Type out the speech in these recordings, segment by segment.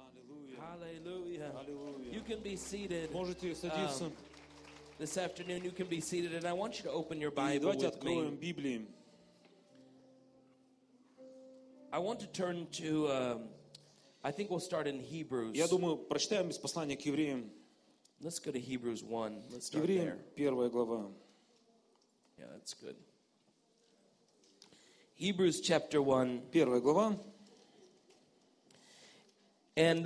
Hallelujah. Hallelujah. You can be seated. Можете садиться. This afternoon you can be seated, and I want you to open your И Bible давайте with откроем me. Библии. I want to turn to, I think we'll start in Hebrews. Я думаю, прочитаем из послания к евреям. Let's go to Hebrews 1. Let's start Евреям, there. 1 глава. Yeah, that's good. Hebrews chapter 1. 1 глава. And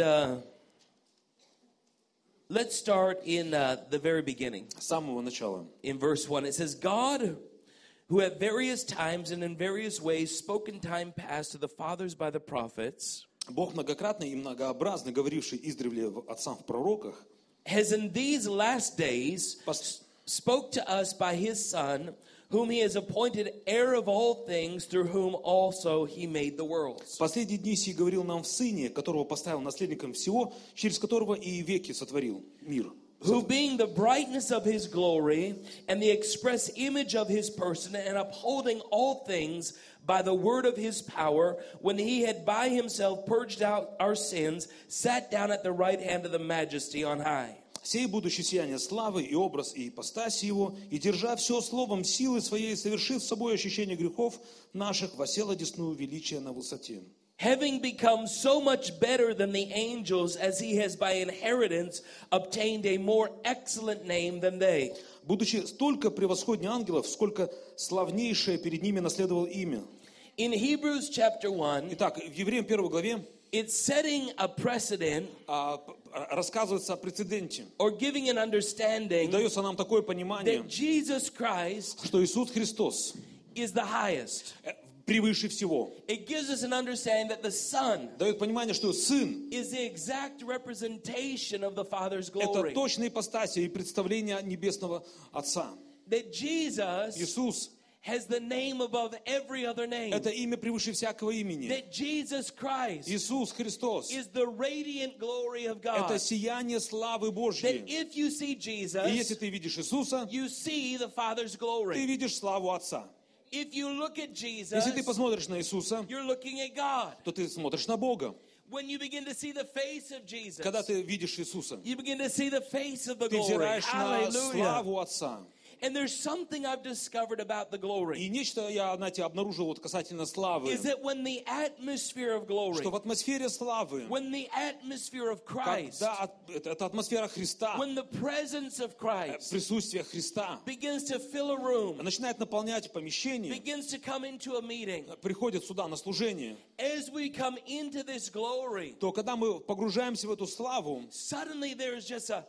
let's start in the very beginning. С самого начала. In verse 1, it says, God, who at various times and in various ways spoke in time past to the fathers by the prophets, Бог многократно и многообразно говоривший издревле отцам в пророках, has in these last days spoke to us by his Son, whom he has appointed heir of all things, through whom also he made the worlds. в последние дни сии говорил нам в Сыне, которого поставил наследником всего, через которого и веки сотворил мир. Who being the brightness of his glory and the express image of his person, and upholding all things by the word of his power, when he had by himself purged out our sins, sat down at the right hand of the majesty on high. Сей, будучи сияние славы и образ и ипостаси его, и держа все словом силы своей, совершив с собой ощущение грехов наших, восел одесную величия на высоте. Having become so much better than the angels, as he has by inheritance obtained a more excellent name than they. Будучи столько превосходнее ангелов, сколько славнейшее перед ними наследовал имя. In Hebrews chapter 1, Итак, в Евреям 1 главе it's setting a precedent рассказывается о прецеденте. or giving an understanding Дается нам такое понимание, that Jesus Christ что Иисус Христос is the highest. превыше всего. It gives us an understanding that the Son Дает понимание, что Сын is the exact representation of the Father's — это glory. точная ипостасия и представление Небесного Отца. That Jesus Иисус has the name above every other — name. это имя превыше всякого имени. That Jesus Christ Иисус Христос is the radiant glory of — God. это сияние славы That Божьей. if you see И Jesus, если ты видишь Иисуса, you see the Father's ты glory. видишь славу Отца. If you look at Jesus, Если ты посмотришь на Иисуса, you're looking at God. то ты смотришь на Бога. When you begin to see the face of Jesus, Когда ты видишь Иисуса, you begin to see the face of the ты glory. взираешь на Hallelujah. славу Отца. And there's something I've discovered about the glory. И нечто я, знаете, обнаружил вот касательно славы, Is that when the atmosphere of glory, что в атмосфере славы, when the atmosphere of Christ, когда это атмосфера Христа, when the presence of Christ присутствие Христа begins to fill a room, начинает наполнять помещение, begins to come into a meeting, приходит сюда на служение, as we come into this glory, то когда мы погружаемся в эту славу, suddenly there's just a,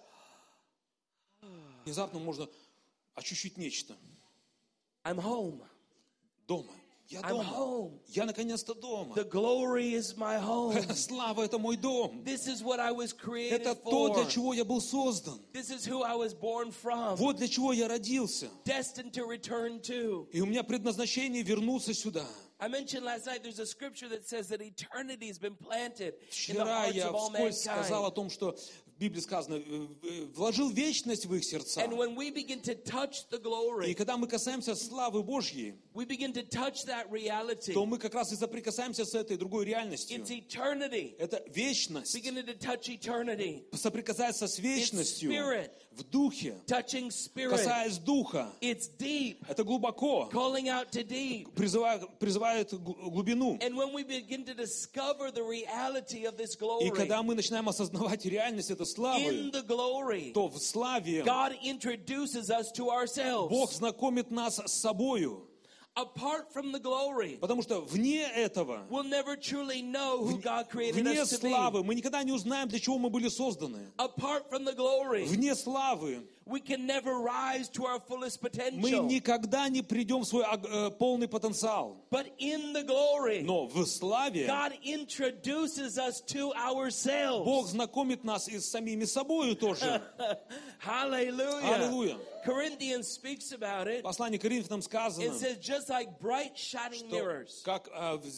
внезапно можно ощутить нечто. I'm home. Дома. Я I'm дома. home. Я наконец-то дома. The glory is my home. Слава — это мой дом. This is what I was created Это то, for. для чего я был создан. This is who I was born from. Вот для чего я родился. Destined to return to. И у меня предназначение вернуться сюда. I mentioned last night there's a scripture that says that eternity has been planted in the Вчера hearts я of all вскользь сказал о mankind. том, что в Библии сказано, вложил вечность в их сердца. And when we begin to touch the И glory, когда мы касаемся славы Божьей, we begin to touch that reality. то мы как раз и соприкасаемся с этой другой реальностью. It's eternity. Это вечность. Beginning to touch eternity. Соприкасаться с вечностью spirit. в духе, Touching spirit. касаясь духа. It's deep. Это глубоко. Calling out to deep. Призывает глубину. And when we begin to discover the reality of this И glory, когда мы начинаем осознавать реальность этой in славы, the glory, то в славе God introduces us to ourselves. Бог знакомит нас с собою. Apart from the glory, Потому что вне этого, we'll never truly know who God created вне us to be. славы, мы никогда не узнаем, для чего мы были созданы. Apart from the glory, Вне славы we can never rise to our fullest мы potential. никогда не придем в свой полный потенциал. But in the glory, Но в славе God introduces us to ourselves. Бог знакомит нас и с самими собою тоже. Hallelujah. Аллилуйя. Corinthians speaks about it. Послание к Коринфянам сказано, It says, just just like bright shining mirrors. Как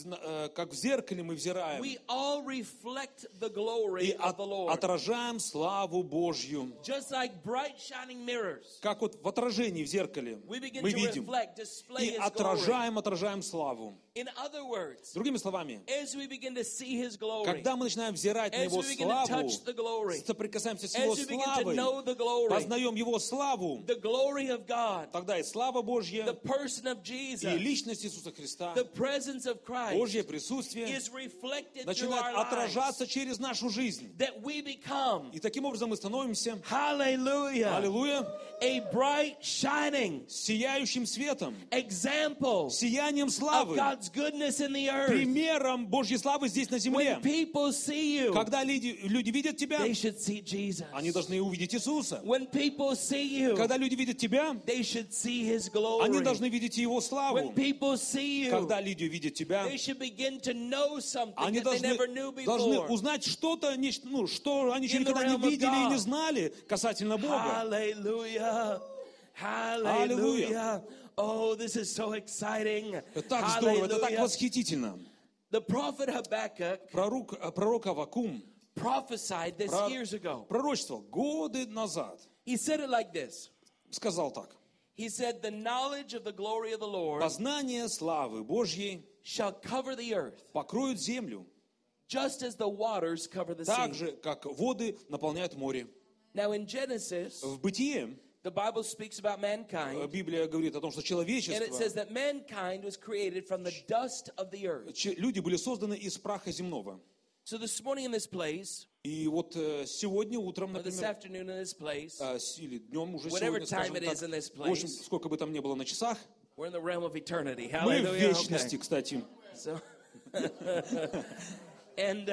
в зеркале мы взираем We all reflect the glory и of the Lord. отражаем славу Божью. Just like bright shining mirrors. Как вот в отражении в зеркале We begin мы to видим reflect, display и His glory. отражаем славу. In other words, Другими словами, as we begin to see His glory, когда мы начинаем взирать на as Его we begin to славу, touch the glory, соприкасаемся с Его as we begin to славой, know the glory, познаем Его славу, the glory of God, тогда и слава the Божья, person of и Jesus, личность Иисуса Христа, the presence of Christ Божье присутствие is reflected through начинает our lives, отражаться через нашу жизнь. that we become, И таким образом мы становимся, hallelujah, аллилуйя, a bright shining сияющим светом, example сиянием of славы, God's goodness in the earth. примером Божьей славы здесь на земле. When people see you, Когда люди видят тебя, they should see Jesus. они должны увидеть Иисуса. When people see you, Когда люди видят тебя, they should see His glory. они должны видеть Его славу. When people see you, Когда люди видят тебя, they should begin to know something они that they never knew должны before. узнать что-то, что они еще In the никогда не realm of видели и не God. знали касательно Бога. Hallelujah. Hallelujah. Oh, this is so exciting. Это так здорово, это так Hallelujah. восхитительно. The prophet Habakkuk Пророк Аввакум prophesied this years ago. пророчествовал годы назад. He said it like this. Сказал так. He said, the knowledge of the glory of the Lord Познание славы Божьей shall cover the earth, покроет землю, just as the waters cover the так sea. же, как воды наполняют море. Now in Genesis, В Бытие the Bible speaks about mankind, Библия говорит о том, что and it человечество, says that mankind was created from the dust of the earth. люди были созданы из праха земного. So this morning in this place, И вот сегодня утром, or this например, afternoon in this place, или днем уже whatever сегодня, time скажем it is in так, this в общем, place, сколько бы там ни было на часах, we're in the realm of eternity. мы в Hallelujah. вечности, Okay. кстати. So, and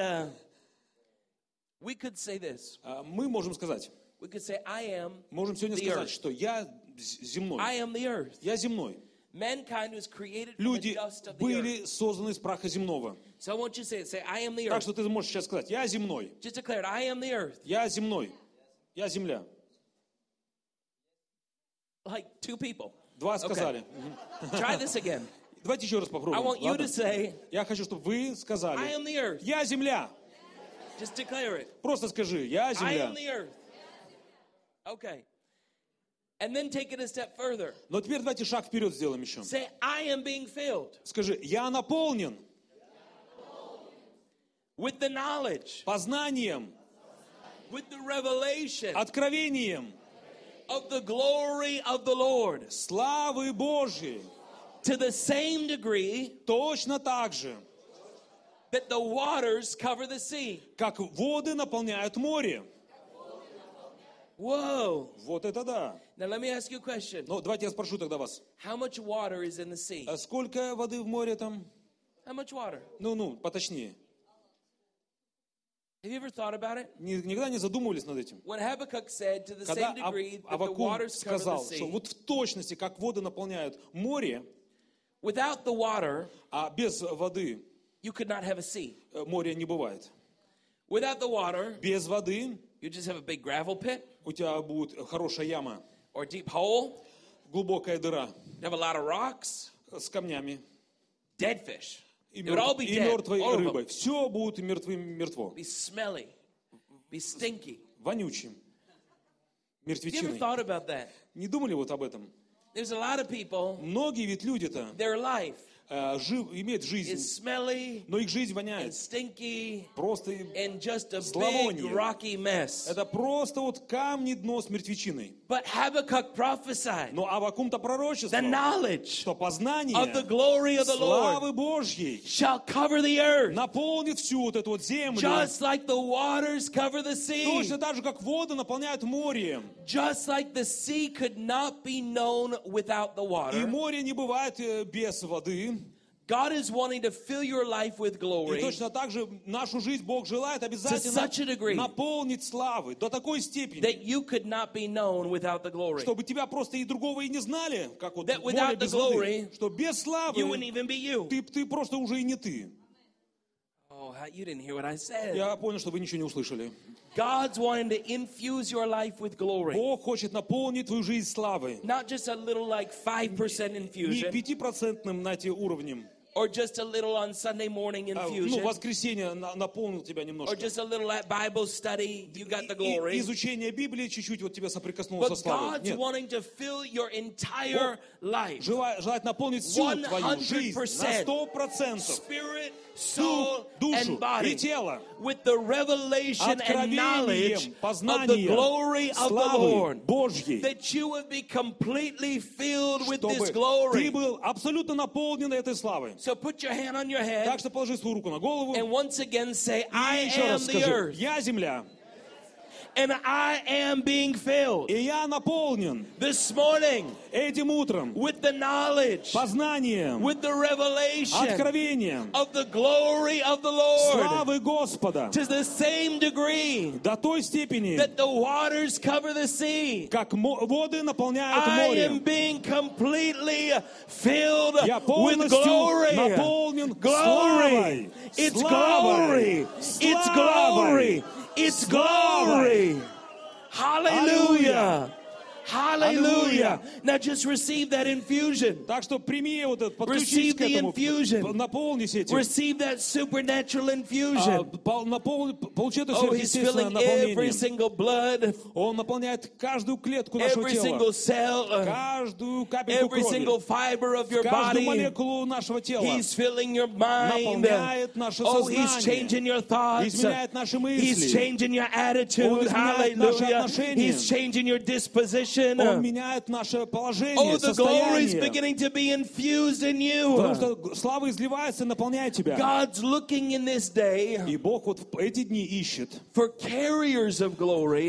we could say this. Мы можем сказать, We could say, I am можем сегодня the сказать, earth. что я земной, I am the earth. я земной. Mankind was created from the Люди dust of the earth. были созданы из праха земного. So I want you to say it. Say, I am the Так earth. что ты можешь сейчас сказать, я земной, Just declare it. I am the earth. я земной, я земля. Like two people. Два сказали. Try this again. Давайте еще раз I попробуем. want you Ладно? to say, Я хочу, чтобы вы I сказали, am the earth. я земля. Just declare it. Просто скажи, я I земля. am the earth. Okay. And then take it a step further. Но теперь давайте шаг вперед сделаем еще. Say, I am being filled Скажи, я наполнен with the knowledge, познанием, with the revelation откровением of the glory of the Lord славы Божьей. to the same degree Точно так же, that the waters cover the sea. как воды наполняют море. Whoa. Вот это да. Now let me ask you a question. Но давайте я спрошу тогда вас. How much water is in the sea? А сколько воды в море там? How much water? Ну, поточнее. Have you ever thought about it? Никогда не задумывались над этим? When Habakkuk said to the Когда same degree that the Аввакум waters cover the сказал, что sea, вот в точности, как воды наполняют море, without the water, а без воды you could not have a sea. моря не бывает. Without the water, Без воды you just have a big gravel pit у тебя будет хорошая яма, or a deep hole. глубокая дыра You have a lot of rocks, с камнями dead fish. и It would all be dead. мертвой All of them. рыбой. Все будет мертво, Be smelly, be stinky. вонючим, Have you ever мертвечиной. thought about that? Не думали вот об этом? There's a lot of people, Многие ведь люди-то their life имеют is жизнь, smelly но их жизнь and воняет. stinky Просто and just a big зловоние. rocky mess. Это просто вот камни дно с мертвечиной. But Habakkuk prophesied Но Аввакум-то the пророчествовал, knowledge что познание of the glory of the Lord славы Божьей shall cover the earth, наполнит всю вот эту вот землю. just like the waters cover the sea. Точно так же, как воды наполняют море. Just like the sea could not be known without the И water. море не бывает без воды. God is wanting to fill your life with И glory точно так же нашу жизнь Бог желает обязательно such a degree наполнить славы до такой степени, that you could not be known without the glory. чтобы тебя просто и другого и не знали, как вот That море without the без воды. glory, Что без славы You wouldn't even be you. ты просто уже и не ты. Oh, you didn't hear what I said. Я понял, что вы ничего не услышали. God's wanting to infuse your life with glory. Бог хочет наполнить твою жизнь славой. Not just a little like 5% Не infusion 5%, знаете, уровнем. or just a little on Sunday morning Ну, infusion воскресенье наполнил тебя or немножко. just a little at Bible study, you got the И glory. изучение Библии чуть-чуть вот тебя соприкоснулось со But славой. God's Нет. wanting to fill your entire life. Желает наполнить всю твою жизнь 100%. на 100%. Spirit, soul, душу and body. и тело. With the revelation and knowledge of the glory of the Lord. Славы Божьей. That you would be completely filled with this Чтобы ты glory. был абсолютно наполнен этой славой. So put your hand on your head Так что положи свою руку на голову. and once again say, И I еще am раз the скажи, earth я земля. and I am being filled. И я наполнен This morning этим утром with the knowledge, познанием, with the revelation откровением of the glory of the Lord славы Господа to the same degree до той степени, that the waters cover the sea. как воды наполняют I am море. being completely filled Я with полностью glory. наполнен Glory. славой. It's Славой. glory. It's Славой. glory. It's Славой. glory. Hallelujah. Hallelujah. Hallelujah. Now just receive that infusion. Так что прими вот это, подключись Receive к the этому, infusion. наполнись этим. Receive that supernatural infusion. Получи это Oh, he's сверхъестественное filling every наполнение. single blood, Он наполняет каждую клетку нашего every тела, single cell, каждую капельку every single крови, fiber of your каждую body. молекулу нашего тела. He's filling your mind. Наполняет наше Oh, he's сознание. changing your thoughts. Изменяет наши He's мысли. changing your attitude. Он изменяет наши Hallelujah. отношения. He's changing your disposition. Он меняет наше положение, Oh, the glory is состояние. beginning to be infused in Потому you. что слава изливается, наполняет тебя. God's looking in this day И Бог вот в эти дни ищет for carriers of glory,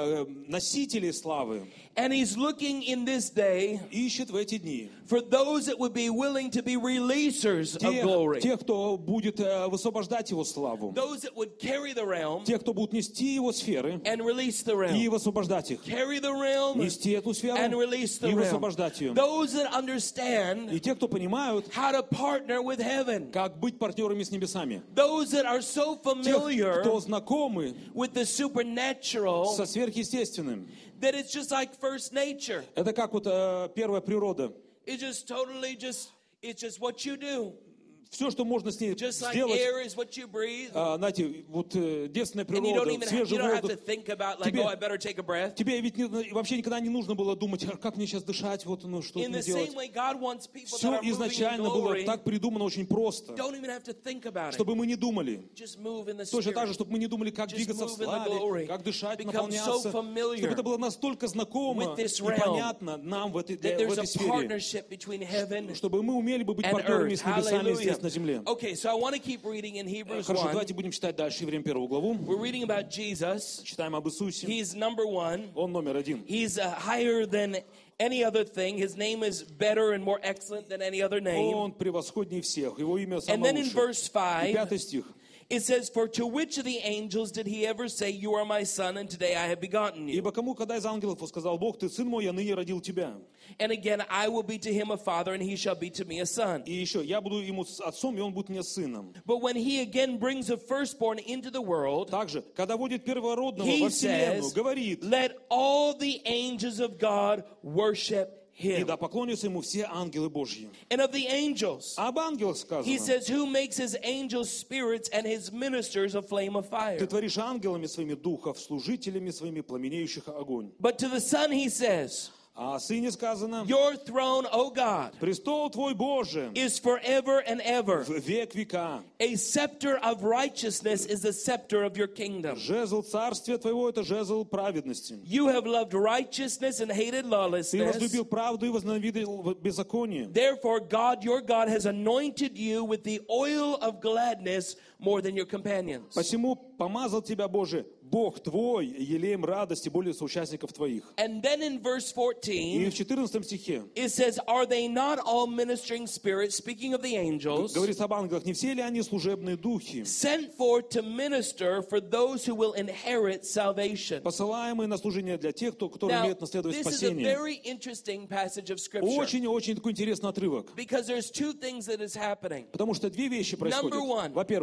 носителей славы. and he's looking in this day Ищет в эти дни for those that would be willing to be releasers of glory. тех, кто будет высвобождать его славу. Those that would carry the realm Тех, кто будут нести его сферы and release the и realm. высвобождать их. Carry the realm Нести эту сферу and release the и realm. высвобождать ее. Those that understand И те, кто понимают, how to partner with heaven. как быть партнерами с небесами. Those that are so Тех, familiar кто знакомы with the supernatural со сверхъестественным. that it's just like first nature. Это как вот первая природа. It's just totally it's just what you do. Все, что можно с ней Just like сделать, air is what you breathe. знаете, вот девственная And you don't природа, even свежий you don't have to воздух. think about like, Тебе- oh, I better take a breath. Тебе ведь вообще никогда не нужно было думать, как мне сейчас дышать, вот, что In мне the делать. same way, God wants people that Все are moving in изначально было glory. так придумано очень просто, Don't even have to think about it. чтобы мы не думали. Just move in the Точно так же, spirit. чтобы мы не думали, как Just двигаться в move in the славе, glory. как дышать, Become наполняться. so familiar Чтобы это было настолько знакомо with this и realm понятно нам в этой That there's a сфере. partnership between heaven Чтобы мы умели бы быть and партнерами earth. с небесами здесь Hallelujah. на земле. Okay, so I want to keep reading in Hebrews Хорошо, 1. давайте будем читать дальше Евреям 1 главу. We're reading about Jesus. Читаем об Иисусе. He's number one. Он номер один. He's higher than any other thing. His name is better and more excellent than any other name. Он превосходнее всех. Его имя And самое then in лучшее. verse И 5, 5 стих. it says, For to which of the angels did he ever say, You are my son, and today I have begotten you? Ибо кому, когда из ангелов сказал Бог, ты сын мой, я ныне родил тебя. And again, I will be to him a father, and he shall be to me a son. И еще, я буду ему отцом, и он будет мне сыном. But when he again brings a firstborn into the world, Также, когда вводит первородного he во вселенную, says, говорит, Let all the angels of God worship и him. да поклонятся ему все ангелы Божьи. And of the angels, Об ангелах he сказано, says, Who makes his angels spirits and his ministers a flame of fire? ты творишь ангелами своими духов, служителями своими пламенеющих огонь. But to the Son he says, А о сыне сказано, Your throne, O God, престол твой Боже, is forever and ever. в век века. A scepter of righteousness is the scepter of your kingdom. Жезл царствия твоего — это жезл праведности. You have loved righteousness and hated Ты lawlessness. возлюбил правду и возненавидел беззаконие. Therefore, God, your God, has anointed you with the oil of gladness more than your companions. Посему помазал тебя, Боже, Бог твой, елеем радости более соучастников твоих. And then in verse И 14, в 14 стихе it says, Are they not all ministering spirits, speaking of the angels, говорится об ангелах, не все ли они служебные духи, sent forth to minister for those who will inherit salvation? посылаемые на служение для тех, кто Now, умеет наследовать this is a спасение. very interesting passage of Scripture Очень-очень такой интересный отрывок. because there's two things that is happening. Потому что две вещи Number one. происходят. Во-первых,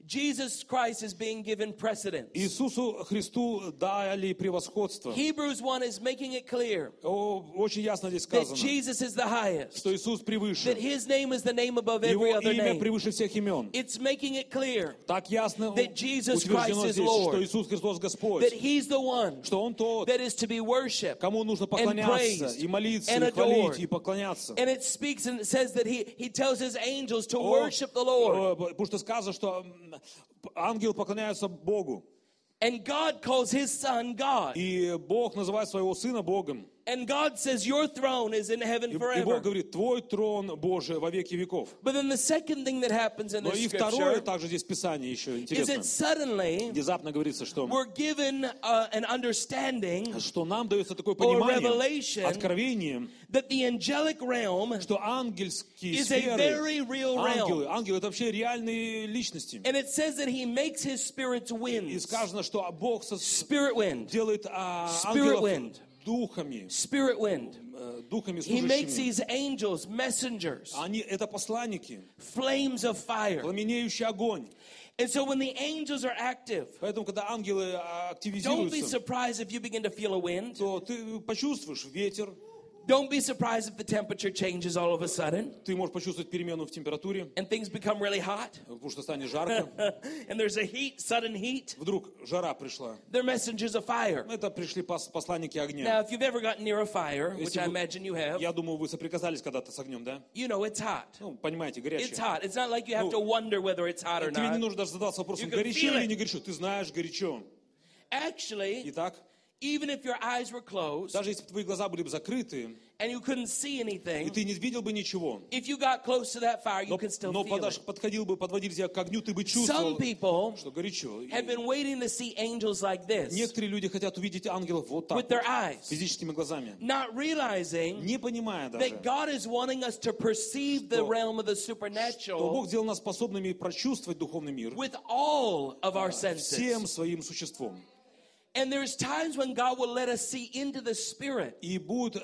Jesus Christ is being given precedence. Иисусу Христу дали превосходство. Hebrews 1 is making it clear Очень ясно здесь that сказано, Jesus is the highest, что Иисус превыше. that his name is the name above every Его other имя name. превыше всех имен. It's making it clear Так ясно that Jesus Christ утверждено is здесь, Lord, что Иисус Христос Господь, that he's the one что Он тот, that is to be worshipped кому нужно and поклоняться, praised и молиться, and и adored. хвалить, и поклоняться. And it speaks and it says that he tells his angels to worship the Lord. Потому что сказано, что ангелы поклоняются Богу. And God calls his son God. И Бог называет своего сына Богом. And God says, your throne is in heaven И forever. Бог говорит, твой трон, Боже, во веки веков. But then the second thing that happens in Но this и второе, scripture также здесь в Писании еще is интересно. that suddenly Внезапно говорится, что we're given an understanding нам дается такое or понимание, revelation откровение, that the angelic realm что ангельские is a сферы, very real realm. ангелы это вообще реальные личности. And it says that he makes his spirits И winds. сказано, что Бог Spirit wind. делает Spirit ангелов wind. духами, Spirit wind. духами He makes служащими. these angels messengers, Они это посланники, flames of fire. пламенеющий огонь. And so when the angels are active, Поэтому, когда ангелы don't be активизируются, surprised if you begin to feel a wind. то ты почувствуешь ветер, Don't be surprised if the temperature changes all of a sudden ты можешь почувствовать перемену в температуре, and things become really hot потому что станет жарко. and there's a sudden heat. Вдруг жара пришла. They're messengers of fire. Это пришли посланники Now, огня. if you've ever gotten near a fire, which Если I вы- imagine you have, Я думаю, вы соприкасались когда-то с огнем, да? you know it's hot. Ну, понимаете, It's горячее. hot. It's not like you have to wonder whether it's hot or Тебе не not. нужно даже задаться вопросом, You can горячо feel или it. не горячо. Ты знаешь, горячо. Actually, Итак, even if your eyes were closed даже если бы твои глаза были бы закрыты, and you couldn't see и anything, ты не видел бы ничего, if you got close to that fire, you но, could still но feel it. подходил бы, подводили тебя к огню, ты бы Some чувствовал, people что горячо. И have been waiting to see angels like this некоторые люди хотят увидеть ангелов вот так with their вот, eyes, физическими глазами, not realizing не понимая даже, that God is wanting us to perceive the realm of the что supernatural Бог сделал нас способными прочувствовать духовный мир with all of our senses. всем своим существом. And there's times when God will let us see into the spirit, И будут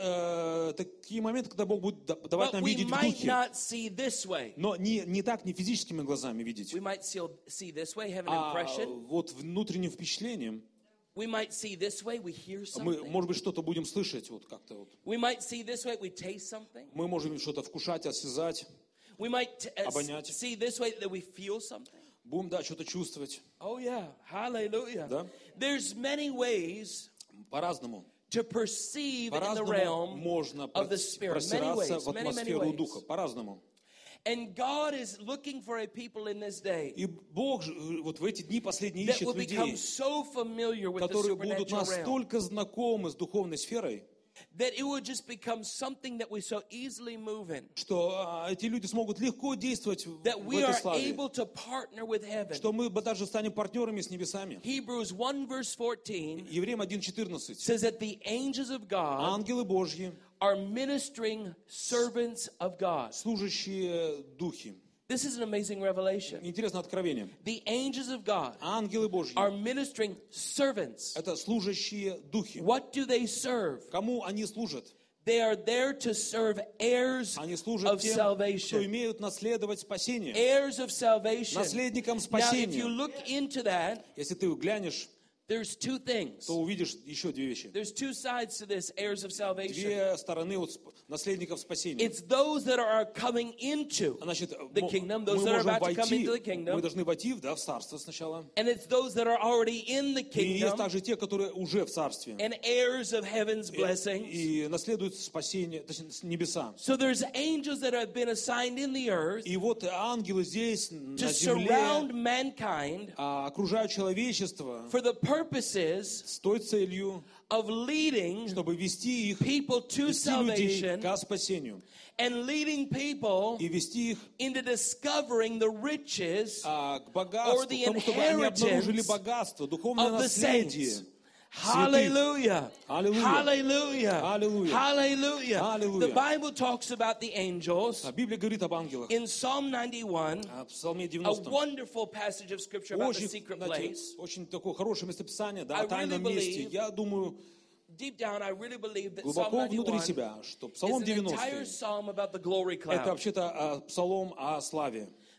такие моменты, когда Бог будет давать but нам we видеть в might духе. not see this way. Но не так, не физическими глазами видеть, We might see this way, have an а impression. вот внутренним впечатлением. We might see this way, we hear Мы, something. может быть, что-то будем слышать, вот как-то вот. We might see this way, we taste something. Мы можем что-то вкушать, осязать, We might Обонять. see this way that we feel something. будем, да, что-то чувствовать. Oh yeah, hallelujah. Да. There's many ways По-разному. to perceive in the По-разному realm можно of the Spirit. Many простираться ways, в many атмосферу ways. Духа. По-разному. And God is looking for a people in this day И Бог вот в эти дни последние that ищет will become людей, so familiar with the которые будут supernatural realm настолько знакомы с духовной сферой, that it will just become something that we so easily move in, что эти люди смогут легко действовать that в we этой are славе, able to partner with heaven. что мы даже станем партнерами с небесами. Hebrews 1 verse 14 Евреям 1:14. says that the angels of God Ангелы Божьи, are ministering servants of God. служащие духи. This is an amazing revelation. Интересное откровение. The angels of God Ангелы Божьи are ministering servants. — это служащие духи. What do they serve? Кому они служат? They are there to serve heirs Они служат of тем, кто salvation. имеют наследовать спасение. Heirs of salvation. Наследникам Now, if спасения. you look into that, Если ты глянешь, there's two things. то увидишь еще две вещи. There's two sides to this, heirs of salvation. Две стороны вот наследников спасения. It's those that are coming into Значит, the мы kingdom, those that are можем about to come войти, into the мы kingdom, должны войти в царство сначала. and it's those that are already in the И есть kingdom также те, которые уже в царстве. and heirs of heaven's blessings. И наследуют спасение, точнее, небеса. So there's angels that have been assigned in the earth И вот ангелы здесь, на to земле, surround mankind окружают человечество for the purposes с той целью, of leading чтобы вести их, people to вести людей salvation к спасению. and leading people И вести их into discovering the riches к богатству, or the к тому, чтобы они обнаружили inheritance богатство, духовное of the наследие. saints. Hallelujah. Hallelujah. Hallelujah. Hallelujah. Hallelujah. Hallelujah. The Bible talks about the angels Библия говорит об ангелах. in Psalm 91, В Псалме a 90. wonderful passage of scripture about the Очень, secret знаете, place. очень такое хорошее местописание, да, I о тайном really месте. believe- Я думаю, Deep down, I really believe that Psalm глубоко внутри 91 себя, что is Псалом an entire 90 psalm about the glory это cloud. вообще-то псалом о славе.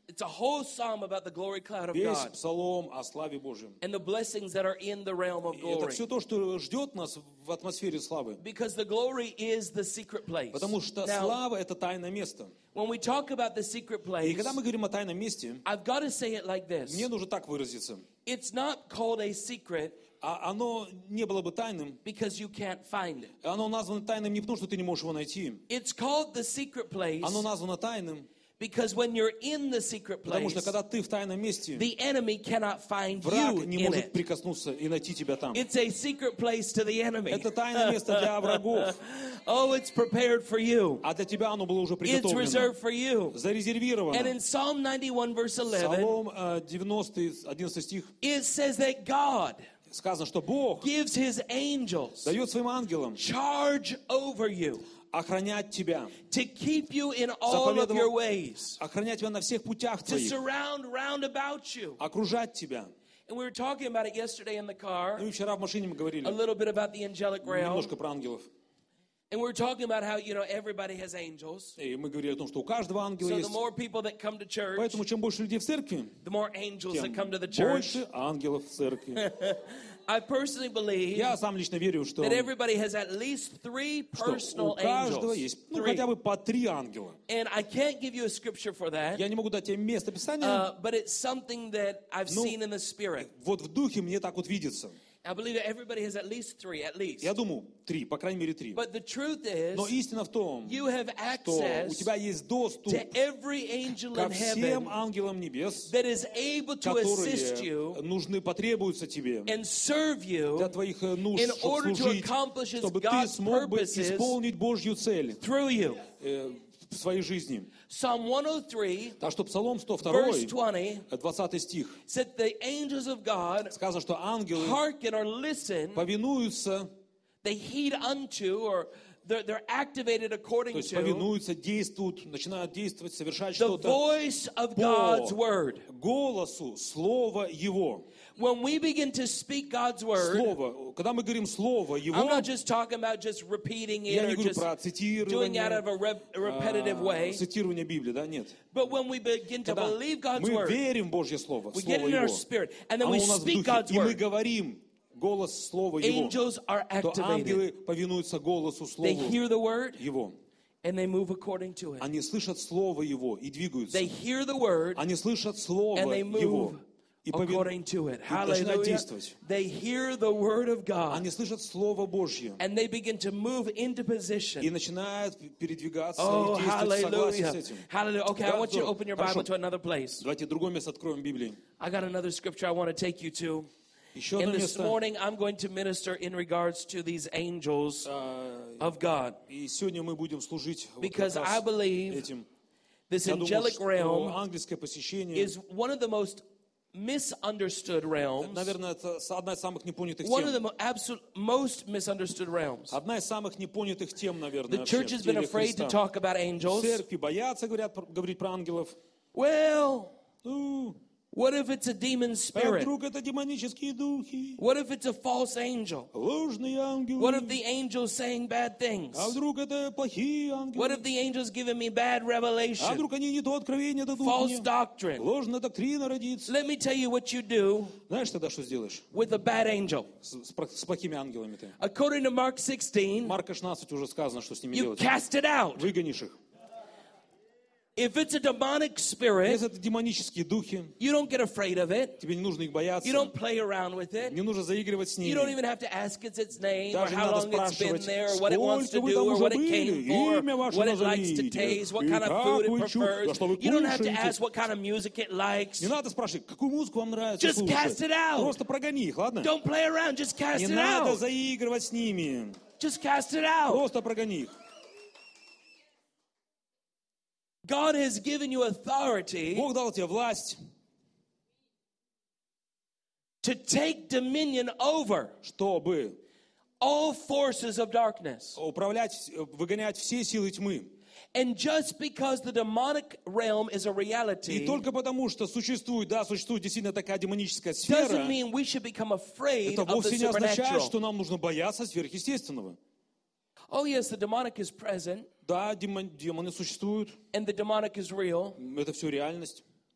It's a whole psalm about the glory cloud of Весь God псалом о славе Божьем. and the blessings that are in the realm of И это glory. все то, что ждет нас в атмосфере славы. Because the glory is the secret place. Потому что Now, слава — это тайное место. when we talk about the secret И place, когда мы говорим о тайном месте, I've got to say it like this. мне нужно так выразиться. It's not called a secret А оно не было бы тайным. because you can't find it. Оно названо тайным не потому, что ты не можешь его найти. It's called the secret place Оно названо тайным, because when you're in the secret потому что place, когда ты в тайном месте, the enemy cannot find враг you не in может it. прикоснуться и найти тебя там. It's a secret place to the enemy. Это тайное место для врагов, Oh, it's prepared for you. а для тебя оно было уже It's приготовлено, reserved for you. And зарезервировано. in Psalm 91 verse 11, Псалом 90, 11 стих, it says that God сказано, что Бог gives his angels дает своим ангелам charge over you охранять тебя, to keep you in all of your ways, охранять тебя на всех путях to твоих, surround round about you. окружать тебя. And we were talking about it yesterday in the car, Ну и вчера в машине мы a говорили little bit about the angelic realm. немножко про ангелов. And we were talking about how, everybody has angels. И мы говорили о том, что у каждого ангела So the есть. more people that come to church, Поэтому чем больше людей в церкви, the more angels тем that come to the church. больше ангелов в церкви. I personally believe Я сам лично верю, что that everybody has at least 3 у personal каждого angels. есть Three. хотя бы по 3 ангела. And I can't give you a scripture for that, Я не могу дать тебе место Писания, but it's something that I've seen in the spirit. вот в духе мне так вот видится. I believe that everybody has at least 3, at least. Я думаю, 3, по крайней мере 3. But the truth is, Но истина в том, you have что у access тебя есть доступ to every angel ко in всем heaven ангелам небес, that is able to assist которые you нужны, потребуются тебе and serve you для твоих нужд, in чтобы order to служить, accomplish чтобы ты God's смог бы purposes исполнить Божью цель through you. в своей жизни. Psalm 103, Так что Псалом verse 102, 20, 20 стих, said the angels of God сказано, что ангелы hearken or listen, повинуются, they heed unto, or they're activated то according есть to повинуются, действуют, начинают действовать, совершать the что-то voice of God's по word. голосу Слова Его. When we begin to speak God's word, Слово, когда мы говорим Слово I'm Его, not just talking about just repeating it я не or говорю just про doing it out of цитирование, a repetitive way, цитирование Библии, да, нет. but when we begin to Когда believe God's мы word, верим в Божье Слово, we в get Слово it in our Его, spirit, and then оно we у нас в speak духе, God's и мы word, говорим голос Слова Его, angels are то activated. ангелы повинуются голосу They Слову hear the word Его. and they move according to it. Они слышат Слово Его и двигаются. They hear the word Они слышат Слово and they Его move и according to it. начинают Hallelujah. действовать. They hear the word of God Они слышат Слово Божье and they begin to move into и position. начинают передвигаться Oh, и действовать в согласии hallelujah. с этим. Hallelujah. Okay, I Да, want you to здорово. open your Хорошо. Bible to another place. Давайте другое место откроем в Библии. I got another scripture I want to take you to. Еще And одно this место. morning I'm going to minister in regards to these angels of God. И сегодня мы будем служить вот Because как I раз believe этим. this Я думаю, angelic что realm ангельское посещение, is one of the most misunderstood realms. наверное, это одна из самых непонятых One of тем. the most misunderstood realms. Одна из самых непонятых тем, наверное, The вообще church has в been теле afraid to Христа. talk about В angels. церкви боятся, говорить про ангелов. Well, Ну, what if it's a demon а spirit? вдруг это демонические духи, What if it's a false angel? ложные ангелы? What if the angel's saying bad things? А вдруг это плохие ангелы? What if the angel's giving me bad А revelation? вдруг они не то откровение дадут False мне? doctrine. Ложная доктрина родится. Let me tell you what you do Знаешь тогда, что сделаешь with a bad angel. с плохими ангелами-то? According to Mark 16, Марка 16 уже сказано, что с ними you делать. cast it out. Выгонишь их. If it's a demonic spirit, Если это демонические духи, you don't get afraid of it. тебе не нужно их бояться, You don't play around with it. не нужно заигрывать с You don't ними. even have to ask it its name or Даже не how надо long it's been спрашивать, there, or what it wants to сколько вы do, там or уже what it были, came for, имя ваше what it likes to назовите, taste, what и kind of как food it вы prefers. что вы You don't have to кушаете. ask what kind of music it likes. Не надо спрашивать, какую музыку вам нравится Just cast слушать. it out. Просто прогони их, ладно? Don't play around, just cast Не it надо out. заигрывать с ними. Just cast it out. Просто прогони их. God has given you authority Бог дал тебе власть, to take dominion over чтобы all forces of darkness. управлять, выгонять все силы тьмы. And just because the demonic realm is a И reality только потому, что существует действительно такая демоническая сфера, doesn't mean we should become afraid это of the вовсе не означает, supernatural. что нам нужно бояться сверхъестественного. Oh yes, the demonic is present Да, демоны существуют, and the demonic is real. это все реальность.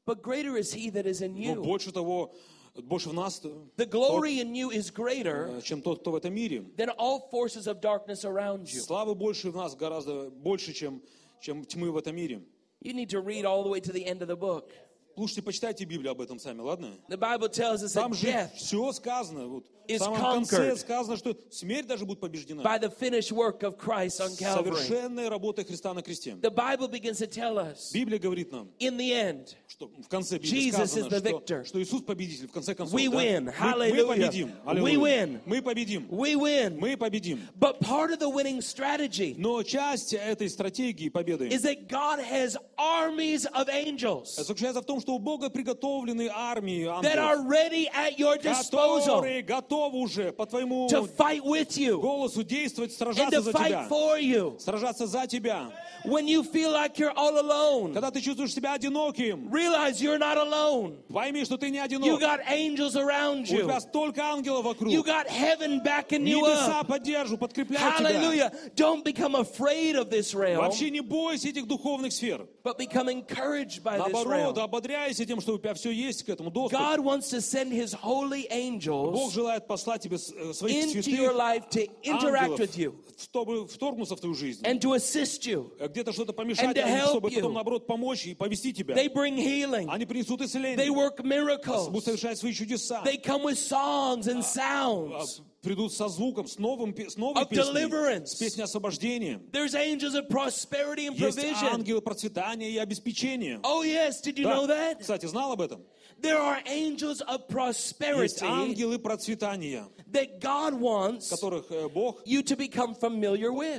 But greater is he that is in Но you. больше того, больше в нас, The glory in you is greater чем тот, кто в этом мире. than all forces of darkness around you. Славы больше в нас, гораздо больше, чем тьмы в этом мире. You need to read all the way to the end of the book. Слушайте, почитайте Библию об этом сами, ладно? The Bible tells us that Там же death все сказано. Вот, в is самом конце conquered сказано, что смерть даже будет побеждена. by the finished work of Christ on Calvary. Совершенная работа Христа на кресте. The Bible begins to tell us, Библия говорит нам, in the end, что в конце Библии Jesus is the сказано, victor. что Иисус победитель. В конце концов, We да? win. Мы Hallelujah. победим. We win. Мы победим. we win. Мы победим. But part of the winning strategy Но часть этой стратегии победы is that God has armies of angels заключается в том, что у Бога приготовлены армии that are ангелов, ready at your disposal которые готовы уже по твоему to fight with you голосу действовать, and сражаться to за fight тебя. for you. Сражаться за тебя. When you feel like you're all alone, Когда ты чувствуешь себя одиноким, realize you're not alone. пойми, что ты не You одинок. got angels around У you. тебя столько ангелов вокруг. You got heaven backing you Небеса up. поддерживают, подкрепляют тебя. Hallelujah. Don't become afraid of this realm, Вообще не бойся этих духовных сфер. but become encouraged by this Наоборот, realm. ободряйся тем, что у тебя все есть к этому доступ. God wants to send his holy Бог angels желает послать тебе своих into your святых life to interact ангелов, with you чтобы вторгнуться в твою жизнь. and to assist you. Где-то что-то помешать, and to help чтобы you. потом, наоборот, помочь и повести тебя. They bring healing. Они принесут They исцеление, work будут miracles. совершать свои чудеса. They come with songs and sounds. Придут со звуком, с новой Of песней, deliverance. с песней освобождения. There's angels of prosperity and Есть provision. ангелы процветания и обеспечения. Oh yes, did you Да. know that? Кстати, знал об этом? There are angels of Есть prosperity ангелы процветания, that God wants которых Бог you to become familiar with.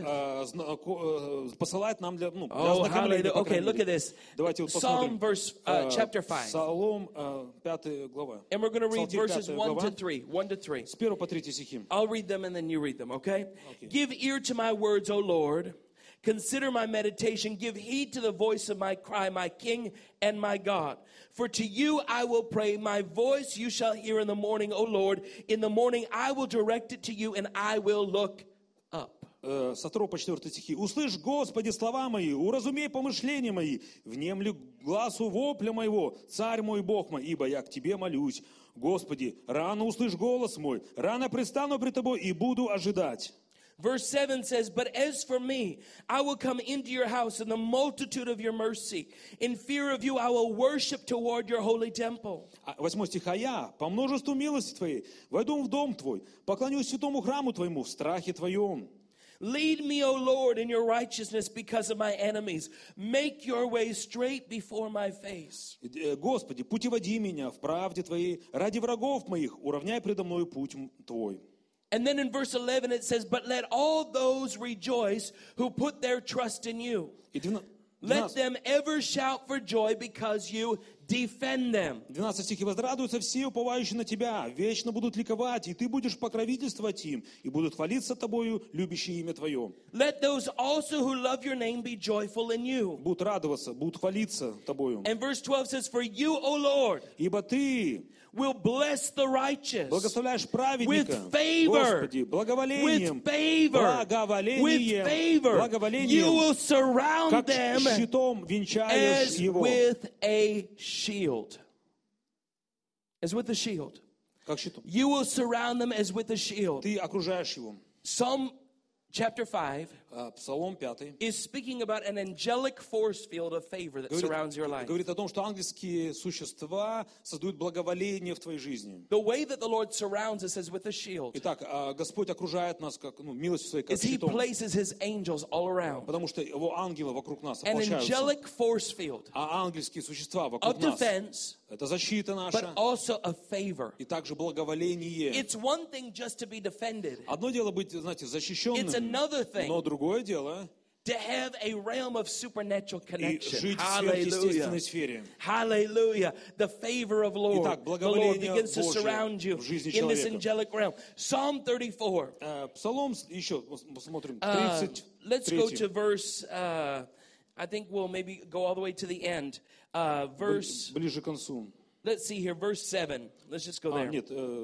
посылает нам для, для Oh, ознакомления, hallelujah. по Okay, крайней look at мере. this. Давайте вот Psalm посмотрим. chapter 5. Псалом 5 глава. And we're going to read Псалтирь, verses 5 1 глава, to 3. 1 to 3. с 1 по 3 стихи. I'll read them and then you read them, okay? Give ear to my words, O Lord. Consider my meditation. Give heed to the voice of my cry, my King and my God. For to you I will pray. My voice you shall hear in the morning, O Lord. In the morning I will direct it to you and I will look up. Со 2 по 4 стихи. «Услышь, Господи, слова мои, уразумей помышления мои, внемли гласу вопля моего, царь мой, Бог мой, ибо я к Тебе молюсь. Господи, рано услышь голос мой, рано предстану пред Тобой и буду ожидать». Verse 7 says, But as for me, I will come into your house in the multitude of your mercy. In fear of you, I will worship toward your holy temple. 8 стих. «А я, по множеству милости Твоей, войду в дом Твой, поклонюсь святому храму Твоему в страхе Твоем». Lead me, O Lord, in your righteousness because of my enemies. Make your way straight before my face. «Господи, путеводи меня в правде Твоей, ради врагов моих, уравняй предо мною путь Твой». And then in verse 11 it says, But let all those rejoice who put their trust in you. И Let them ever shout for joy because you defend them. 12 стих. «И возрадуются все, уповающие на Тебя, вечно будут ликовать, и Ты будешь покровительствовать им, и будут хвалиться Тобою, любящие имя Твое». Let those also who love your name be joyful in you. Будут радоваться, будут хвалиться Тобою. And verse 12 says, For you, O Lord, «Ибо Ты will bless the righteous благословляешь with праведника». favor, Господи, благоволением, with favor, благоволением, you благоволением, will surround как them щитом венчаешь as его. with a shield. As with a shield. Как щитом. You will surround them as with a shield. Ты окружаешь его. Psalm chapter 5 Псалом 5 is speaking about an angelic force field of favor that surrounds your life. говорит о том, что ангельские существа создают благоволение в твоей жизни. The way that the Lord surrounds us is with a shield. Итак, Господь окружает нас как милостью своей, как As He щитом, places His angels all around. потому что его ангелы вокруг нас An ополчаются. angelic force field А ангельские существа of вокруг нас defense, — это защита but наша also of favor. и также благоволение. It's one thing just to be defended. Одно дело быть, знаете, It's защищенным, another thing но другое дело to have a realm of supernatural и connection. жить в Hallelujah. сверхъестественной сфере. Hallelujah. The favor of Lord. Итак, The Lord благоволение begins to Божье surround you в жизни in this человека. angelic realm. Psalm 34. Псалом, еще посмотрим, Let's go 33. to verse, I think we'll maybe go all the way to the end. Verse, Ближе к концу. let's see here, verse 7. Let's just go there. Нет,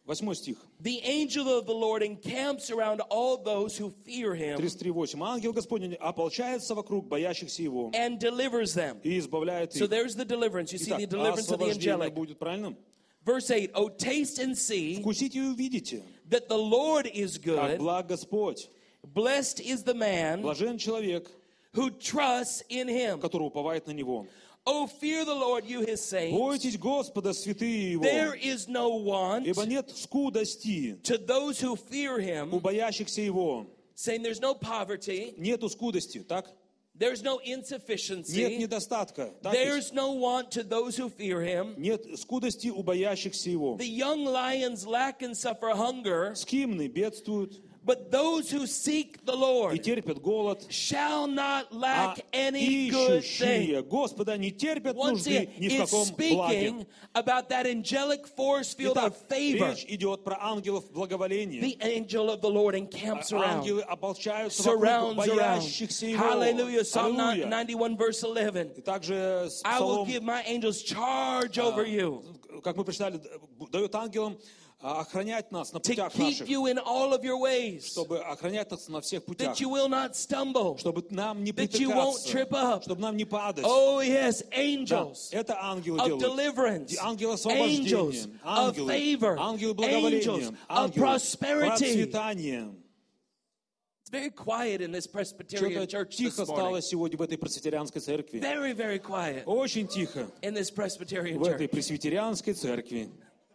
8 стих. The angel of the Lord encamps around all those who fear him 33:8. Ангел Господень ополчается вокруг боящихся его and delivers them. и избавляет So их. there's the deliverance. You see the Итак, deliverance of the освобождение angelic. будет, правильно? Verse 8, oh, taste and see Вкусите и увидите, that the Lord is как good. благ Господь. Blessed is the man Блажен человек, who trusts in him. который уповает на Него. Oh, fear the Lord, you his saints. Бойтесь Господа, святые Его, There is no want ибо нет скудости to those who fear у him, боящихся Его. saying there's no poverty, Нету скудости, так? there's no Нет insufficiency, недостатка, так ведь? there's no want to those who fear him. Нет скудости у боящихся Его. The young lions lack and suffer hunger, Скимны бедствуют but those who seek the и Lord терпят голод, shall not а lack any good thing. ищущие Господа не терпят Once нужды again, ни в it's каком благе. speaking about that angelic force field Итак, of favor. речь идет про ангелов благоволения. The angel of the Lord encamps around, Ангелы ополчаются вокруг surrounds around. боящихся Его. Hallelujah. Psalm Аллилуйя. 91 verse 11. И также I will Псалом, give my angels charge over you как мы прочитали, дает ангелам охранять нас на to путях keep наших, you in all of your ways, чтобы охранять нас на всех путях, that you will not stumble, чтобы нам не that you won't притыкаться, trip up. чтобы нам не падать. Oh yes, Да, angels это ангелы of делают. deliverance, Ангелы angels освобождения, of ангелы, favor, ангелы angels благоволения, of ангелы prosperity. процветания. It's very quiet in this Presbyterian Что-то church this тихо morning. стало сегодня в этой пресвитерианской церкви. Very, very quiet Очень тихо in this Presbyterian в этой church. пресвитерианской церкви.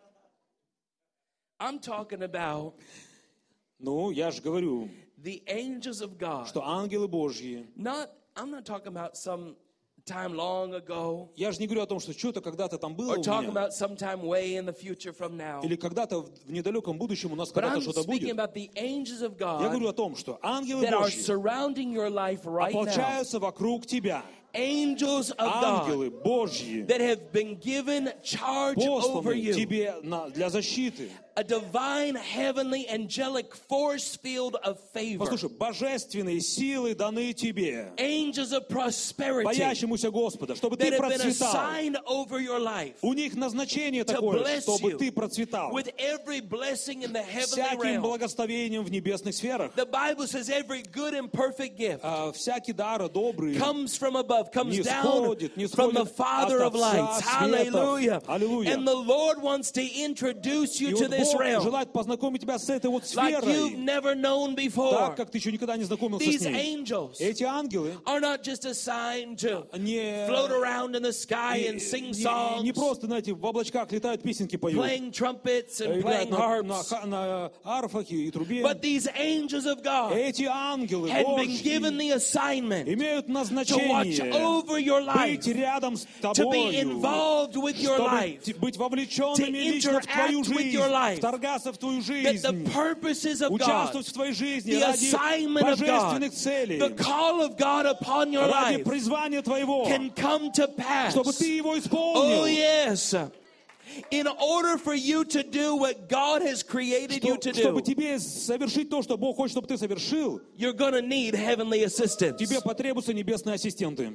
I'm talking about Ну, я же говорю, the angels of God. что ангелы Божьи. I'm not talking about some time long ago Я же не говорю о том, что что-то когда-то там было or у talking меня. about sometime way in the future from now. Или когда-то в недалеком будущем у нас But когда-то I'm что-то speaking будет. about the angels of Я говорю God о том, что ангелы that are Божьи surrounding your life right now. ополчаются вокруг тебя. Angels of God Ангелы Божьи that have been given charge over посланы you. тебе для защиты. A divine, heavenly, angelic force field of favor. Послушай, божественные силы даны тебе, Angels of prosperity боящемуся Господа, чтобы that ты have been процветал. assigned over your life У них назначение to такое, bless чтобы you ты процветал. with every blessing in the heavenly Всяким realm. благословением в небесных сферах. The Bible says every good and perfect gift Всякий дар добрый comes from above, comes не down сходит from the от Father of Отца lights. светов. Hallelujah. Аллилуйя. And the Lord wants to introduce И you to вот this Бог realm желает познакомить тебя с этой вот like you've сферой, never known before. так, как ты еще никогда не знакомился с These ней. angels Эти ангелы are not just assigned to не, float around in the sky and sing songs, не просто, знаете, в облачках летают, песенки поют, playing trumpets and играют playing на harps. на арфах и трубе. But these angels of God Эти ангелы had been given Божьи the assignment имеют to watch назначение over your life, быть рядом с to be тобою, involved with your life, чтобы быть вовлеченными лично в твою interact with жизнь, your life, вторгаться в твою that the жизнь, purposes of God, участвовать в твоей жизни the ради assignment of God, божественных целей, the call of God upon your ради life призвания твоего, can come to pass. чтобы ты его Oh, исполнил. yes. In order for you to do what God has created you to Чтобы do, тебе совершить то, что Бог хочет, чтобы ты совершил, you're going to need heavenly assistance. тебе потребуются небесные ассистенты.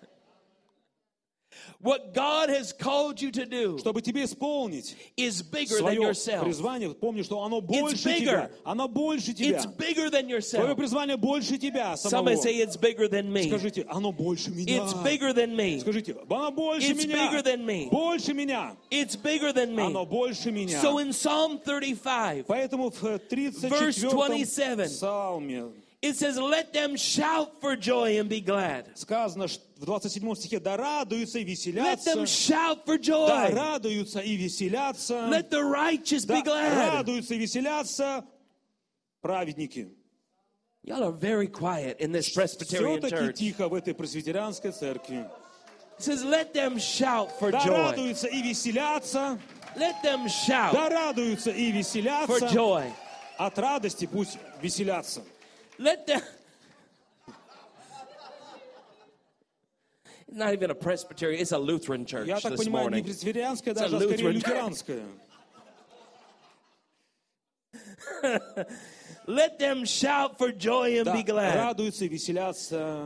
What God has called you to do Чтобы тебе исполнить is bigger than свое yourself. призвание, помни, что оно больше bigger. тебя. Оно больше тебя. It's bigger than Твое yourself. призвание больше тебя Somebody самого. say it's bigger than me. Скажите, оно больше меня. It's bigger than me. Скажите, оно больше It's меня. bigger than me. Больше меня. It's bigger than me. Оно больше меня. So in Psalm 35, Поэтому в Verse 27. 34-м псалме it says, let them shout for joy and be glad. сказано в 27 стихе, да радуются и Let веселятся. them shout for Да joy. радуются и веселятся. Let the righteous Да be glad. радуются и веселятся праведники. Y'all are very quiet in this Presbyterian Все-таки church. тихо в этой пресвитерианской церкви. It says, let them shout for Да joy. радуются и веселятся. Let them shout Да радуются и for веселятся. joy. От радости пусть веселятся. Let them. It's not even a Presbyterian, it's a Lutheran church Я так this понимаю, не morning. пресвитерианская, a даже, а скорее Lutheran. лютеранская. Let them shout for joy and Да, be glad. радуются и веселятся.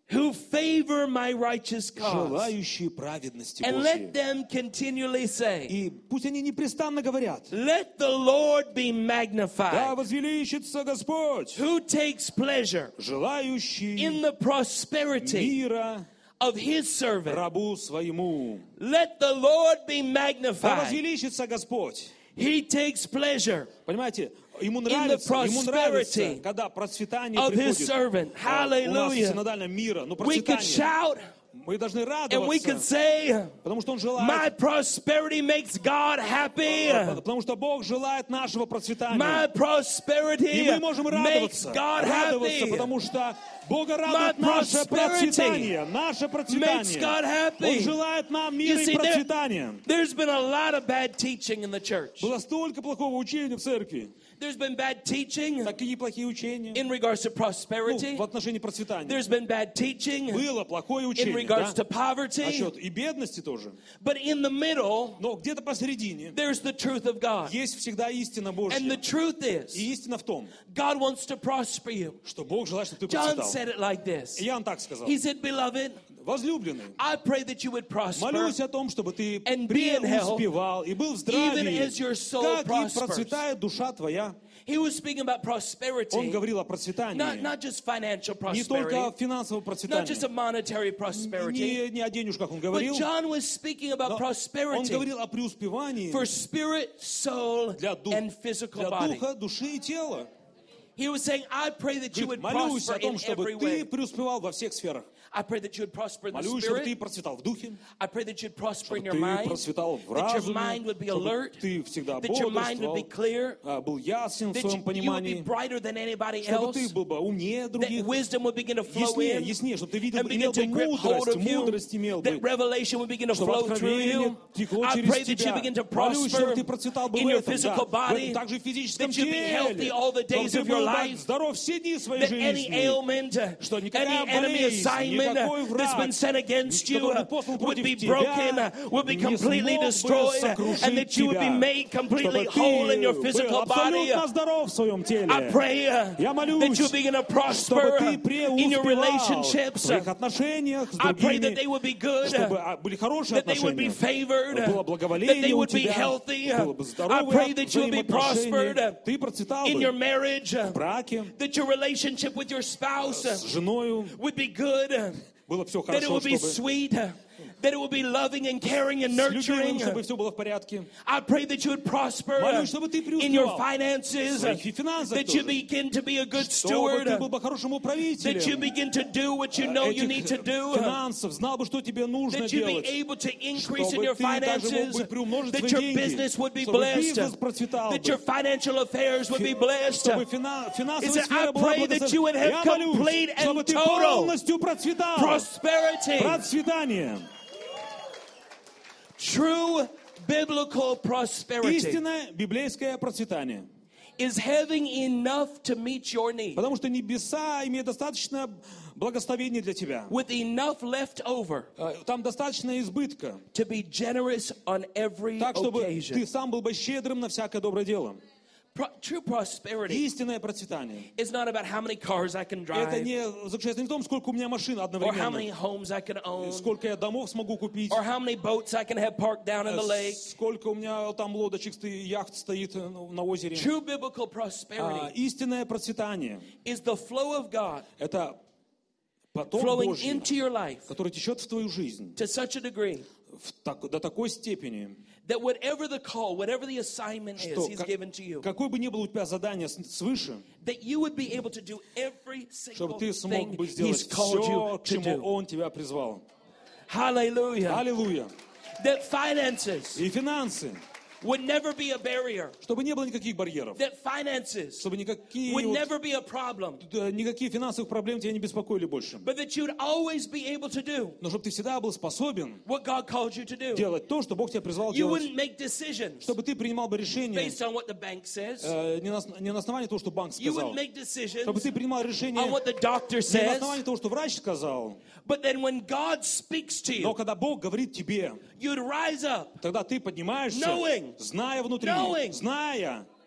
who favor my righteous cause. желающие праведности And let Божьей. them continually say, И пусть они непрестанно говорят: let the Lord be да magnified, возвеличится Господь, who takes pleasure желающий in the prosperity мира of his servant. рабу своему. Let the Lord be Да magnified. возвеличится Господь. He takes pleasure Понимаете, ему the нравится, prosperity когда процветание of his приходит. servant. У нас Hallelujah. синодально мира, но We could процветание. shout Мы должны and we could радоваться, say, потому что Он my желает, prosperity makes God happy. потому что Бог желает нашего My процветания. И prosperity мы можем makes радоваться, God happy. потому что Бога радует My наше prosperity процветание, наше Makes God процветание. happy. Он желает нам You мира see, и процветания. there's been a lot of bad teaching in the church. Было столько плохого учения в церкви, There's been bad teaching такие плохие учения in regards to prosperity. в отношении процветания. There's been bad teaching Было плохое in учение, regards to да? poverty. Насчет и бедности тоже. But in the middle, Но где-то посередине there's the truth of God. есть всегда истина And the Божья. truth И is, истина в том, God wants to prosper you. что Бог желает, чтобы ты John процветал. said it like this. И я вам так сказал. He said, beloved, Возлюбленный, I pray that you would prosper молюсь о том, чтобы ты and be in health, преуспевал и был в even as your здравии, soul как и prospers. процветает душа твоя. He was speaking about Он prosperity, говорил о процветании. not just financial Не только о prosperity, финансовом not just a процветании. monetary prosperity, Не о денежках он but говорил. John was speaking about Но он prosperity говорил о преуспевании for spirit, soul, для and physical для body. духа, души и тела. He was saying, I pray that you Говорит, would молюсь prosper о том, in чтобы every ты way. преуспевал во всех сферах. I pray that you would prosper in the Молюсь, чтобы ты spirit. процветал в духе, I pray that you'd prosper in чтобы your ты mind, процветал в that your разуме, mind would be чтобы alert, ты всегда that your mind would be бодрствовал, clear, был ясен в that своем you would be понимании, brighter than anybody чтобы else, ты был бы умнее that других, wisdom would begin to flow in, яснее, чтобы ты видел, and имел begin бы to grip hold of you, мудрость имел that бы, revelation would begin to чтобы flow through откровение you. текло I через pray that you тебя. begin to Молюсь, prosper чтобы ты процветал бы in в your этом, physical в body, этом также физическом that you be healthy теле, all the чтобы days ты of your был life, здоров все дни своей that any жизни, ailment, что any никакая enemy болезнь, assignment никакой that's been враг, sent against you который послан would против be тебя, broken, would be не completely смог бы destroyed, сокрушить and that you would be тебя, made completely чтобы whole in your ты был physical body. абсолютно здоров в своем теле. I pray Я молюсь, that you begin to чтобы prosper ты in your преуспевал в relationships. своих отношениях с I pray that другими, they would be good, чтобы были хорошие that they would be отношения, favored, было that благоволение they у would be тебя, healthy. было бы I здоровое pray that you would be prospered взаимоотношение, ты процветал in бы your marriage, в браке that your relationship with your spouse с женою, would be good, было все that it хорошо, would be чтобы sweet, that it would be loving and caring and с любимым, nurturing. чтобы все было в порядке. I pray that you would prosper Молюсь, чтобы ты in your преуспевал finances, в своих финансах that you тоже, begin to be a good чтобы ты был steward, бы хорошим that you управителем begin to do what you know you need to этих do, финансов, знал бы, что тебе нужно that you be делать, able to increase in чтобы your ты также мог finances, бы приумножить that свои your деньги, business would be чтобы blessed, бизнес процветал that бы, your financial affairs would be blessed. чтобы He финансовая said, I сфера была pray that you would благословена. have Я молюсь, complete чтобы and ты total полностью процветал. prosperity. Процветание. True biblical prosperity Истинное библейское процветание. is having enough to meet your need, Потому что небеса имеют достаточно благословения для тебя. with enough left over Там достаточно избытка. to be generous on every Так, чтобы occasion. ты сам был бы щедрым на всякое доброе дело. True prosperity Истинное процветание. is not about how many cars I can Это drive, не заключается не в том, сколько у меня машин or how many одновременно, homes I can own, сколько я домов смогу купить, or how many boats I can have parked down in the lake. сколько у меня там лодочек, яхт стоит на озере. True biblical prosperity Истинное процветание is the flow of God – это поток flowing Божий, into your life который течет в твою жизнь to such a degree до такой степени, that whatever the call, whatever the assignment is что He's given to you, какое бы ни было у тебя задание свыше, that you would be able to do every single чтобы ты смог thing бы He's сделать called все, you к to чему do. Он тебя призвал. Hallelujah. Аллилуйя. That finances И финансы, would never be a barrier. чтобы не было никаких барьеров, That finances чтобы никакие, would never be a problem. никакие финансовых проблем тебя не беспокоили больше. But that you'd always be able to do Но чтобы ты всегда был способен what God called you to do. делать то, что Бог тебя призвал You делать. wouldn't make decisions Чтобы ты принимал бы решения based on what the bank says. не на основании того, что банк You сказал. wouldn't make decisions Чтобы ты принимал решения on what the doctor не на says. основании того, что врач сказал. But then when God speaks to Но you, когда Бог говорит тебе, you'd rise up тогда ты поднимаешься, Knowing. зная внутри, Knowing. зная,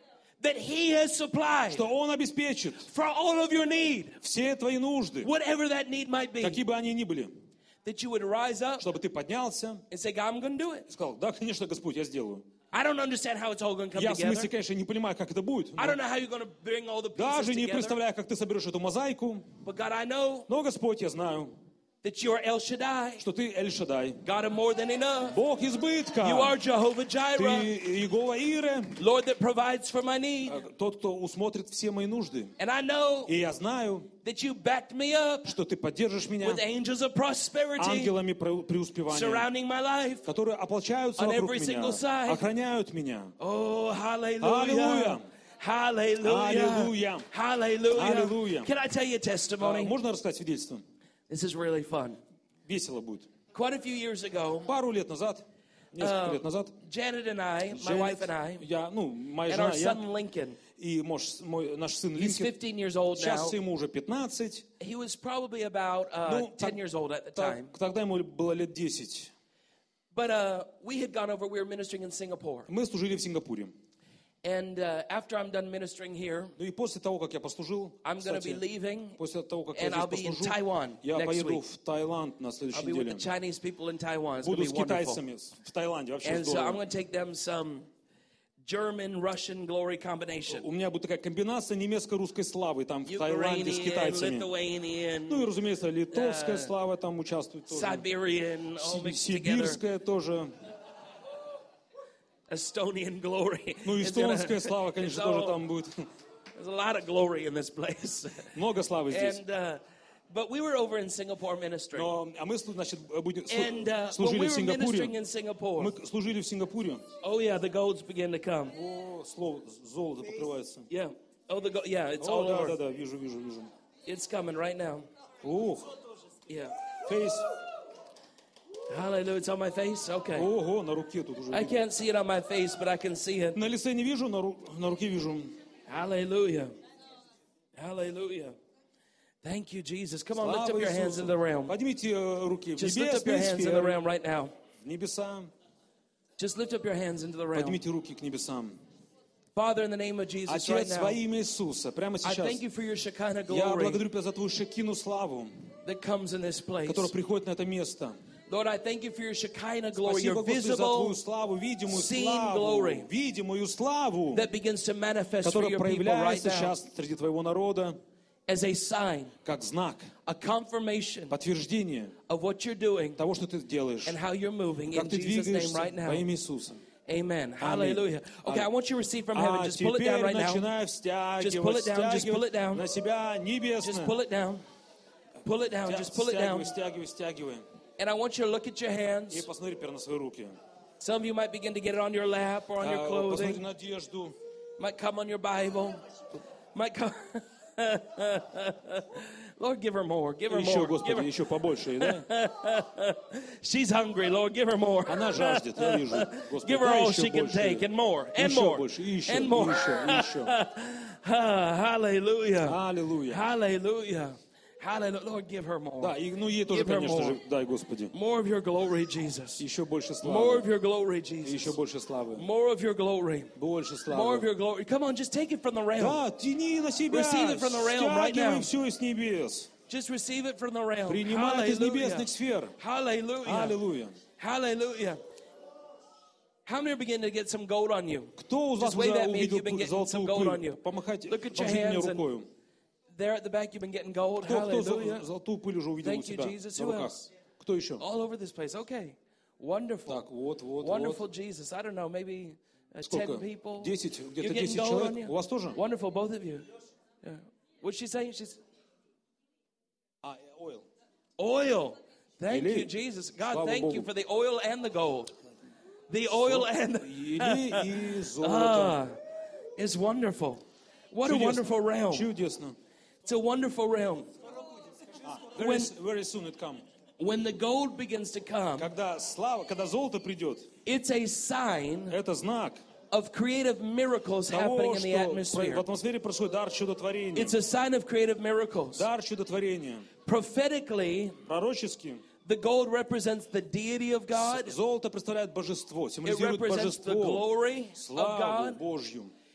that He has supplied что Он обеспечит for all of your need, все твои нужды, whatever that need might be, какие бы они ни были, that you would rise up чтобы ты поднялся and say, God, I'm going to do it. и сказал, да, конечно, Господь, я сделаю. I don't understand how it's all going to come Я в смысле, together. конечно, не понимаю, как это будет. I don't know how you're going to bring all the pieces Даже не together. представляю, как ты соберешь эту мозаику. But God, I know Но, Господь, я знаю, that you are El Shaddai, что ты Эль-Шадай. God of more than enough. Бог избытка. You are Jehovah Ты Jireh, Иегова Ире, Lord that provides for my need. тот, кто усмотрит все мои нужды. And I know И я знаю, that you backed me up что ты поддержишь меня with angels of prosperity ангелами преуспевания, surrounding my life. которые ополчаются On вокруг every меня, single side. охраняют меня. Oh, hallelujah. Hallelujah. Hallelujah. Hallelujah. Hallelujah. Can I tell you a testimony? Можно рассказать свидетельство? This is really fun. Весело будет. Quite a few years ago, Пару лет назад, несколько лет назад, Janet and I, my Janet, wife and I, моя and жена, our я, son Lincoln, и наш сын he's Линкин, 15 years old now. сейчас ему уже 15. He was probably about 10 years old at the time. Тогда ему было лет 10. But we had gone over, we were ministering in Singapore. Мы служили в Сингапуре. And after I'm done ministering here, Ну и после того, как я послужил, I'm going to be кстати, leaving, после того, как я and I'll здесь be in послужу, Taiwan я next поеду week. в Таиланд на I'll следующей be with the неделе. Chinese people in Taiwan. It's going Буду to с be wonderful. китайцами в Таиланде, вообще And so I'm здорово. going to take them some German-Russian glory combination. У меня будет такая комбинация немецко-русской славы там в Таиланде с Ukrainian, китайцами. Lithuanian, Ну и, разумеется, литовская слава там участвует тоже. Siberian, all mixed together. Сибирская тоже. Estonian glory. Ну, It's gonna- эстонская слава, конечно, it's тоже all- там будет. There's a lot of glory in this place. Много славы здесь. And but we were over in Singapore ministering. А мы, значит, And when служили we в were ministering Сингапуре. in Singapore, Мы служили в Сингапуре. oh yeah, the golds began to come. О, слово, золото покрывается. Yeah. Oh, yeah, it's О, all да, over. да, да, вижу. It's coming right now. Ух, Yeah. фейс. Hallelujah. It's on my face? Okay. Ого, на руке тут уже. I видно. can't see it on my face, but I can see it. На лице не вижу, на руке вижу. Hallelujah. Hallelujah. Thank you, Jesus. Come on, lift Слава up your hands Иисусу. in the realm. Поднимите руки в Just lift up your небесные hands in the сферы, realm right now. в небеса. Just lift up your hands into the realm. Поднимите руки к небесам. Father, in the name of Jesus, right Отец, now, во имя Иисуса, прямо I сейчас thank you for your Shekinah я glory благодарю Тебя за Твою шекину славу, that comes in this place. которая приходит на это место. Lord, I thank you for your Shekinah glory, Спасибо, your Господи, за Твою visible славу, видимую seen славу, glory видимую славу, that begins to manifest for которая your people right проявляется now сейчас среди Твоего народа, as a sign, как знак, a confirmation подтверждение of what you're doing того, что Ты делаешь, and how you're moving как in Ты Jesus' name двигаешься right now. во имя Иисуса. Amen. Hallelujah. Okay, I want you to receive from heaven. А Just pull it down теперь right now. начинай Just pull it down, just pull it down. на себя небесно. Just pull it down. Pull it down. Just pull it down. Стягивай. And I want you to look at your И hands. посмотри теперь на свои руки. Some of you might begin to get it on your lap or on your Посмотри clothing. на одежду. Might come on your Bible. Might come. Lord, give her more. Give her Еще, more. Give Господи, her. еще побольше, да? She's hungry. Lord, give her more. Она жаждет, я вижу. Господи, Give her дай all еще she can больше. take and more and Еще more больше, и еще, and и more. еще, и еще. Hallelujah. Аллилуйя. Hallelujah. Hallelujah. Lord, give her more. Да, и, ну ей тоже, Give her конечно more. же, дай, Господи. More of your glory, Jesus. Еще больше More славы. of your glory, Еще Jesus. больше славы. More of your glory. Больше More of славы. your glory. Come on, just take it from the realm. Да, тяни на себя. Receive it from the realm right now. Стягивай все из небес. Just receive it from the realm. Принимай из Hallelujah. небесных сфер. Hallelujah. Аллилуйя. Hallelujah. How many are beginning to get some gold on you? Кто из вас Just wave уже at me if увидел you've been getting some золотую gold on пыль? you. Помахайте, Look at your помашите мне hands and- рукою. There at the back, you've been getting gold. Кто Hallelujah. золотую пыль уже увидел у Thank you, себя Jesus. на Who руках? else? Кто еще? All over this place. Okay. Wonderful. Так, вот. Wonderful Jesus. I don't know, maybe 10 Сколько? people. 10, You're где-то getting 10 gold on человек. you? У вас тоже? Wonderful, both of you. Yeah. What's she saying? She's Oil. oil. Thank Или- you, Jesus. God, Слава thank you Богу. for the oil and the gold. The oil and the... Или и золото. Ah, it's wonderful. What a wonderful realm. Чудесно. It's a wonderful realm. Very soon it come. When the gold begins to come, Когда слава, когда золото придет, it's a sign это знак of creative miracles happening того, in the что в atmosphere. атмосфере происходит дар чудотворения. It's a sign of creative miracles. Дар чудотворения. Prophetically, Пророчески the gold represents the deity of God. золото представляет божество, It символизирует represents the божество, glory of славу God. Божью.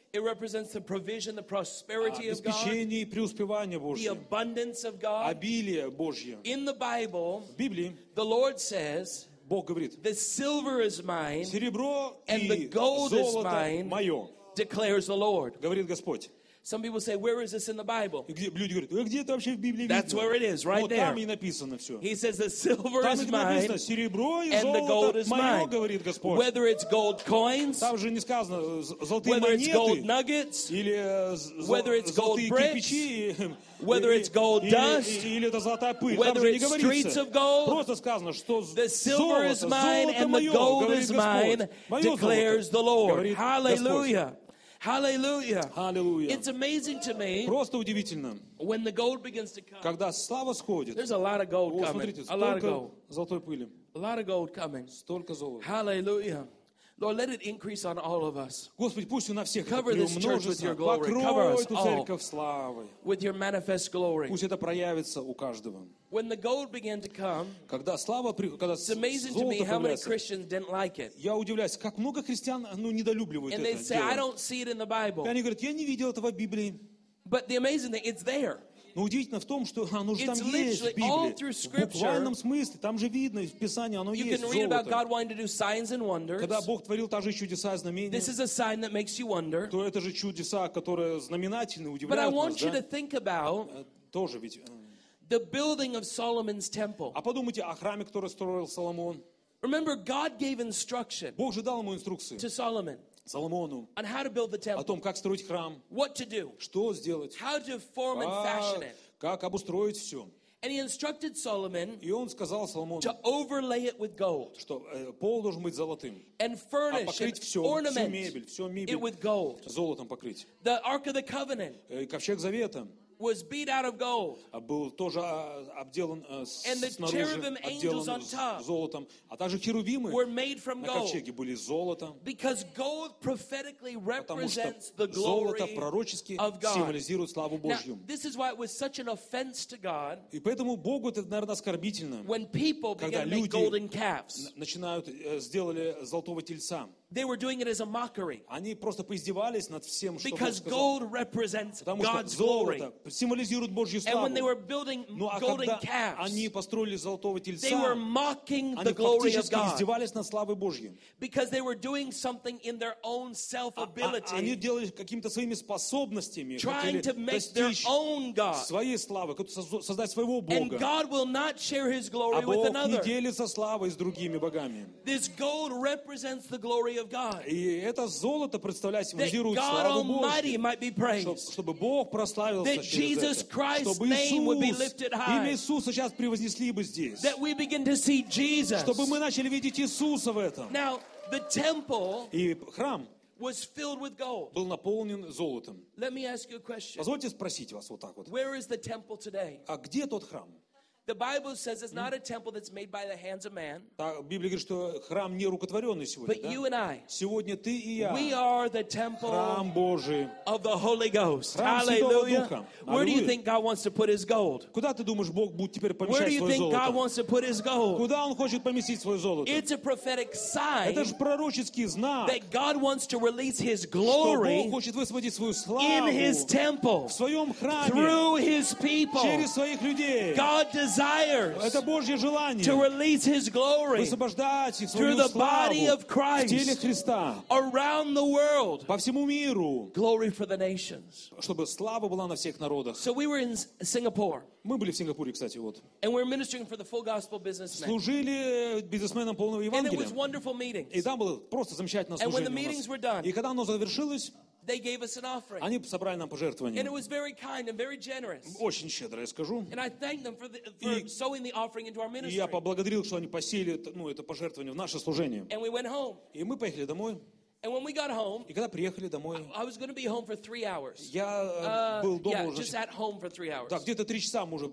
It represents the provision, the prosperity of God, обеспечение и преуспевание the Божье, abundance of God. обилие Божье. In the Bible, В Библии the Lord says, Бог говорит, the silver is mine, серебро and the и gold is золото mine, мое, declares the Lord. говорит Господь. Some people say, where is this in the Bible? И люди говорят, где это вообще в Библии That's видно? where it is, right Вот there. там и написано все. He says the silver Там is и mine, написано, серебро и and the gold золото is мое, mine. говорит Господь. Whether it's gold coins, Там же не сказано золотые whether it's gold монеты nuggets, или whether it's gold золотые bricks, кирпичи, whether it's gold dust, или это золотая пыль. whether Там же не it's streets говорится. of gold. Просто сказано, что The silver is золото mine and the мое, gold говорит is mine, Господь. Мое declares золото, the Lord. говорит Hallelujah. Hallelujah. Аллилуйя. It's amazing to me Просто удивительно, when the gold begins to come. когда слава сходит. There's a lot of gold О, coming. смотрите, A lot of столько gold. золотой пыли, A lot of gold coming. столько золота. Hallelujah. Lord, let it increase on all of us Господи, пусть у нас всех Cover this church with your glory. Cover покрой us эту all. церковь славой. with your manifest glory. Пусть это проявится у каждого. When the gold began to come, Когда слава, когда it's amazing to me золото how many появляется, Christians didn't like it. я удивляюсь, как много христиан недолюбливают And they это say, I дело. don't see it in the Bible. И они говорят, я не видел этого в Библии. But the amazing thing, it's there. Но удивительно в том, что оно же там It's есть в literally all Библии. through В Scripture. буквальном смысле, там же видно в Писании, оно You есть can read about золото. God wanting to do signs and wonders. Когда Бог творил также чудеса и знамения, This is a sign that makes you wonder. то это же чудеса, которые знаменательны, But I удивляют нас, want you to да? think about Тоже ведь. the building of Solomon's temple. А подумайте о храме, который строил Соломон. Remember, God gave instruction Бог же дал ему инструкции, to Solomon Соломону, on how to build the о temple, том, как строить храм, what to do, что сделать, how to form and fashion it. как обустроить все. And he instructed Solomon И он сказал Соломону, to overlay it with gold что пол должен быть золотым, and а furnish покрыть and всю ornament мебель, всю it мебель with gold. золотом покрыть. The Ark of the Covenant Ковчег Завета was beat out of gold. был тоже обделан And the снаружи, cherubim angels on отделан top золотом, а также херувимы were made from на gold. ковчеге были золотом, Because gold prophetically потому что represents the золото glory пророчески of God. символизирует славу Now, Божью. this is why it was such an offense to God И поэтому Богу это, наверное, оскорбительно, when people когда began to make люди golden calves. начинают, сделали золотого тельца. They were doing it as a mockery. Они просто поиздевались над всем, что Бог Because сказал. gold represents Потому что God's glory. золото символизирует Божью And when they were славу. building Ну а golden когда calves, они построили золотого they were тельца, mocking the они glory of фактически God. издевались над славой Божьей. Because they were doing something in their own Они self-ability, делали какими-то своими способностями, trying хотели to make their достичь own God. своей славы, создать своего And Бога. God will not share his glory А with Бог не another. делится славой с другими богами. This gold represents the glory of God. И это золото представляет, That символизирует God славу Almighty Божью. might be praised. Чтобы Бог прославился That через Jesus это. Christ's Чтобы name would be Иисус, lifted high. имя Иисуса сейчас превознесли бы здесь. That we begin to see Jesus. Чтобы мы начали видеть Иисуса в этом. Now, the temple И храм was filled with gold. был наполнен золотом. Let me ask you a question. Позвольте спросить вас вот так вот. Where is the temple today? А где тот храм? The Bible says it's not a temple that's made by the hands of man, Библия говорит, что храм не рукотворенный сегодня. but Да? you and I. Сегодня ты и я. We are the temple Храм Божий. of the Holy Ghost. Храм Святого Hallelujah. Духа. Where do you Аллилуйя. think God wants to put his gold? Куда ты думаешь, Бог будет теперь Where do помещать you свое think God золото? wants to put his gold? Куда Он хочет поместить свое золото? It's a prophetic sign Это же пророческий знак, that God wants to release his что glory Бог хочет высвободить свою in славу his temple в своем храме through his people. через своих людей. God desires Это Божье to желание release his glory высвобождать их through свою the body славу of в теле Christ Христа around the world. по всему миру, Glory for the nations. чтобы слава была на всех народах. So we were in Singapore, Мы были в Сингапуре, кстати, вот. and we're ministering for the full gospel businessmen. Служили бизнесменам полного And it was Евангелия. wonderful meetings. И там было просто замечательное And when the служение у meetings нас. were done, И когда оно завершилось, they gave us an offering. они собрали нам And пожертвования. it was very kind and very generous. Очень щедро, я скажу. And I thanked them for sowing the offering into our И ministry. я поблагодарил, что они посеяли это пожертвование в наше служение. And we went home. И мы поехали домой. And when we got home, И когда приехали домой, I was going to be home for 3 hours. я был дома Yeah, уже. just at home for 3 hours. Да, где-то 3 часа мы уже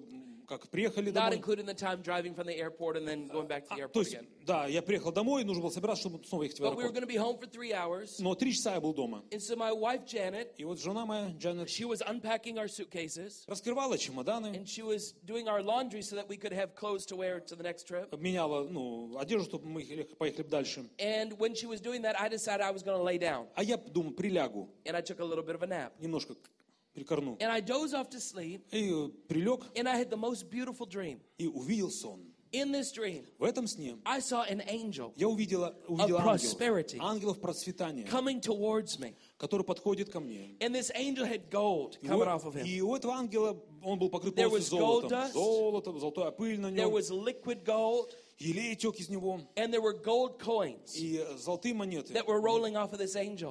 как приехали not домой. including the time driving from the airport and then going back to the То airport есть, again. да, я приехал домой, нужно было собираться, чтобы снова ехать в But we were аэропорт. going to be home for 3 hours. Но 3 часа я был дома. And so my wife, Janet, И вот жена моя, Джанет, she was unpacking our suitcases. раскрывала чемоданы, And she was doing our laundry so that we could have clothes to wear to the next trip. меняла, одежду, чтобы мы поехали бы дальше. And when she was doing that, I decided I was going to lay down. А я думаю, прилягу, And I took a little bit of a nap. немножко прикорну. And I dozed off to sleep. И прилег, And I had the most beautiful dream. и увидел сон. In this dream, В этом сне I saw an angel я увидел prosperity ангелов процветания, coming towards me. который подходит ко мне. And this angel had gold coming off of him. И у этого ангела он был покрыт There полностью was gold золотом. dust. Золото, золотая пыль на There нем. was liquid gold. Елей тек из него. And there were gold coins И золотые монеты. that were rolling off of this angel.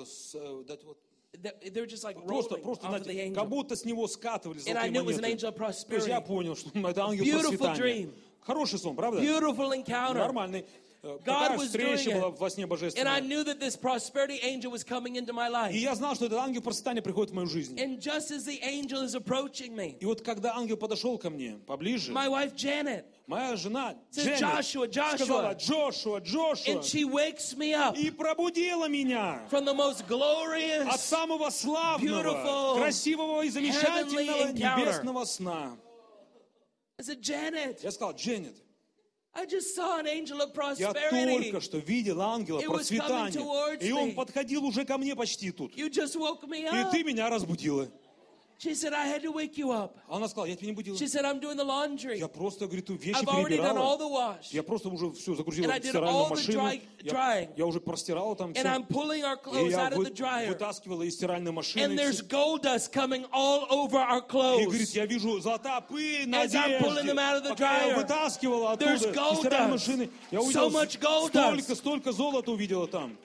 They're just like rolling Просто, off of the знаете, angel. как будто с него скатывались And I золотые knew it was an монеты. angel of То есть prosperity. я понял, что это ангел Beautiful процветания. dream. Хороший сон, правда? Beautiful encounter. Нормальный. God Такая was встреча doing была it. во сне And I божественная. knew that this prosperity angel was coming into my И life. я знал, что этот ангел процветания приходит в мою жизнь. And just as the angel is approaching me, И вот когда ангел подошел ко мне поближе, my wife Janet моя жена says, Дженнет Joshua, сказала: Joshua. Джошуа. And she wakes me up И пробудила меня from the most от glorious, самого славного, beautiful, красивого и замечательного heavenly encounter. небесного сна. I said, Janet, Я сказал: Дженнет, I just saw an angel of я prosperity. только что видел ангела It was coming процветания. towards И он me. подходил уже ко мне почти тут. You just woke me И up. ты меня разбудила. She said, I had to wake you up. А она сказала: я тебя не будила. She said, I'm doing the laundry. Я просто, говорит, вещи I've already done all перебирала. the wash. Я просто уже все загрузила And I в did стиральную all the машину. drying. Я уже простирала там And все. I'm pulling our И clothes я out of the dryer. вытаскивала из стиральной машины. And there's gold dust coming all over our И говорит, clothes. я вижу золотая пыль на As I'm pulling them out of одежде. the Пока я dryer, вытаскивала there's оттуда gold из стиральной dust. машины, я So увидела much gold dust. столько золота увидела там.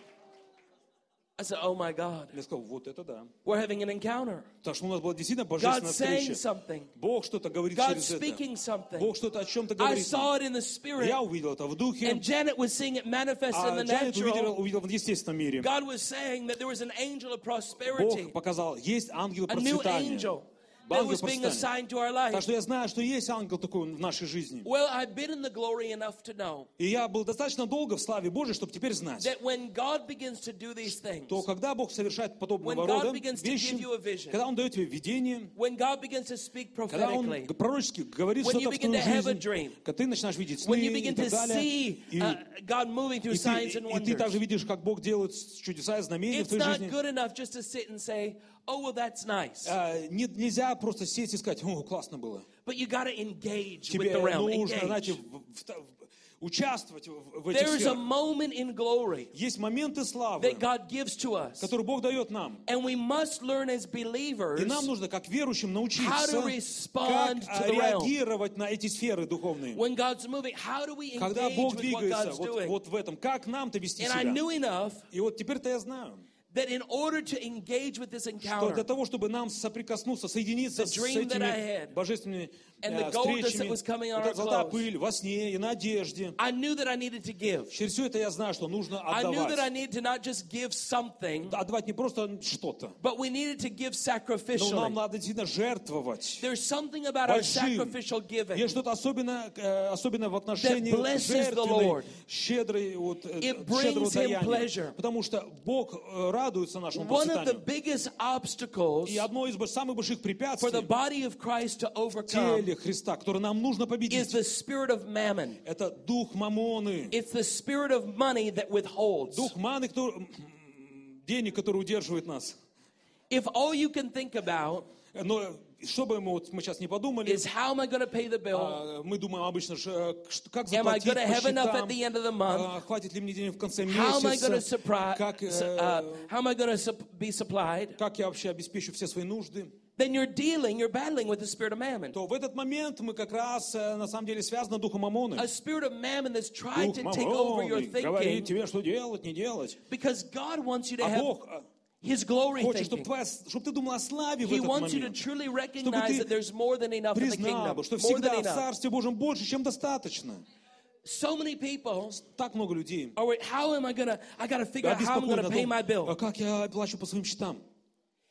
I said, oh my God, Я сказал: вот это да. we're having an encounter. Так что у нас была действительно God's божественная saying встреча. something. Бог что-то говорит God's через это. speaking something. Бог что-то о чем-то I говорит. saw it in the spirit. Я увидел это в духе, And Janet was seeing it manifest in а the Джанет natural. увидел в естественном мире. God was saying that there was an angel of Бог prosperity. показал, есть ангел A new процветания. angel that Ангел was being процветания. assigned to our life. Так что я знаю, что есть ангел такой в нашей жизни. Well, I've been in the glory enough to know И я был достаточно долго в славе Божьей, чтобы теперь знать, that when God begins to do these things, то когда Бог совершает подобного When God рода begins to вещи, give you a vision, когда Он дает тебе видение, when God begins to speak когда Он prophetically, пророчески говорит when you что-то в begin твою to have a жизнь, dream, когда ты начинаешь видеть when сны you и begin так to далее, see God moving through signs and и ты также wonders, видишь, как Бог делает чудеса и знамения в it's твоей not жизни, good enough just to sit and say, oh, well, that's nice. нельзя просто сесть и сказать: о, классно было. But you got to engage with Тебе the realm. нужно, Engage. знаете, участвовать в этих There is a сферах. moment in glory Есть моменты славы, that God gives to us. которые Бог дает нам. And we must learn as believers И нам нужно, как верующим, how научиться, to respond как to the realm. реагировать на эти сферы духовные. When God's moving, how do we Когда engage Бог with what двигается God's doing? вот в этом, как нам-то вести And I себя. knew enough И вот теперь-то я знаю, that in order to engage with this что для encounter того, чтобы нам соприкоснуться, соединиться The с dream that I этими had, божественными and the gold dust that was встречами, coming on вот our эта золотая clothes, пыль во сне и на одежде, I knew that I needed to give. через все это я знаю, что нужно I knew that I отдавать. needed to not just give something, Отдавать не просто что-то, but we needed to give но нам sacrificially. надо действительно жертвовать. There's something about our Большим. sacrificial giving. Есть что-то особенное в отношении That blesses the Lord. жертвенной, It щедрого brings him даяния. pleasure. Потому что Бог радуется нашему One of the процветанию. biggest obstacles И одно из самых больших for the препятствий body of Christ to в overcome теле Христа, которое нам нужно is победить, the spirit of mammon. это дух мамоны. It's the spirit of money that withholds. Дух маны, денег, который удерживает нас. If all you can think about Но что бы мы сейчас не подумали, is how am I going to pay the bill? мы думаем обычно, как Am I заплатить going to по have enough счетам, at the end of the month? хватит ли мне денег в конце How am I going to месяца, how am I going to be supplied? как я вообще обеспечу все свои нужды. Then you're battling with the spirit of mammon. То в этот момент мы как раз на самом деле связаны духом мамоны. A spirit of mammon that's trying Дух to take over your мамоны говорит thinking тебе, что делать, не делать. because God wants you to А have Бог His glory хочет, thinking. чтобы ты думал о славе в He этот wants you to момент. truly Чтобы recognize ты that there's more than enough in the признал kingdom. бы, что More than всегда в enough. Царстве Божьем больше, чем достаточно. So many people Так много людей are, how am I got to figure out how I'm going to pay my bill. как я плачу по своим счетам.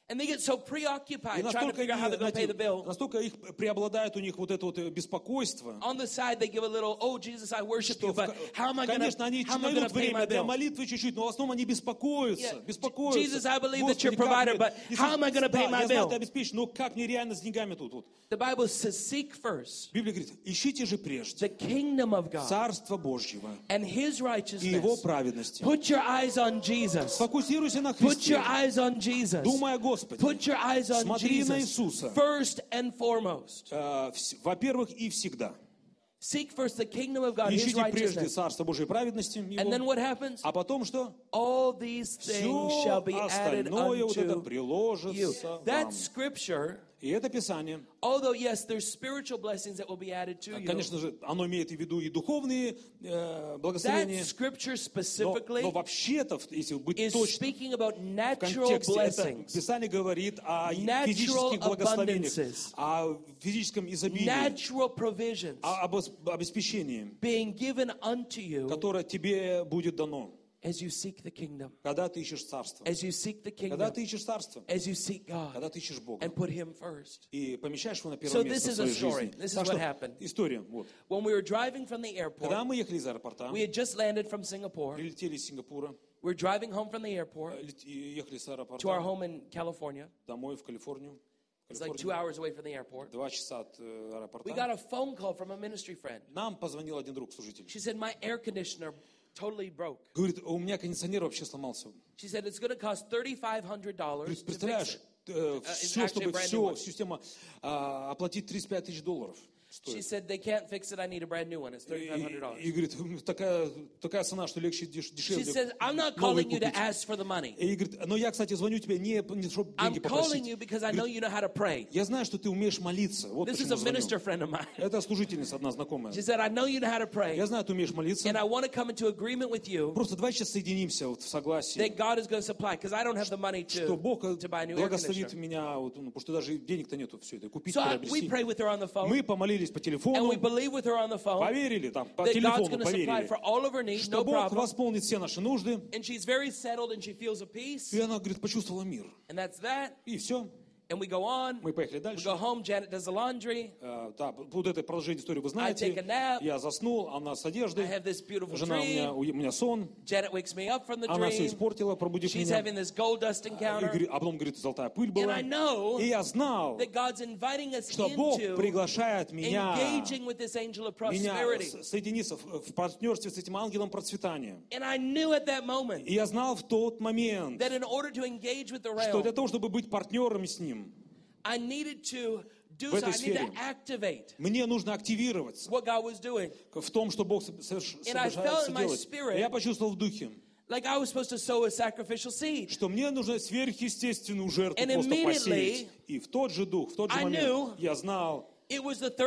And they get so И preoccupied trying to figure out how they're going to pay the bill. настолько их преобладает у них вот это вот беспокойство, On the side, they give a little, oh, Jesus, I worship you, что, but how am I going конечно, они to найдут pay my время для bill? молитвы чуть-чуть, но в основном они беспокоятся. Беспокоятся. Jesus, I believe that Господи, you're как provider, мне- but how am I going to pay Да, my я знаю, bill? ты обеспечишь, но как мне реально с деньгами тут? The Bible says, seek first Библия говорит, ищите же прежде the kingdom of God Царство Божьего and His и Его righteousness. праведности. Put your eyes on Jesus. Фокусируйся на Put your Христе. eyes on Jesus. Думай о Господе. Put your eyes on Смотри на Jesus Иисуса. first and foremost. Во-первых, и всегда. Seek first the kingdom of God, His Ищите прежде righteousness. Царство Божьей праведности And then Его. what happens? А потом что? All these things Все shall be added остальное вот это unto you. приложится That вам. scripture, И это Писание, although yes, there's spiritual blessings that will be added to you. конечно же, оно имеет в виду и духовные That благословения, scripture но specifically вообще-то, если быть is точным, speaking about в natural контексте это blessings, Писание говорит о Natural физических благословениях, abundances. о физическом изобилии, natural provisions об обеспечении, being given unto you которое тебе будет дано, as you seek the kingdom, когда ты ищешь Царство. as you seek the Когда kingdom, ты ищешь Царство, as you seek God когда ты ищешь Бога and put Him first. и помещаешь его на So первое this место в is a своей story. жизни. This is Так what что happened. история. Вот. When we were driving from the Когда airport, мы ехали из аэропорта, we had just landed from Singapore. прилетели из Сингапура, We're driving home from the airport и ехали с to our аэропорта home in California. домой в Калифорнию. It's like 2 hours away from the airport. 2 часа от We аэропорта. got a phone call from a ministry friend. Нам позвонил один друг, служитель. She said, my air conditioner totally broke. Говорит, у меня кондиционер вообще сломался. She said, it's going to cost $3,500 Говорит, to fix представляешь, it. все, actually a чтобы brand new one. всю систему оплатить $35,000 She стоит. said, they can't fix it. I need a brand new one. It's И $3,500. говорит, такая цена, что легче, She дешевле says, I'm not новый calling you to купить. ask for the money. И говорит, но я, кстати, звоню тебе не чтобы I'm деньги calling попросить. you because I know you know how to pray. Я знаю, что ты умеешь молиться. Вот This is почему a звоню. minister friend of mine. Это служительница одна знакомая. She said, I know you know how to pray. Я знаю, ты умеешь молиться. And I want to come into agreement with you Просто давай сейчас соединимся вот в согласии, that God is going to supply because I don't have the money что Бог to buy a new air благословит conditioner. меня, вот, ну, потому что даже денег-то нету все это купить, So we приобрести. pray with her on the phone Мы помолились по and телефону, we believe with her on the phone поверили, там, по that God's телефону going to supply поверили, for all of her needs, что no Бог problem. восполнит все наши нужды. And she's very settled and she feels a peace. И она, говорит, почувствовала мир. And that's that. И все. And we go on. Мы поехали We дальше. go home. Janet does the laundry. Да, вот это продолжение истории вы I знаете. take a nap. Я заснул, она с I одеждой. have this beautiful Жена у dream. меня сон. Janet wakes me up from the Она все dream. испортила, пробудив She's меня. having this gold dust encounter. А потом, говорит, золотая пыль And была. I know И я знал, that God's inviting us что Бог into приглашает меня engaging with this angel of prosperity. соединиться в партнерстве с этим ангелом процветания. And I knew at that moment И я знал в тот момент, that in order to engage with the что для realm, того, чтобы быть партнерами с ним, I needed to do в so. этой I needed сфере to activate мне нужно активироваться what God was doing. в том, что Бог And I felt собирается in my делать. spirit- И я почувствовал в духе, Like I was supposed to sow a sacrificial seed. что мне нужно сверхъестественную жертву And просто immediately посеять. И в тот же дух, в тот же I момент knew я знал, It was the что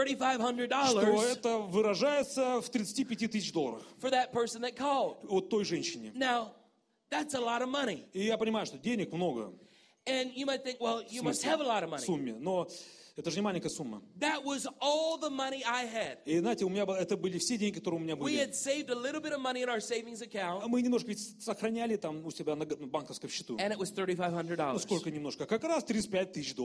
$3,500 это выражается в $35 тысяч for that person that called. от той женщине. Now, that's a lot of money. И я понимаю, что денег много And you might think, well, you в must смысле, have a lot of в money. сумме, но это же не маленькая сумма. That was all the money I had. И знаете, у меня это были все деньги, которые у меня We были. had saved a little bit of money in our savings account, Мы немножко ведь сохраняли там у себя на банковском счету. and it was Ну $3,500. сколько немножко? Как раз $35 тысяч.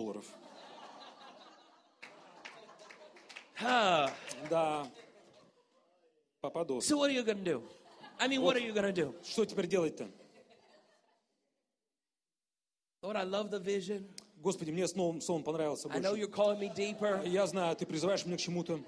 Да. Пападос. So what are you going to do? I mean, what are you going to do? Что теперь делать-то? Lord, I love the vision. Господи, мне сон понравился I know больше. you're calling me deeper. Я знаю, ты призываешь меня к чему-то.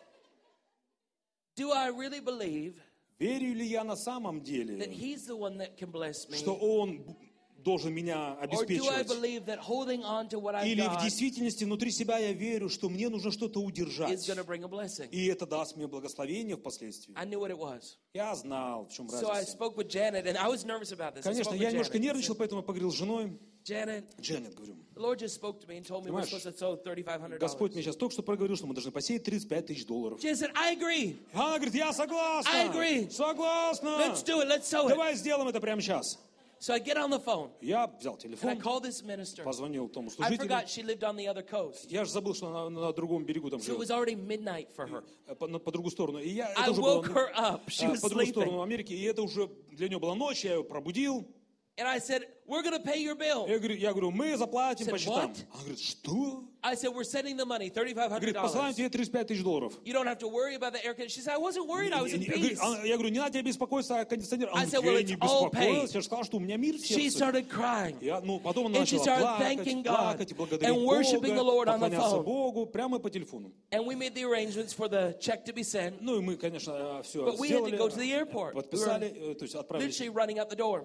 Do I really believe Верю ли я на самом that деле, He's the one that can bless me? что Он должен меня Or do I обеспечивать? believe that holding on to what I've Или в got действительности внутри себя я верю, что мне нужно что-то is удержать, going to bring a blessing? и это даст мне благословение впоследствии? I knew what it was. Я знал, в чем So I разница. spoke with Janet, and I was nervous about this. I Конечно, spoke я with немножко Janet. I нервничал, said, поэтому я поговорил с женой. Janet, Дженнет, говорю, the Lord just spoke to me and told me we're Понимаешь, supposed to sow $3,500. Господь мне сейчас только что проговорил, что мы должны посеять $35 тысяч. She said, I agree. Она говорит, я согласна. I agree. Согласна. Let's do it. Let's sow it. Давай сделаем это прямо сейчас. So I get on the phone, Я взял and I телефон, called this minister. позвонил тому I служителю. forgot she lived on the other coast. Я же забыл, что она на другом берегу там So it was живет, already midnight for her. по другую сторону. И I это уже было woke her up. She was по другую сторону sleeping. Америки, и это уже для нее была ночь, я ее пробудил. And I said, we're going to pay your bill. Я говорю, мы заплатим Said, по счетам. what? Он говорит, что? I said, we're sending the money, Говорит, посылаем $3,500. тебе $35,000. You don't have to worry about the air conditioner. She said, I wasn't worried. I was in peace. Я говорю, не надо тебе беспокоиться о кондиционере. I Он said, говорит, well, я не it's all беспокоился, paid. я же сказал, что у меня мир в She сердце. started crying. Потом она And she начала started thanking God плакать и благодарить and worshiping the Lord Бога, on the поклоняться phone. Богу прямо по телефону. And we made the arrangements for the check to be sent. Ну и мы, конечно, все But we had to сделали, go to the airport. подписали, то есть отправились. Literally running out the door.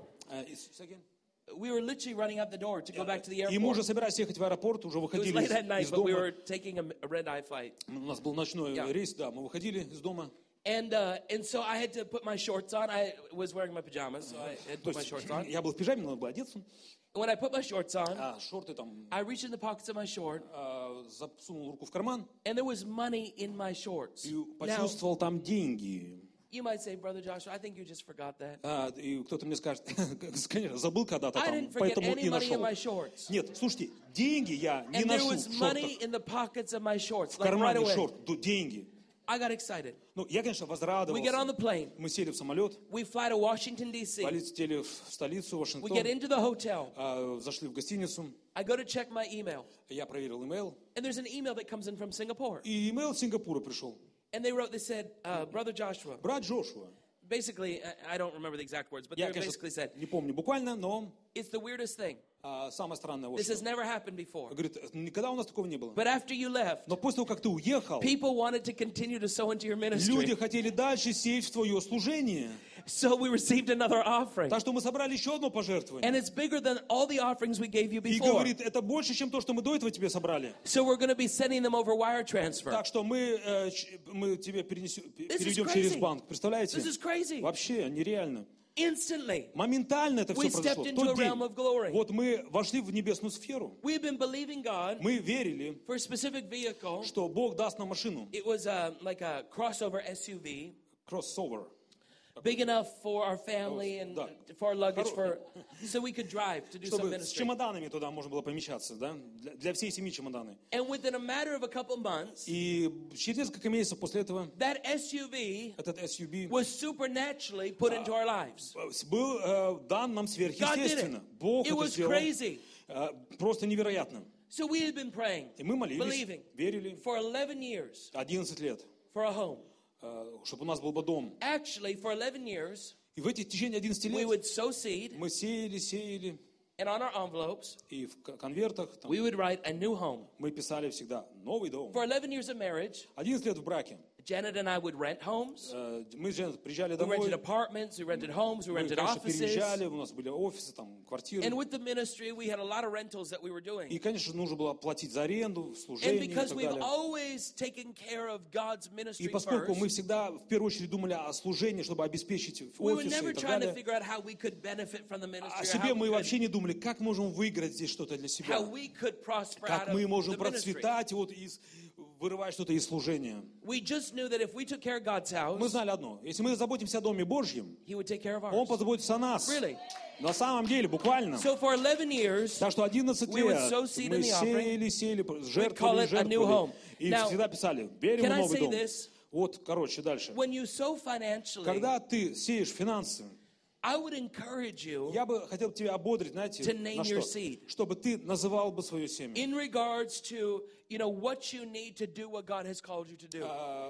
We were literally running out the door to go back to the И мы уже airport. собирались ехать в аэропорт, уже It was выходили late at night, из but we дома. were taking a red-eye flight. У нас был ночной Yeah. рейс, да, мы выходили из дома. And so I had to put my shorts on. I was wearing my pajamas, so I had to То put my есть shorts on. я был в пижаме, надо было одеться, When I put my shorts on, а шорты там I reached in the pockets of my short, засунул руку в карман and there was money in my shorts. и Now, почувствовал там деньги. you might say, Brother Joshua, I think you just forgot that. И кто-то мне скажет, конечно, забыл когда-то I там, didn't forget поэтому any и money in my нашел. shorts. Нет, слушайте, деньги я не And there ношу was в money шортах, in the pockets of my shorts, в like right кармане away. шорт, деньги. I got excited. Ну, я, конечно, We get on возрадовался. the plane. Мы сели в самолет, We fly to Washington, D.C. полетели в столицу, We get Вашингтон, into the hotel. зашли в гостиницу, I go to check my email. я проверил имейл, And there's an email that comes in from Singapore. и имейл с Сингапура пришел. And they said, Brother Joshua. Брат Джошуа. Basically, I don't remember the exact words, but they Я, basically конечно, said, не помню буквально, но it's the weirdest thing. самое странное вот This что. has never happened before. Говорит, никогда у нас такого не было. But after you left, Но после того, как ты уехал, people wanted to continue to sow into your ministry. люди хотели дальше сеять в твое служение. So we received another offering. Так что мы собрали еще одно пожертвование. And it's bigger than all the offerings we gave you И before. говорит, это больше, чем то, что мы до этого тебе собрали. So we're going to be sending them over wire transfer. Так что мы тебе переведем crazy. через банк. Представляете? This is crazy. Вообще нереально. Instantly, Моментально это we все stepped произошло. В into a тот день. realm of glory. Вот мы вошли в небесную сферу. We've been believing God Мы верили, for a specific vehicle. что Бог даст нам машину. It was like a crossover SUV, Кроссовер. big enough for our family and Да. for our luggage, so we could drive to do some Чтобы с ministry. чемоданами туда можно было помещаться, да? Для всей семьи чемоданы. And within a matter of a couple months, И через несколько месяцев после этого that SUV этот SUV was supernaturally put into our lives. был дан нам God did it. сверхъестественно. Бог It это was сделал. crazy. Просто невероятно. So we had been praying, И мы молились, believing верили for 11 years 11 лет, for a home. чтобы у нас был бы дом. Actually, for 11 years, И в эти течение 11 we лет would sow seed, мы сеяли, and on our envelopes, и в конвертах там, we would write a new home. мы писали всегда «Новый дом». For 11 years of marriage, 11 лет в браке. Janet and I would rent homes. Мы с Дженет приезжали We домой, rented apartments, we rented homes, we мы, rented конечно, offices. переезжали, у нас были офисы, там, квартиры. And with the ministry, we had a lot of rentals that we were И, doing. конечно, нужно было платить за аренду, And служение и because так we've далее. always taken care of God's И ministry поскольку мы first, всегда в первую очередь думали о служении, чтобы обеспечить we were офисы never и так trying to далее, figure out how we could benefit from the ministry, о or себе how мы we вообще could, не думали, как можем выиграть здесь что-то для себя, how we could prosper out как of мы можем the ministry. процветать, вот, вырывать что-то из служения. We just knew that if we took care of God's Мы house, знали одно, если мы заботимся о Доме Божьем, He would take care of Он ours. позаботится о нас. Really? На самом деле, буквально. So for 11 years, Так что 11 we would лет sow seed мы in the offering. сеяли, call it a new home. И Now, всегда писали, верим can в I новый say дом. this? Вот, короче, дальше. when you sow financially, Когда ты сеешь финансы, I would encourage you я бы хотел тебя ободрить, знаете, to name на your что? seed. Чтобы ты называл бы свое семя. in regards to, what you need to do what God has called you to do.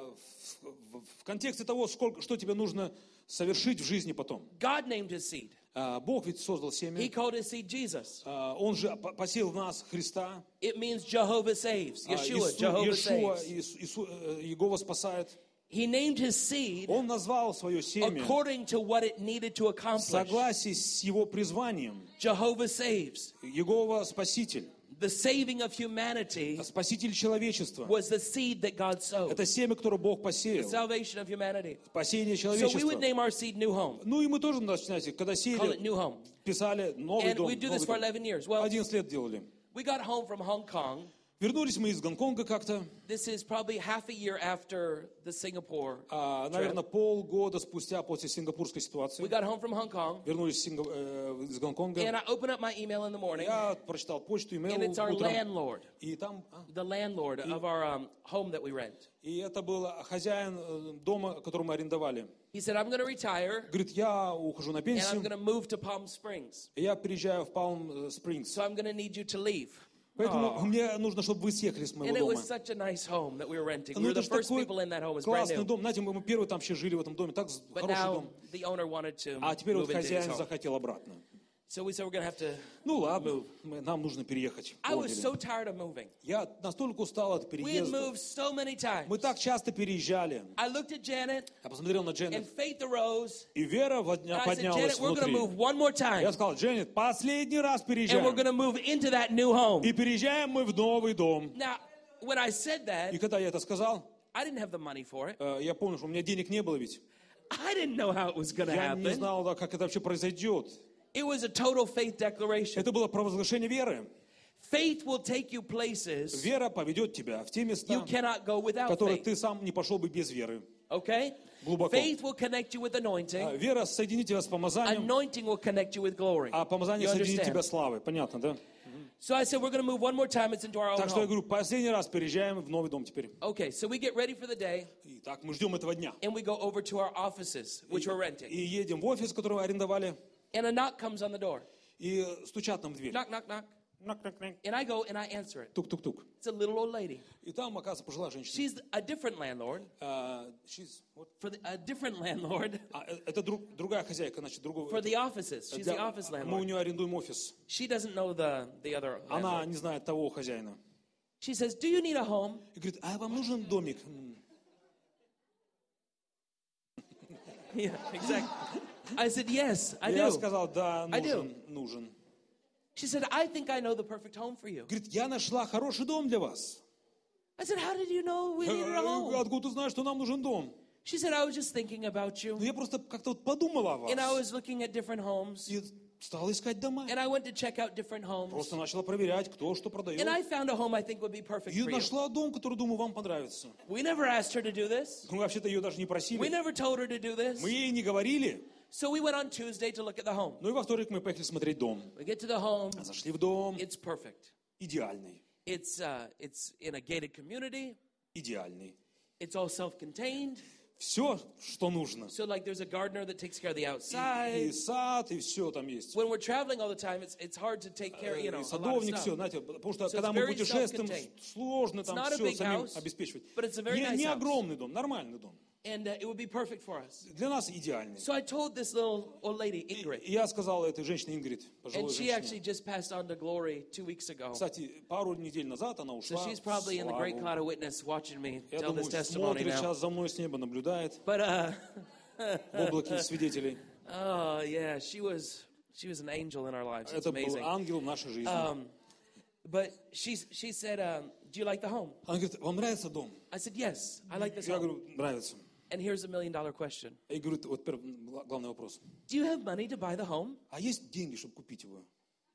В контексте того, что тебе нужно совершить в жизни потом. God named his seed. Бог ведь создал He семя. called his seed Jesus. Он же посеял в нас Христа. It means Jehovah saves. Yeshua, Jehovah Иешуа, saves. Иегова спасает. He named his seed Он назвал свое семя according to what it needed to в accomplish. согласии с его призванием. Jehovah saves. Иегова Спаситель. The saving of humanity Спаситель человечества. was the seed that God sowed. Это семя, которое Бог The посеял. salvation of humanity. Спасение So we would человечества. name our seed New Home. Ну и мы тоже, знаете, когда Call it сеяли, New Home. писали новый And дом. we do this новый for дом. 11 years. Well, 11 лет делали. we got home from Hong Kong. Вернулись мы из Гонконга как-то. This is probably half a year after the Singapore. Наверное, полгода спустя после сингапурской We ситуации. got home from Hong Kong, Вернулись из Гонконга. and I opened up my email in the morning, Я прочитал почту, and имейл it's our утром. landlord, И там... the landlord of our home that we rent. И это был хозяин дома, который мы арендовали. He said, I'm going to retire, Говорит, я ухожу на and I'm пенсию, going to move to Palm Springs. и я переезжаю в Палм Спрингс. So I'm going to need you to leave. Поэтому мне нужно, чтобы вы съехали с And моего it дома. was such a nice home that we were renting. We Ну were это the же first такой people in that home. It was brand классный new. дом. Знаете, мы первые там все жили в этом доме. Так But хороший now дом. the owner wanted to А теперь вот move into his хозяин home. захотел обратно. So we said we're going to have to. Ну ладно, нам нужно переехать. I was Поняли. so tired of moving. Я настолько устал от We had переезда. moved so many times. Мы так часто переезжали. I looked at Janet, Я посмотрел на and Дженнет, faith arose. и вера And I said, поднялась Janet, we're going to внутри. move one more time, Я сказал, Дженнет, последний раз and we're переезжаем. going to move into that new home. И переезжаем мы в новый дом. Now, when I said И that, когда я это сказал, I didn't have the money for it. я помню, что у меня денег не было ведь. I didn't know how it was going to Я не happen. знал, да, как это вообще произойдет. It was a total faith declaration. Это было провозглашение веры. Faith will take you places Вера поведет тебя в те you места, cannot go в without которые faith. ты сам не пошел бы без веры. Okay? Глубоко. Faith will connect you with anointing. Вера соединит тебя с помазанием, Anointing will connect you with glory. а помазание You соединит тебя understand? с славой. Понятно, да? So I said, we're going to move one more time. It's into our own Так что я home. говорю, последний раз переезжаем в новый дом теперь. Okay, so we get ready for the day, И так мы ждем этого дня. and we go over to our offices, which we're renting. И едем в офис, который мы арендовали, And a knock comes on the door. и стучат нам в дверь. Knock, knock, knock. Knock-knock-knock. And I go and I answer it. Тук-тук-тук. It's a little old lady. И там, оказывается, пожилая женщина. She's a different landlord. Вот. A different landlord Это другая хозяйка, значит, другого. for the offices. She's the office Мы у landlord. нее арендуем офис. She doesn't know the other Она landlord. не знает того хозяина. She says, do you need a home? И говорит, а вам нужен домик? Yeah, exactly. I said, yes, I Я do. сказал, да, I do. нужен. She said, I think I know the perfect home for you. Говорит, я нашла хороший дом для вас. I said, how did you know we needed a home? Откуда ты знаешь, что нам нужен дом? She said, I was just thinking about you. Ну, я просто как-то вот подумала о вас. And I was looking at different homes. И стала искать дома. And I went to check out different homes. Просто начала проверять, кто что продает. And I found a home I think would be perfect И for you. нашла дом, который, думаю, вам понравится. We never asked her to do this. Мы вообще-то ее даже не We просили. never told her to do this. Мы ей не говорили. So we went on Tuesday to look at the home. Ну и во вторник мы поехали смотреть дом. We get to the home. Зашли в дом. It's perfect. Идеальный. It's in a gated community. Идеальный. It's all self-contained. Все, что нужно. So like there's a gardener that takes care of the И outside. сад, и все там есть. When we're traveling all the time, it's hard to take care, И a lot of садовник, все, stuff. знаете, потому что So когда it's мы very путешествуем, self-contained. сложно там not a все big самим house, обеспечивать. but it's a very nice Не house. огромный дом, нормальный дом. And it would be perfect for us. Для нас идеальный. So I told this little old lady, Ingrid, И я сказал этой женщине Ингрид, and пожилой she actually женщине. just passed on to glory 2 weeks ago. Кстати, пару недель назад она So ушла. she's probably in the great Славу. cloud of witness watching me Я tell думаю, this testimony смотрит now. сейчас за мной с неба, наблюдает But в облаке свидетелей. oh yeah, she was an angel in our lives. It's Это был amazing. ангел в нашей жизни. But she said, do you like the home? Она говорит, вам нравится дом? I said, yes, I like this Я home. говорю, нравится. And here's $1 million question. Я говорю, вот первый, главный вопрос. Do you have money to buy the home? А есть деньги, чтобы купить его?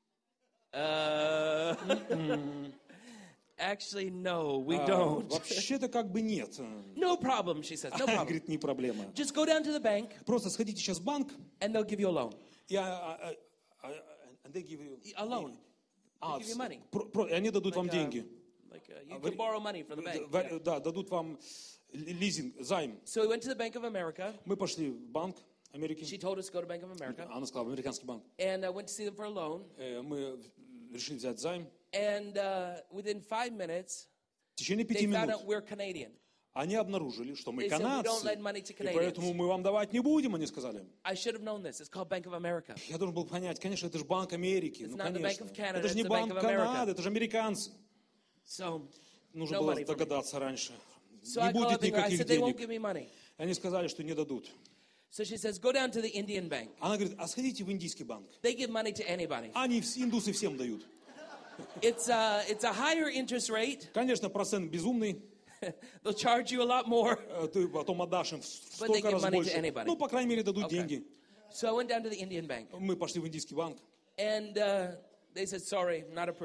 Actually, no, we don't. Вообще-то как бы нет. No problem, she says. No Она problem. говорит, не проблема. Just go down to the bank Просто сходите сейчас в банк, and they'll give you a loan. и and they give you- A loan. They give you money. И они дадут вам деньги. Like you can borrow money from the bank. Yeah. Да, дадут вам лизинг, займ. So we went to the Bank of America. Мы пошли в Банк Америки. She told us to go to Bank of America. Она сказала, в американский банк. And I went to see them for a loan. Мы решили взять займ. And within 5 minutes, В течение they 5 found минут out we're Canadian. они обнаружили, что мы They said, "We don't канадцы, lend money to и Canadians." поэтому мы вам давать не будем, они сказали. I should have known this. It's called Bank of America. Я должен был понять, конечно, это же Банк Америки. It's Ну, not the конечно. Bank of Canada, Это же не it's the Банк Bank of America. Канады, это же американцы. So, Нужно no было money for me. догадаться раньше. So Не I called будет up and I никаких said, they won't денег. give me money. Они сказали, что не дадут. So she says, go down to the Indian bank. Она говорит, а сходите в индийский банк. They give money to anybody. Они, индусы, всем дают. It's a higher interest rate. Конечно, процент безумный. They'll charge you a lot more. Ты потом отдашь им в But they столько give раз money to больше. anybody. Ну, по крайней мере, дадут Okay. деньги. So I went down to the Indian bank. Мы пошли в индийский банк. And they said, sorry, not approved.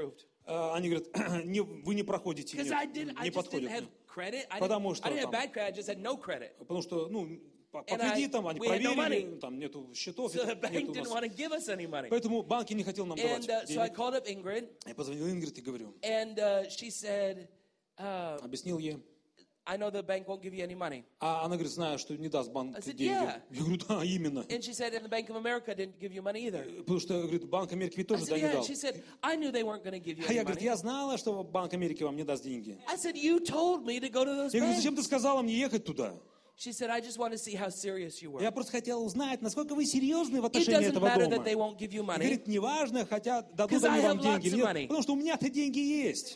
Они говорят, вы не проходите, Because I just didn't подходят. have credit. I Потому что didn't have там- bad credit. I just had no credit. Потому что, по And кредитам они we had no проверили, money. там нету счетов, So the bank нету у didn't нас. want to give us any money. Поэтому банки не хотел нам давать And so I денег. called up Ingrid, Я позвонил Ингрид и говорю, and she said, объяснил ей. I know the bank won't give you any money. А она говорит, знаю, что не даст банк I said, деньги. yeah. Я говорю, да, именно. And she said, and the Bank of America didn't give you money either. Потому что, говорит, Банк Америки ведь I тоже said, не yeah. дал. She said, I knew they weren't going to give you А any я, говорит, money. я знала, что Банк Америки вам не даст деньги. I said, you told me to go to those Я говорю, banks. зачем ты сказала мне ехать туда? She said, I just want to see how serious you were. Я просто хотела узнать, насколько вы серьезны в It отношении doesn't этого matter дома. that they won't give you И money. говорит, неважно, хотя дадут 'Cause I они вам have деньги lots или of нет, money. потому что у меня-то деньги есть.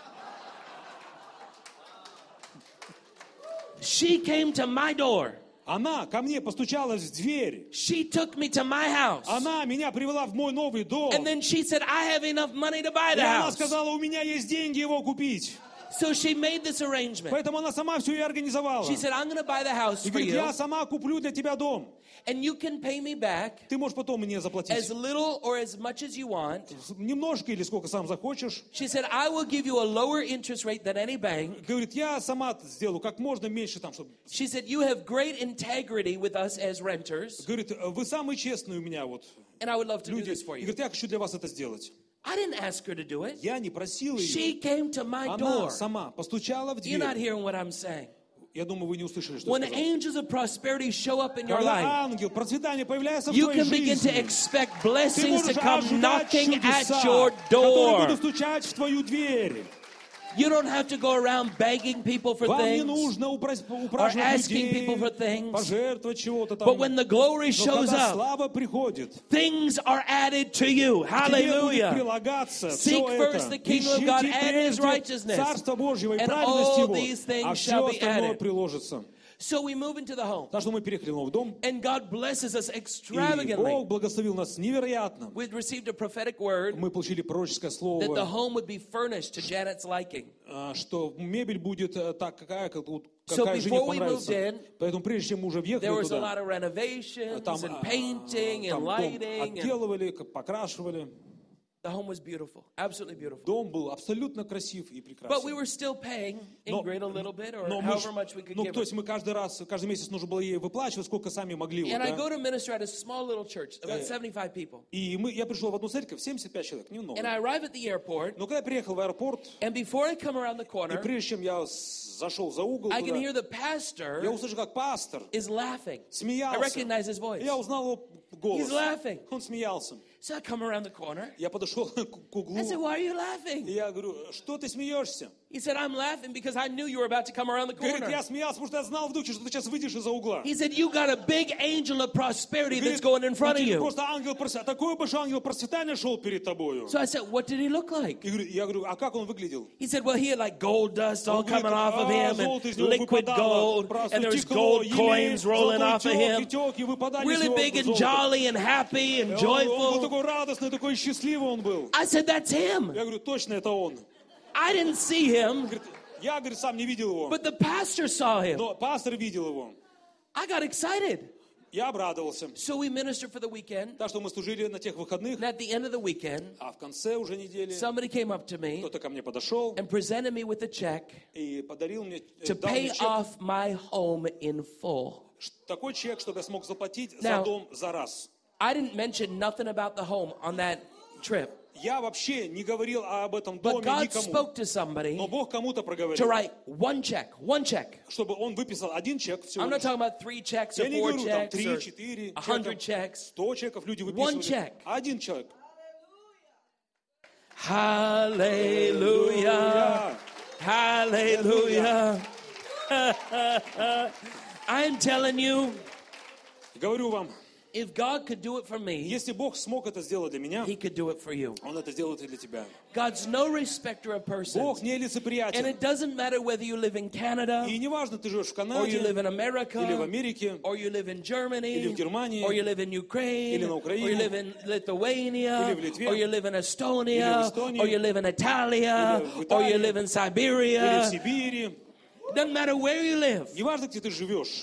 She came to my door. Она ко мне постучалась в дверь. She took me to my house. Она меня привела в мой новый дом. And then she said, I have enough money to buy И the она house. сказала, у меня есть деньги его купить. So she made this arrangement. Поэтому она сама все и организовала. She said, I'm going to buy the house И for говорит, you. я сама куплю для тебя дом. And you can pay me back Ты можешь потом мне as заплатить little or as much as you want. немножко или сколько сам захочешь. She said, I will give you a lower interest rate than any bank. Говорит, я сама сделаю как можно меньше там, чтобы... She said, you have great integrity with us as renters. Говорит, вы самые честные у меня вот And I would love to do люди. this for И you. говорит, я хочу для вас это сделать. I didn't ask her to do it. Я не просил ее. She came to my Она door. сама постучала в You're not дверь. hearing what I'm saying. Я думаю, вы не услышали, что When я сказал. angels of prosperity show up in your Когда life, ангел процветания появляется в you твоей can begin to жизни, expect ты blessings to можешь come ожидать knocking at чудеса, your которые door. будут стучать в твою дверь. You don't have to go around begging people for Вам не things. нужно упрашивать asking людей, people for things. пожертвовать чего-то там. But when the glory Но shows когда up, слава приходит, things are added to you. к тебе будет Hallelujah. прилагаться Seek все first это. the kingdom of God Ищите and His прежде righteousness, Царство Божьего и and праведность all Его, these things а shall все be остальное added. приложится. So we move into the home. Так что мы переехали в новый дом, And God blesses us и extravagantly. Бог благословил нас невероятно. We'd received a prophetic word Мы получили пророческое that the слово, home would be furnished to Janet's liking. что мебель будет какая So жене before we понравится. moved in, Поэтому прежде чем мы уже въехали There was a туда, lot of renovations там, and painting and там дом lighting. And отделывали, покрашивали. the home was beautiful, absolutely beautiful. Дом был абсолютно красив и But we прекрасен. were still paying Ingrid a little bit or Но мы however much we could give то her. есть мы каждый месяц нужно было ей выплачивать, сколько сами могли. And I да. go to minister at a small little church, about 75 people. И я пришел в одну церковь, 75 человек, немного. And I arrive at the airport, Но когда я приехал в аэропорт, and before I come around the и corner, прежде чем я зашел за угол I can туда, hear the я pastor услышал, как пастор is laughing. I смеялся. recognize his voice. Я узнал его голос. He's laughing. Он смеялся. So I come around the corner. Я подошел к углу, I said, why are you и laughing? я говорю, что ты смеешься? He said, I'm laughing because I knew you were about to come around the Говорит, corner. я смеялся, потому что я знал вдруг, что ты сейчас выйдешь из-за угла. He said, you got a big angel of prosperity that's Говорит, going in front of у тебя you. просто ангел процветания, такой большой ангел процветания шел перед тобою. So I said, what did he look like? И я говорю, а как он выглядел? He said, well, he had like gold dust all Он говорит, coming off of him золото and из него liquid выпадало, gold, просто and there was текло, gold елей, coins rolling золотой off of him. тёк, и выпадали из Really него big and золото. jolly and happy and Он был joyful. такой радостный, такой счастливый он был. I said, that's him. Я говорю, точно это он. I didn't see him, Говорит, я, говорит, сам не видел его, but the pastor saw him. но пастор видел его. I got excited. Я обрадовался. So we ministered for the weekend. Так что мы служили на тех выходных, And at the end of the weekend, а в конце уже недели somebody came up to me кто-то ко мне подошел and presented me with a check и подарил мне, to дал мне pay чек, off my home in full. такой чек, чтобы я смог заплатить Now, за дом за раз. I didn't mention nothing about the home on that trip. Я вообще не говорил об этом But доме God никому. spoke to somebody Но Бог кому-то to проговорил, write one check, чтобы он выписал один чек всего I'm not лишь. talking about 3 checks or Я не 4 говорю там checks 3, or 4 100 чека, checks. 100 чеков люди One выписывали. check. Один человек. Hallelujah. Hallelujah. I'm telling you, Говорю вам, if God could do it for me, если Бог смог это сделать для меня, He could do it for you. Он это сделает и для тебя. God's no respecter of persons. Бог не And лицеприятен. it doesn't matter whether you live in Canada, И неважно, ты живешь в or you live Канаде, in America, или в Америке, or you live in Germany, или в Германии, or you live in Ukraine, или на or Украине, you live in Lithuania, или в Литве, or you live in или Estonia, в Эстонии, or you live in Italia, или в or Италии, you live in или в Siberia. Сибири. Doesn't matter where you live. Неважно, где ты живешь.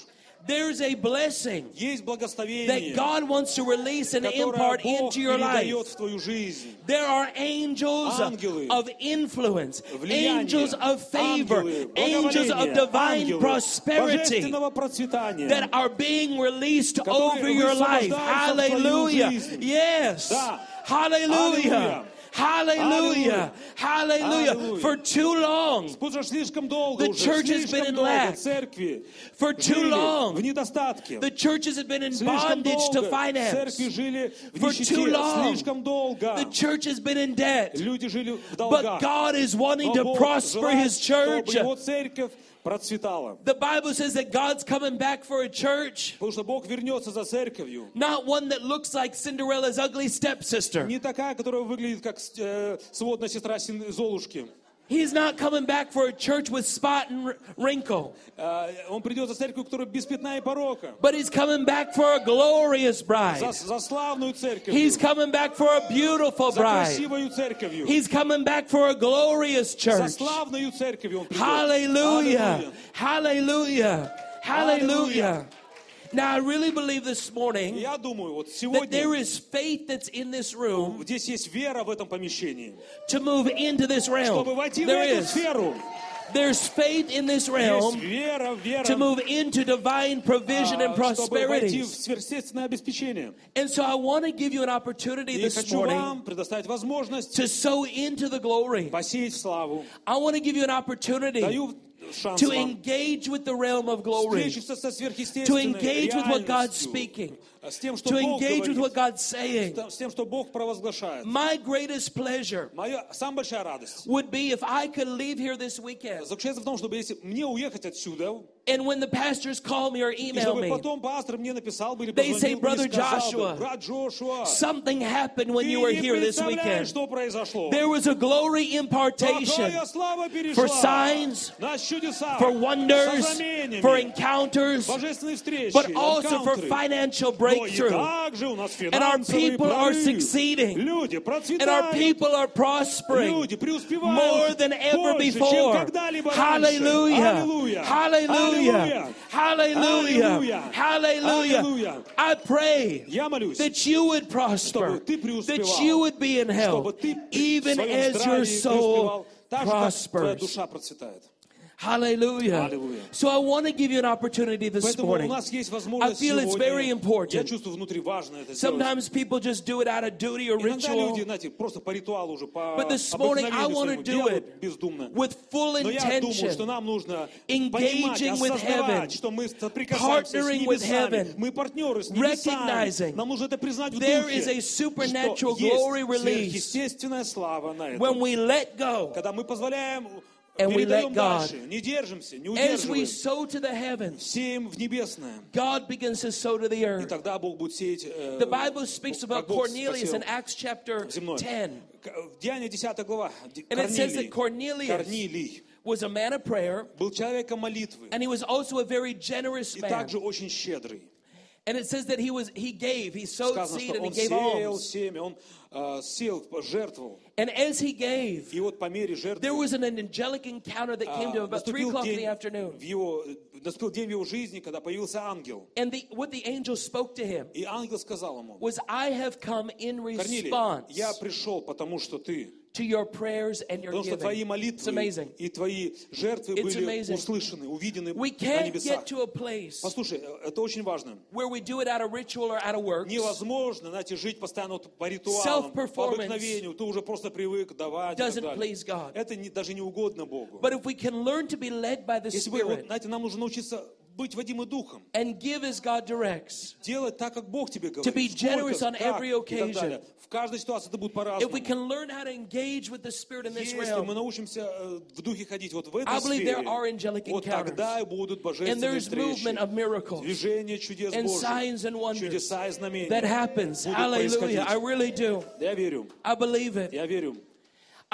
There's a blessing Есть that благословение, God wants to release and которое impart Бог into your life. передает в твою жизнь. There are angels Ангелы, of influence, влияние, angels of favor, ангелы, angels of благоволение, divine ангелы, prosperity божественного процветания, that are being released которые over your life. высвобождаются в твою Hallelujah. жизнь. Yes. Да. Hallelujah. Hallelujah. Hallelujah. Hallelujah. For too long, Уже слишком долго, The уже church has been слишком in долго lack. церкви for too жили long, в недостатке. the churches have been in Слишком bondage to долго finance. церкви жили в For нищете. too long, Слишком долго The church has been in debt. люди жили в But долгах. God is wanting Но to Бог prosper желает, His church. чтобы его церковь процветала. The Bible says that God's coming back for a church, Потому что Бог вернется за церковью. not one that looks like Cinderella's ugly stepsister. Не такая, которая выглядит как сводная сестра Золушки. He's not coming back for a church with spot and wrinkle, Он придет за церковью, которая без пятна и порока. but He's coming back for a glorious bride. За славную церковь. He's coming back for a beautiful За bride. красивую церковью. He's coming back for a glorious За church. славную церковью он придет. Hallelujah. Hallelujah. Hallelujah. Hallelujah. Now, I really believe this morning Я думаю, вот that there сегодня is faith that's in this room здесь есть вера в этом помещении. to move into this realm. Чтобы войти в There эту is. сферу, There's faith in this есть realm вера to move into divine provision and чтобы войти в prosperity. сверхъестественное обеспечение. And so I want to give you an opportunity И this хочу morning вам предоставить возможность to sow into the glory. посеять в славу. I want to give you an opportunity Даю шанс to вам engage with the realm of glory, встретиться со to сверхъестественной engage with what God's реальностью, speaking, с тем, что to Бог engage with говорит, what God's saying. с тем, что Бог провозглашает. My greatest pleasure Моя самая большая радость would be if I could leave here this weekend, заключается в том, чтобы если мне уехать отсюда, and when the pastors call me or и email чтобы me, потом пастор мне написал бы или They say, позвонил бы "Brother и сказал бы, Joshua, брат Джошуа, something happened when ты you were не here this представляешь, weekend. что произошло. There was a glory impartation Такая слава for перешла signs, на чудеса, for wonders, со знамениями, for encounters, божественные встречи, but also for энкаунтеры. financial Но и breakthrough. также у нас And our финансовый people are прорыв. succeeding. Люди And our процветают. people are prospering Люди преуспевают more than ever больше, чем before. когда-либо раньше. Hallelujah. Hallelujah. Hallelujah. Hallelujah. Hallelujah. I pray Я молюсь, that you would prosper, чтобы ты преуспевал, that you would be in health, чтобы ты even в своем as your здравии soul преуспевал, так же, как твоя prospers. душа процветает. Hallelujah. Hallelujah. So I want to give you an opportunity this Поэтому у morning. нас есть I возможность feel it's very сегодня. Я important. чувствую внутри важно это сделать. Sometimes people just do it out of duty or Иногда ritual. люди, знаете, просто по ритуалу уже, по But this morning I обыкновению want to своему do делают it бездумно. with full Но я думаю, что intention, нам нужно engaging понимать, with heaven, осознавать, что мы соприкасаемся с partnering with небесами. heaven, Мы партнеры с recognizing небесами. Нам нужно это признать в there духе, is a supernatural что glory есть release сверхъестественная слава на этом. when we let go, Когда мы позволяем, and we передаем let God. дальше, не держимся, не As we удерживаем, sow to the heavens, сеем в небесное. God begins to sow to the И earth. тогда Бог будет сеять. The Bible speaks about как Бог Cornelius посеял in Acts chapter земной. 10. Деяния 10 глава. And it says that Cornelius Корнилий was a man of prayer, был человеком молитвы and he was also a very generous и man. также очень щедрый. And it says that he gave, he sowed Сказано, seed что and he он gave сеял alms. семя, он сеял, жертвовал. And as he gave, И вот по мере жертвы there was an angelic encounter that came to him about 3 наступил o'clock in день the afternoon. наступил день в его жизни, когда появился ангел. And what the angel spoke to him И ангел сказал ему: was, I have come in Корнилий, response я пришел, потому что ты, to your prayers and your потому что твои giving. It's молитвы amazing. и твои жертвы It's были amazing. услышаны, увидены We на can't небесах. get to a place Послушай, это очень важно. where we do it out of ritual or out of works. Невозможно, знаете, жить постоянно вот по ритуалам, по Self-performance обыкновению. Ты уже просто привык давать и так doesn't далее. please God. Это даже не угодно Богу. But if we can learn to be led by the Если бы, вот, Spirit знаете, нам нужно научиться быть водимы Духом. and give as God directs, Делать так, как Бог тебе говорит. to be Сколько, generous on как every и так occasion. далее. В каждой ситуации это будет if по-разному. we can learn how to engage with the Spirit in this Если мы realm, научимся в духе ходить вот в этой I believe there сфере, are angelic вот encounters. тогда и будут And божественные there's movement of встречи, miracles движение чудес and Божьих, signs and wonders чудеса и знамения. that happens. будут Hallelujah. происходить. I really do. Я верю, I believe it. я верю.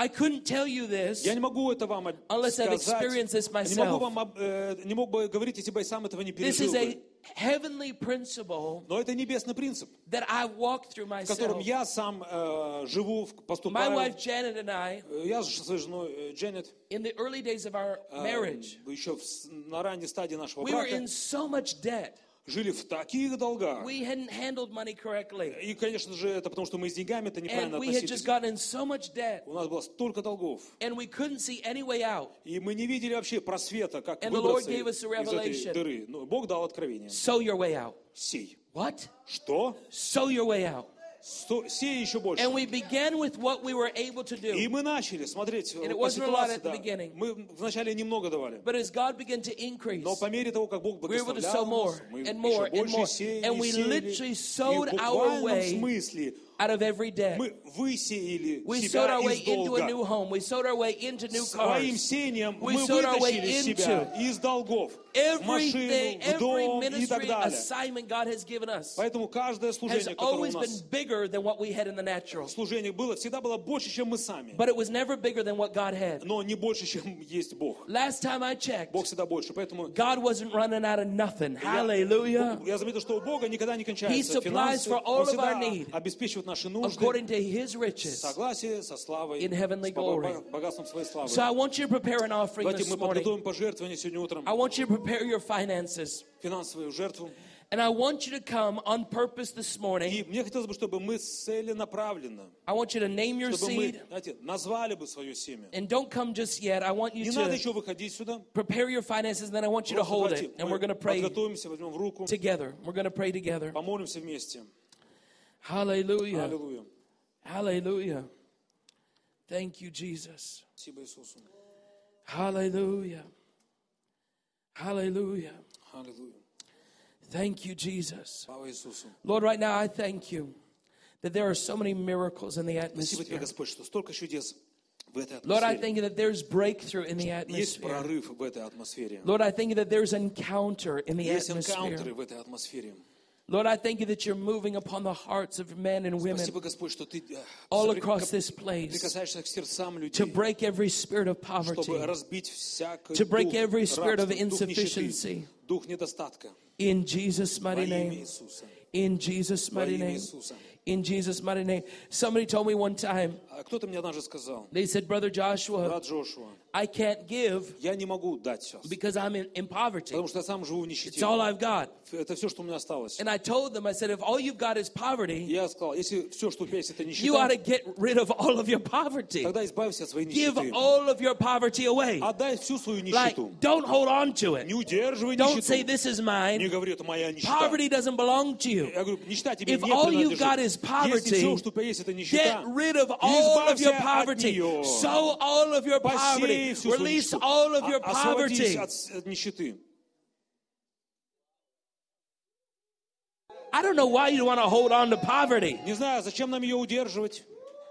I couldn't tell you this Я не могу это вам unless I've сказать. experienced this Не могу myself. вам, не мог бы говорить, если бы я сам этого не This пережил is a бы. heavenly principle Но это небесный принцип, that I walked through в котором myself. я сам живу, My поступаю. wife Janet and I, Я со своей женой Дженнет, in the early days of our marriage, еще на ранней стадии нашего we were брака, in so much debt. жили в таких долгах. We hadn't handled money correctly. И, конечно же, это потому, что мы с деньгами-то неправильно And we had относились. just gotten in so much debt. У нас было столько долгов. And we couldn't see any way out. И мы не видели вообще просвета, как And the Lord выбраться gave us a из этой revelation. дыры. Но Бог дал откровение. Sow your way out. Сей. What? Что? Sow your way out. Сей еще больше. And we began with what we were able to И do. мы начали смотреть And it по wasn't a lot ситуации. at the Да. beginning. Мы вначале немного давали. But as God began to increase, Но по мере того, как Бог we were able to sow благословлял more нас, мы and more еще and more. больше сеяли, And we сеяли. literally И sowed в our буквальном way смысле out of every debt. мы высеяли We себя sowed our way из into a долга. new home. We sowed our way into new Своим cars. сеянием We мы sowed our way вытащили себя из долгов в Everything, машину, в every дом и так ministry далее. assignment God has given us Поэтому каждое has служение, которое у always been нас bigger than what we had in the natural. служение было, всегда было больше, чем мы сами. But it was never bigger than what God had. Но не больше, чем есть Бог. Last time I checked, Бог всегда больше. Поэтому God wasn't running out of nothing. Hallelujah. я заметил, что у Бога никогда не He кончаются supplies финансы. for all Он of our всегда need обеспечивает наши нужды according to His в riches. согласии со славой, in heavenly с glory. богатством своей славы. So I want you to prepare an offering Давайте this мы morning. подготовим пожертвование сегодня утром, I want you to prepare your finances. финансовую жертву. And I want you to come on purpose this morning. И мне хотелось бы, чтобы мы целенаправленно, I want you to name your чтобы мы, seed. знаете, назвали бы свое семя. And don't come just yet. I want you Не надо to еще выходить сюда. prepare your finances, and then I want you to Просто hold давайте it. And мы we're going to pray подготовимся, возьмем в руку, together. We're going to pray together. помолимся вместе. Hallelujah. Аллилуйя. Hallelujah. Thank you, Jesus. Спасибо Иисусу. Hallelujah. Hallelujah. Аллилуйя. Thank you, Jesus. Слава Иисусу. Lord, right now I thank you that there are so many miracles in the Спасибо тебе, atmosphere. Господь, что столько чудес в этой Lord, I атмосфере. thank you that there's breakthrough in the Есть atmosphere. прорыв в этой атмосфере. Lord, I thank you that there's encounter in the Есть atmosphere. энкаунтеры в этой атмосфере. Lord, I thank you that you're moving upon the hearts of men and women Спасибо, Господь, что ты all across this place прикасаешься к сердцам to людей, break every spirit of poverty, чтобы разбить всякий to break дух every spirit of рабства, дух insufficiency. нищеты, дух недостатка. In Jesus' Во mighty имя name. Иисуса. In Jesus' Во mighty имя name. Иисуса. In Jesus' mighty name. Somebody told me one time, А кто-то мне однажды сказал, they said, Brother Joshua, брат Джошуа, I can't give я не могу дать сейчас, because I'm in poverty. потому что я сам живу в It's нищете. all I've got. Это все, что у меня осталось. And I told them, I said, if all you've got is poverty, Я сказал, если все, что у тебя есть, это you ought to нищета, get rid of all of your poverty. тогда избавься от своей Give нищеты. all of your poverty away. Отдай всю свою Like, нищету. don't hold on to it. Не удерживай Don't say, нищету. this is Не mine. говори, это моя нищета. Poverty doesn't belong to you. Я говорю, нищета тебе If не all you've got is принадлежит. poverty, Если все, что у тебя есть, это Get нищета, rid of all of your избавься от poverty. нее. Sow all of your poverty. Посей всю свою Release нищету. all of your Освободись poverty. от нищеты. I don't know why you want to hold on to poverty. Не знаю, зачем нам ее удерживать.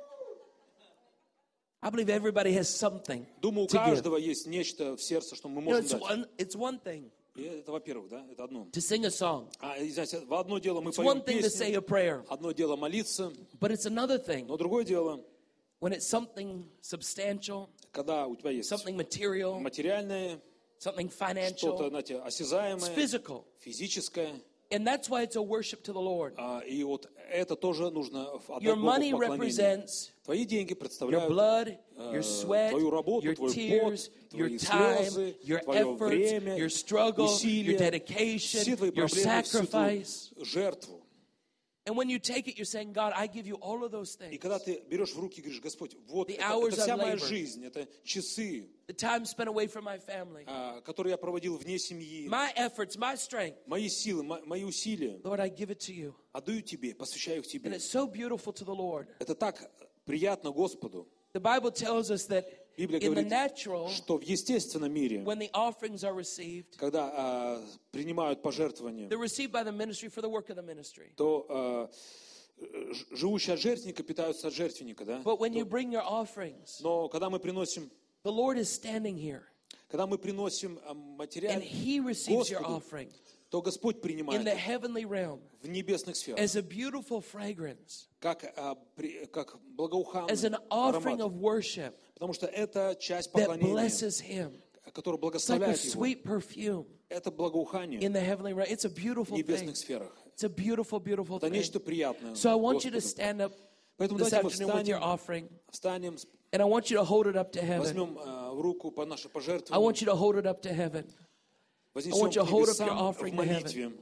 I believe everybody has something Думаю, у to give. каждого есть нечто в сердце, что мы You know, можем дать. it's one thing И это, во-первых, да, это одно. to sing a song. Знаете, в одно дело мы It's one поем thing to say a песню, prayer. одно дело молиться, But it's another thing но другое дело, when it's something substantial, когда у тебя есть something material, материальное, something что-то, financial, знаете, it's осязаемое, physical. физическое. And that's why it's a worship to the Lord. И вот это тоже нужно отдать Your Богу money в поклонение. represents Твои деньги your представляют blood, your sweat, твою работу, your твой tears, пот, your твои time, слезы, your твое efforts, время, your struggle, your усилия, dedication, все твои your проблемы, всю твою sacrifice. жертву. And when you take it, you're saying, God, I give you all of those И things. когда ты берешь в руки и говоришь, Господь, вот The это hours вся of моя labor. жизнь, это часы, The time spent away from my family, которые я проводил вне семьи, my efforts, my strength. мои силы, мои усилия, Lord, I give it to you. отдаю Тебе, посвящаю их And Тебе. it's so beautiful to the Lord. Это так приятно Господу. The Bible tells us that Библия in the говорит, natural, что в естественном мире, when the offerings are received, когда принимают пожертвования, they're received by the ministry for the work of the ministry. то живущие от жертвенника питаются от жертвенника, да? But when you bring your offerings, Но когда мы приносим, the Lord is standing here когда мы приносим and материал He receives your Господу, offering. то Господь in принимает the их heavenly realm в небесных сферах, as a beautiful fragrance, как as благоуханный an offering аромат. of worship Потому что это часть that поклонения, blesses Him. которая It's like a благословляет Его. sweet perfume Это благоухание in the heavenly realm. It's a в beautiful thing. небесных сферах. It's a beautiful, beautiful Это thing. нечто приятное So I want you to Господу. stand up Поэтому this давайте мы afternoon with your встанем, offering, встанем, and I want you to hold it up to heaven. возьмем в руку по нашей I пожертвованию, want you to hold it up to heaven, вознесем I want you к to hold up небесам your в offering to молитве,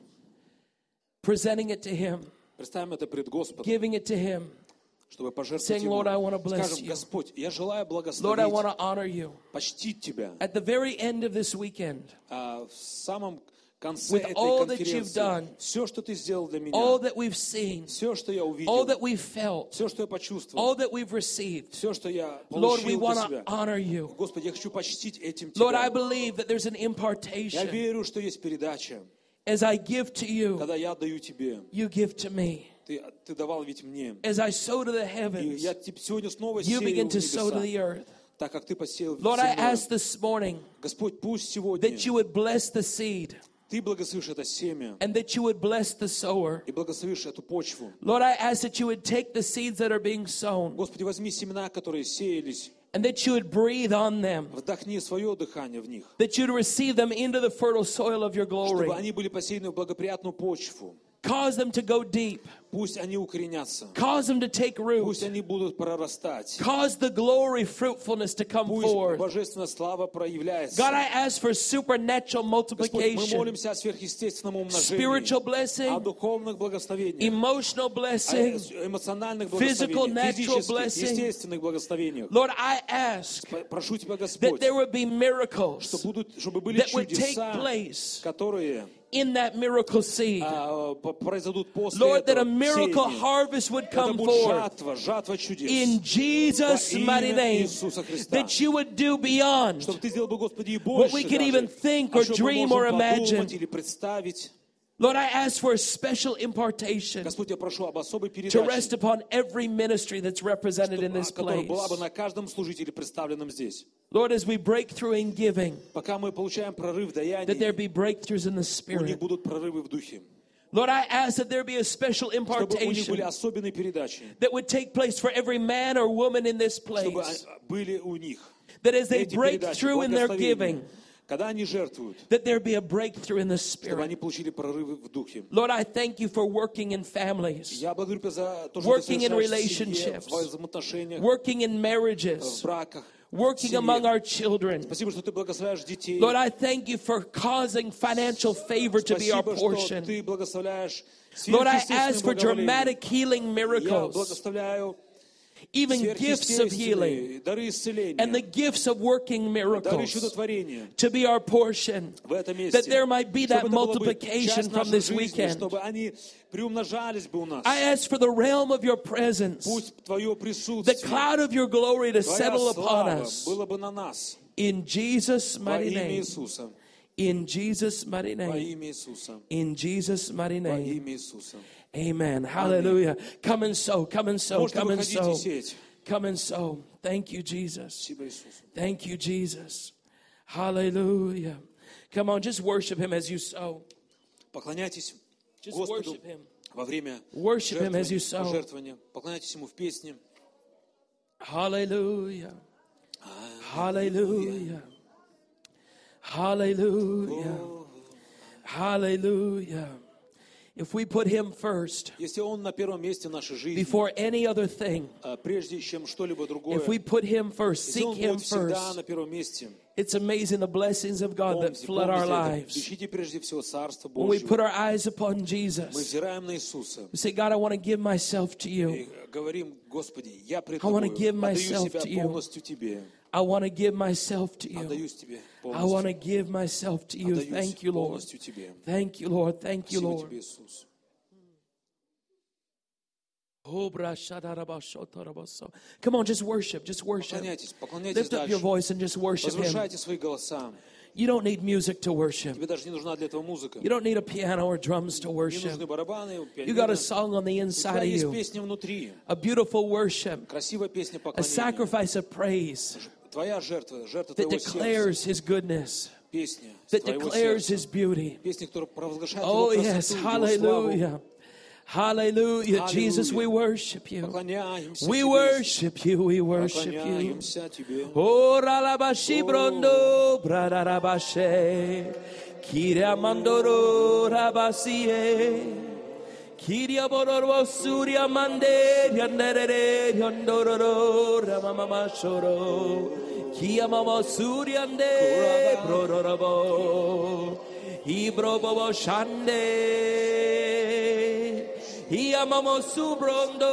presenting it to Him, представим это пред Господом, giving it to Him, чтобы пожертвовать saying, Ему. Lord, I want to bless Скажем: you. Господь, я желаю Lord, I благословить, want to honor you. почтить Тебя. At the very end of this weekend, В самом конце with этой all that you've done, конференции, все, что Ты сделал для all меня, that we've seen, все, что я all увидел, that we've felt, все, что я почувствовал, all that we've received, все, что я Lord, we получил want для to себя. honor you. Господи, я хочу почтить этим Lord, I Тебя. believe that there's an Я impartation. верю, что есть передача. As I give to you, Когда я даю Тебе, you give to me. Ты давал ведь мне. As I sow to the И heavens, я сегодня снова you сею в begin to sow to небеса, the earth. так как Ты посеял в Lord, I землю. ask this morning Господь, пусть сегодня that you would bless the seed Ты благословишь это семя and that you would bless the sower. и благословишь эту почву. Lord, I ask that you would take the seeds that are being sown Господи, возьми семена, которые сеялись, and that you would breathe on them, вдохни свое дыхание в них, that you'd receive them into the fertile soil of your glory. чтобы они были посеяны в благоприятную почву. Cause them to go deep. Пусть они укоренятся. Cause them to take root. Пусть они будут прорастать. Cause the glory fruitfulness to come Пусть forth. божественная слава проявляется. God, I ask for supernatural Господь, мы multiplication, молимся о сверхъестественном умножении, spiritual о blessing, духовных благословениях, emotional о blessing. эмоциональных physical, благословениях, natural физических, blessing. естественных благословениях. Lord, I ask Прошу Тебя, that Господь, there would be miracles чтобы были that would take чудеса, place которые in that miracle seed. произойдут после Lord, that a этого miracle сеяния. harvest would Это come будет forth жатва чудес. in Jesus' Во имя mighty name. Иисуса Христа. That you would do beyond Чтобы Ты сделал бы, Господи, и what больше we could даже, even think о or чем мы dream можем or imagine. подумать или представить. Lord, I ask for a special impartation Господь, я прошу об особой to rest передаче, upon every ministry that's represented in this которая place. была бы на каждом служителе, представленном здесь. Lord, as we break through in giving, Пока мы получаем прорыв that there даяний, be breakthroughs in the у них Spirit. будут прорывы в духе. Lord, I ask that there be a special Чтобы у них были impartation особенные передачи. that would take place for every man or woman in this Чтобы place. были у них That as they эти break передачи, through in their благословения. giving, Когда они жертвуют, that there be a breakthrough in the чтобы они Spirit. получили прорывы в духе. Lord, I thank you for working in families, Я благодарю Тебя за то, что Working Ты in совершаешь в семье, relationships. в взаимоотношениях, working in в marriages, браках, в working семье. among our children. Спасибо, что Ты благословляешь детей. Lord, I thank you for causing financial favor to be our Спасибо, что portion. Ты благословляешь Lord, I сверхъестественным ask for благоволением. dramatic healing Я miracles, благословляю even gifts of healing, сверхъестественные дары исцеления, and the gifts of working дары miracles чудотворения to be our portion. в этом месте. That there might be that Чтобы это было бы multiplication часть from нашей this жизни, weekend. чтобы они приумножались бы у нас. I ask for the realm of your presence, Пусть Твое the присутствие, cloud of your glory to Твоя settle upon слава us. было бы на нас. In Jesus' Во mighty имя name. Иисуса. In Jesus' mighty Во name. имя Иисуса. In Jesus' mighty Во name. имя Иисуса. Amen. Hallelujah. Come and sow. Come and sow. Можете Come and выходить и sow. сеять. Come and sow. Thank you, Jesus. Спасибо Иисусу. Thank you, Jesus. Hallelujah. Come on, just worship Him as you sow. Поклоняйтесь Just Господу worship Him. во время Worship Him as you sow. пожертвования. Поклоняйтесь Ему в песне. Hallelujah. Hallelujah. Hallelujah. Hallelujah. If we put Him first, Если Он на первом месте нашей жизни, before any other thing, прежде чем что-либо другое, if we put Him first, если seek Он Him будет всегда first, на первом месте, it's amazing the blessings of God that помните, flood our помните это. lives. Ищите прежде всего Царство When we put Божьего. our eyes upon Мы Jesus, взираем на Иисуса we say, God, I want to give myself to you. и говорим: Господи, я пред I wanna Тобою, give отдаю myself себя to you. полностью Тебе. I want to give myself to you. Отдаюсь Тебе I want to полностью. give myself to you. Отдаюсь Thank you, Lord. полностью Тебе. Thank you, Lord. Thank you, Спасибо Lord. Тебе, Иисус. Come on, just worship. Just worship. Поклоняйтесь Lift up your дальше. voice and just worship Him. Возвышайте свои голоса. You don't need music to worship. Тебе даже не нужна для этого музыка. You don't need a piano or drums to Не worship. нужны барабаны, You got пианино. a song on the У inside тебя of есть you. песня внутри. A beautiful worship. Красивая песня A поклонения. sacrifice of praise Твоя жертва, жертва that твоего сердца, declares His goodness. Песня that твоего declares сердца. His beauty. Песня, которая провозглашает Oh, Его yes. красоту, Его славу. Hallelujah. Hallelujah. Jesus, we worship You. Поклоняемся We Тебе. worship You. We worship You. Поклоняемся Тебе. Oh, ralabashi brondo, bradarabashe. Kiria mandoro rabasiye. Kiria bororo surya mande, yanderere, yandororo, ramamama shoro. Kia mama surya ande, brodorabo. Ibrobo shande. Iamamo subrondo,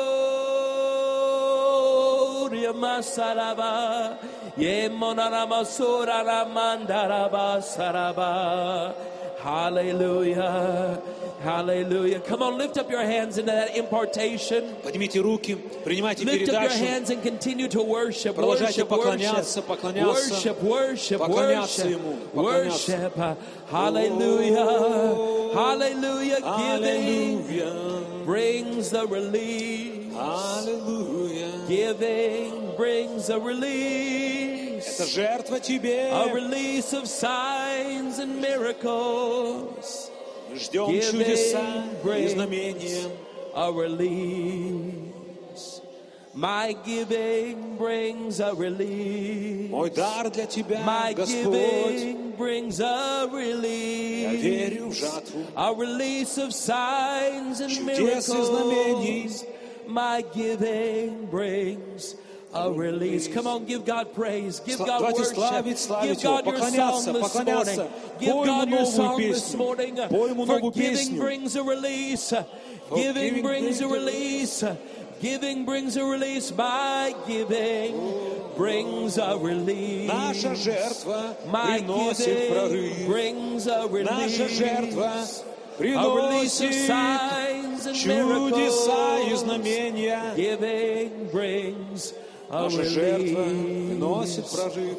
riamasaraba, yemonaramasura ramandaraba saraba. Hallelujah. Hallelujah. Come on, lift up your hands into that impartation. Поднимите руки, принимайте Lift up your передачу. hands and continue to worship. Продолжайте Worship, поклоняться, worship, поклоняться. worship, worship, Поклоняться worship, Ему, поклоняться. worship. Hallelujah. Hallelujah. Giving Аллилуйя. brings the release. Аллилуйя. Giving brings a release. Это жертва Тебе. A release of signs and miracles. Мы ждем чудеса и знамения. A release. My giving brings a release. Мой дар для Тебя, My Господь. giving brings a Я release. верю в жатву. A release of signs and Чудес и знамений. miracles. My giving brings a release. Come on, give God praise. Give God Давайте worship. славить, славить Give Его, God your поклоняться, song this поклоняться. morning. Give Пой God ему your новую song this песню. morning. Пой ему For новую giving песню. brings a release. Giving brings a release. Giving brings a release. My giving brings a release. Наша жертва My приносит giving прорыв. brings a release. Наша жертва A release of приносит signs and чудеса и miracles. знамения. Giving brings a Наша release. жертва приносит прорыв.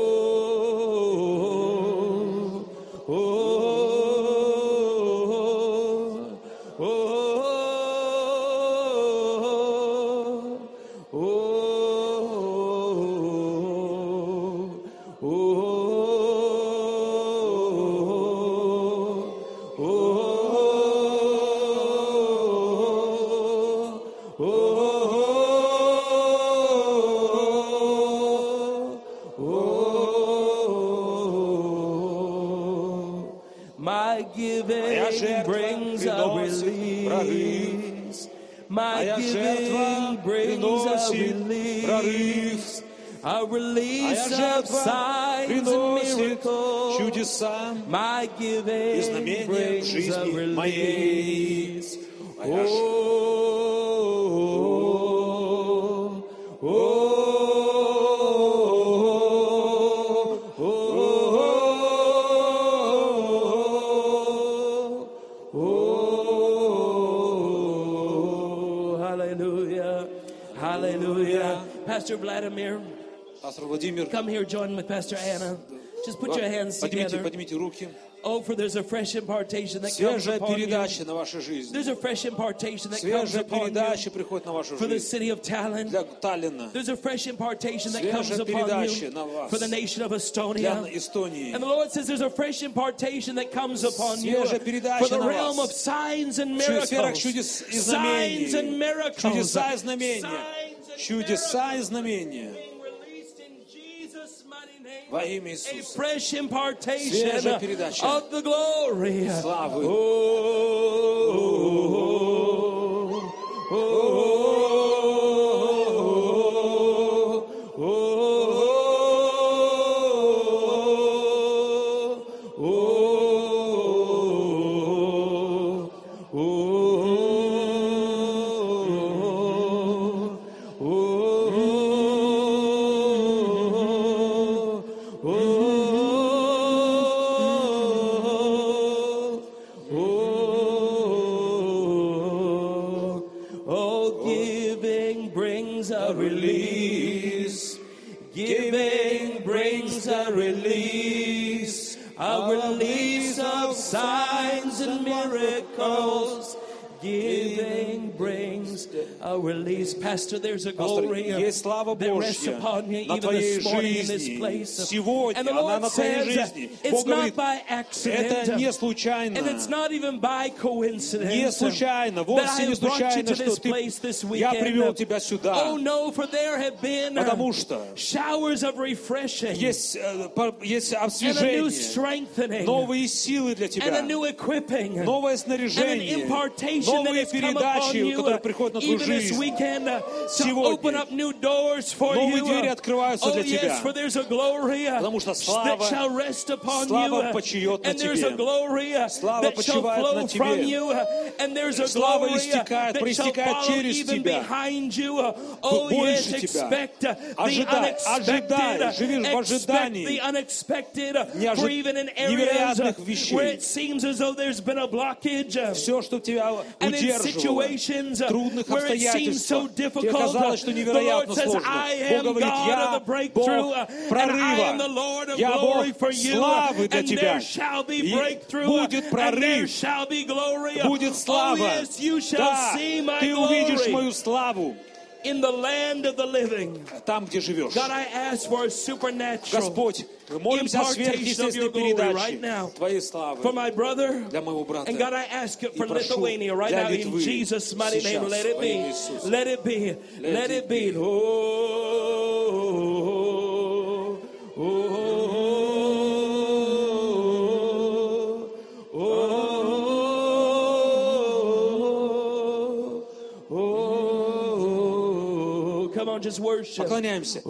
Oh, oh, My Моя giving жертва brings a приносит прорыв. release. My Моя giving жертва brings a приносит release. прорыв. A release Моя of жертва signs and приносит miracles. чудеса My и giving знамения в brings a жизни моей. release. Моя Hallelujah. Hallelujah. Pastor Vladimir, Пастор Владимир, come here, join with Pastor Anna. Just put your hands together. поднимите руки. Oh, for there's a fresh impartation that comes Свежая upon you. передача на вашу жизнь. There's a fresh impartation that comes Свежая upon you передача приходит на вашу for the жизнь. city of Talent. Для Таллина, There's a fresh impartation that comes Свежая upon передача you на вас. for the nation of для Estonia. Эстонии. And the Lord says there's a fresh impartation that comes upon you Свежая передача for the на realm вас. of signs and В сферах miracles. чудес и Signs and знамений. miracles. Чудеса и знамения. Signs and Чудеса и miracles знамения. being released in Jesus' mighty name. Во имя A Иисуса. fresh impartation Свежая передача of the glory. славы. Oh, giving brings a release. Giving brings a release. A release of signs and miracles. Giving brings a release. Pastor, there's a Пастор, glory есть слава that rests Божья upon you на even твоей this morning in this жизни. place. Сегодня And the она Lord на твоей says жизни. it's Бог not говорит, by accident. это не случайно. And it's not even by coincidence. Не случайно, that вовсе I не have brought you случайно, to что this place this я привел weekend. тебя сюда. Oh no, for there have been Потому что showers of refreshing есть and a new освежение, strengthening новые силы для and тебя, a new equipping новое and an снаряжение, impartation that новые has come upon передачи, you которые приходят на твою even this жизнь. weekend to Сегодня open up new doors for новые you. двери открываются Oh для yes, тебя. for there's a glory Потому что that слава, shall rest upon слава you почиет на and there's a тебе. glory Слава that shall почивает flow на from тебе. you and there's a Слава glory истекает, that shall проистекает follow через even тебя. behind you. Oh yes, Больше тебя. expect the Ожидай, unexpected. ожидай, живи в Expect ожидании the unexpected. неожи- For even in areas невероятных вещей. where it seems as though there's been a blockage. Все, что тебя And in удерживало, situations в трудных where it seems so обстоятельствах, тебе difficult, казалось, что the Lord невероятно says, сложно. I Бог am говорит, God of я the breakthrough, Бог and I am the прорыва, Lord of я glory Бог for you, славы для and тебя. there shall be И breakthrough, будет and there прорыв, shall be glory. будет Oh слава. yes, you shall Да, see my ты увидишь glory мою славу in the land of the living. там, где живешь. God, I ask for a supernatural Господь, мы молимся о impartation of your сверхъестественной glory передаче right now Твоей славы for my brother. для моего брата. And God, I ask it for И прошу Lithuania right для now in Литвы Jesus' mighty name. сейчас Let it во be. имя Иисуса. Let it be. Let it be. Come on, just worship. Поклоняемся.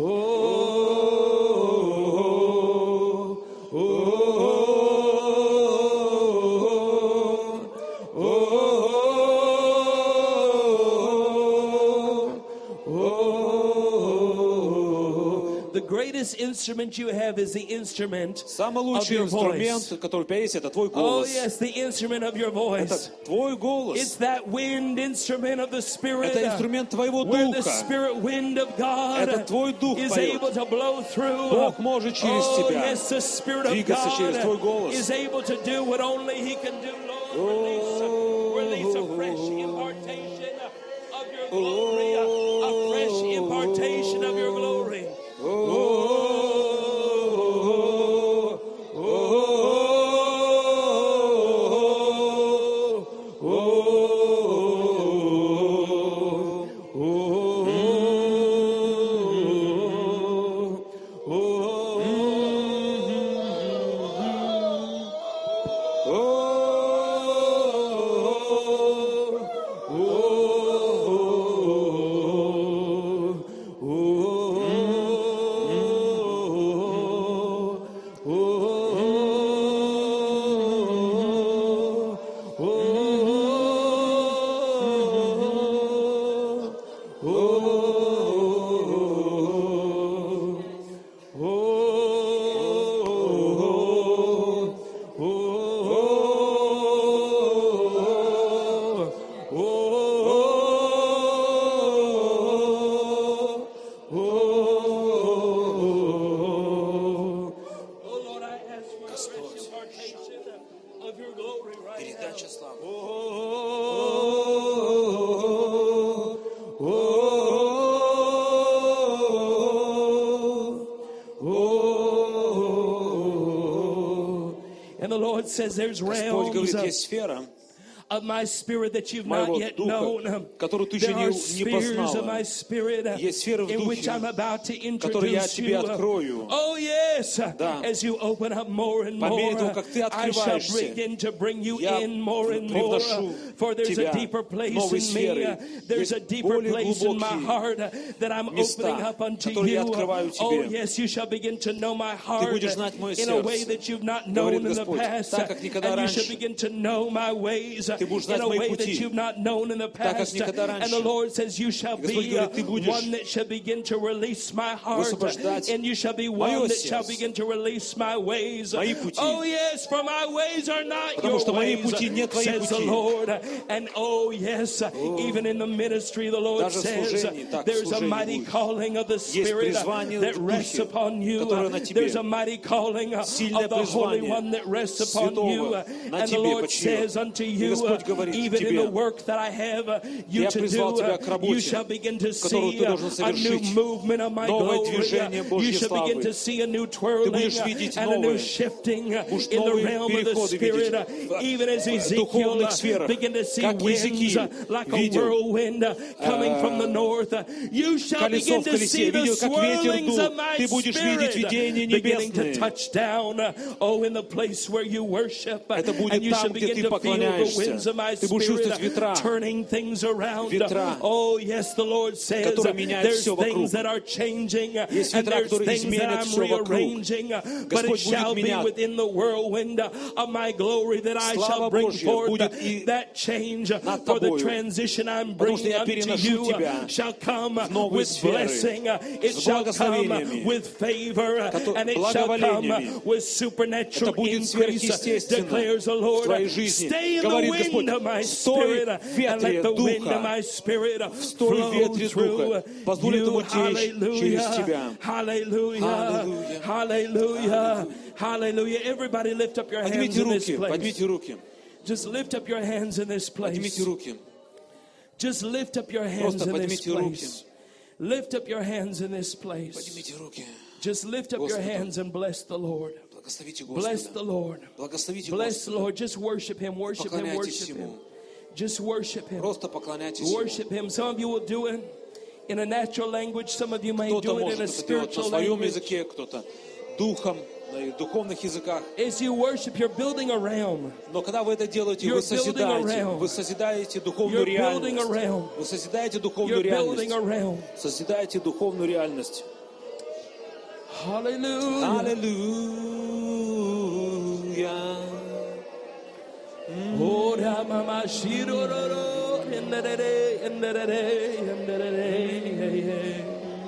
The greatest instrument you have is the instrument Самый of лучший your инструмент, voice. который у тебя есть, это твой Oh голос. yes, the instrument of your Это voice. твой голос. It's that wind instrument of the Spirit, Это инструмент твоего where the духа. Spirit wind of God Это твой дух is поет. able to blow through. Бог может через Oh тебя yes, the Spirit of двигаться через твой God голос. is able to do what only He can do. Lord, release a fresh impartation of your glory, a fresh impartation of your glory. And the Lord says there's Господь realms говорит, есть сфера of my spirit that you've not моего yet духа, known. которую ты еще There are не spheres of познала. my spirit Есть сферы в in which духе, I'm about to которые я introduce тебе you. открою. Oh yes, Да. as you open up more and По мере more, того, как ты I shall открываешься, begin to bring you я in more and more. привношу For there's a тебя deeper в place новые in me. сферы. There's a Есть deeper более place in my глубокие heart that I'm места, opening up unto которые я you. открываю Oh тебе. yes, you shall begin to know my heart будешь знать мое in a way сердце. that you've not Говорит known in the Господь, past. так, как никогда And you shall раньше. begin to know my ways Ты будешь in знать a мои way that пути. you've not known in the Так, как past. никогда And the раньше. Lord says, you shall Господь be говорит, ты будешь one that shall begin to release my heart. высвобождать And you shall be мое one that shall сердце. begin to release my ways. Мои пути. Oh yes, for my ways are not Потому your что мои ways, пути не твои says the пути. Lord. And oh yes, even in the ministry, the Lord Даже в says, служении, так, в there's a служении mighty будет. calling of the Spirit призвание that в rests духе, upon you. которое на тебе. There's a mighty calling Сильное of the Holy призвание One that rests upon you. Святого на And the тебе Lord почиет. says unto И you, Господь говорит even in тебе, the work that I have you я to призвал do, тебя к работе, you shall begin to которую see ты должен a new совершить. movement of my Новое glory. движение You Божьей shall begin славы. to see a new Ты twirling будешь видеть and a new новое. shifting Будешь in the новые realm of the переходы Spirit. видеть Even as в Ezekiel духовных сферах, begin to see как winds Иезекииль like a видел whirlwind coming from the north. You shall колесо begin в to see колесе, the видел, как ветер swirlings дул. of my Ты будешь видеть Spirit видения beginning to небесные. touch down, in the place where you worship. Это And будет you shall там, где begin ты to feel the поклоняешься. winds of my Ты будешь чувствовать Spirit ветра, turning things around. ветра, Oh, yes, the Lord says которые menяют there's всё вокруг. things that are changing Есть and ветра, there's которые things that изменят I'm всё вокруг. rearranging, but it Господь shall будет be менять. within the whirlwind of my glory that I Слава shall bring Божья forth будет и that change. над For the тобою. transition I'm Потому что bringing я unto переношу you тебя shall come в новые with сферы, blessing. It с shall come благословениями, with favor, and it shall come благоволениями. with supernatural Это будет increase, сверхъестественно declares the в Lord. твоей жизни. Stay in the Говорит wind Господь, of my стой Spirit, в and let ветре the wind of Духа, my Spirit стой в flow ветре through Духа. Позволь you. этому течь через тебя. Hallelujah. Hallelujah. Hallelujah. Hallelujah. Everybody lift up your hands Поднимите in this руки, place. поднимите руки, Just lift up your hands in this поднимите place. руки. Just lift up your hands Просто in this поднимите руки. place. Lift up your hands in this place. Поднимите руки. Just lift up your Господу. hands and bless the Lord. Благословите Bless the Господа. Lord. Благословите Bless the Господа. Lord. Just worship Him. Worship Him. Поклоняйтесь Worship Him. Ему. Just worship Him. Просто поклоняйтесь Ему. Worship Him. Some of you will do it in a natural language. Some of you may Кто-то do it in может a это делать на spiritual своем language. языке, кто-то духом, на духовных языках. As you worship, you're building a realm. Но когда вы это делаете, You're вы созидаете духовную You're building a реальность. realm. Вы созидаете You're духовную building a реальность. realm. Созидаете духовную реальность. Hallelujah. Аллилуйя. Oh, Ramama Shirororo, Endere, Endere, Endere.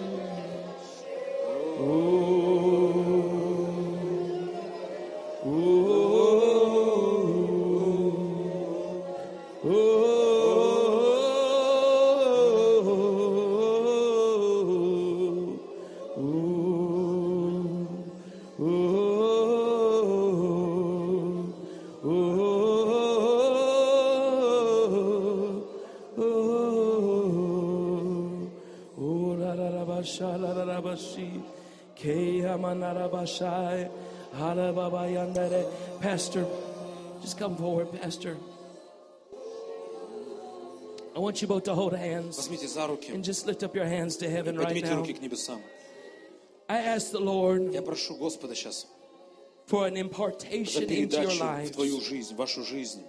Pastor, just come forward, Pastor. I want you both to hold hands Возьмите за руки and just lift up your hands to и heaven right поднимите now. руки к небесам. I ask the Lord Я прошу Господа сейчас for an за impartation into your передачу в lives твою жизнь, в вашу жизнь.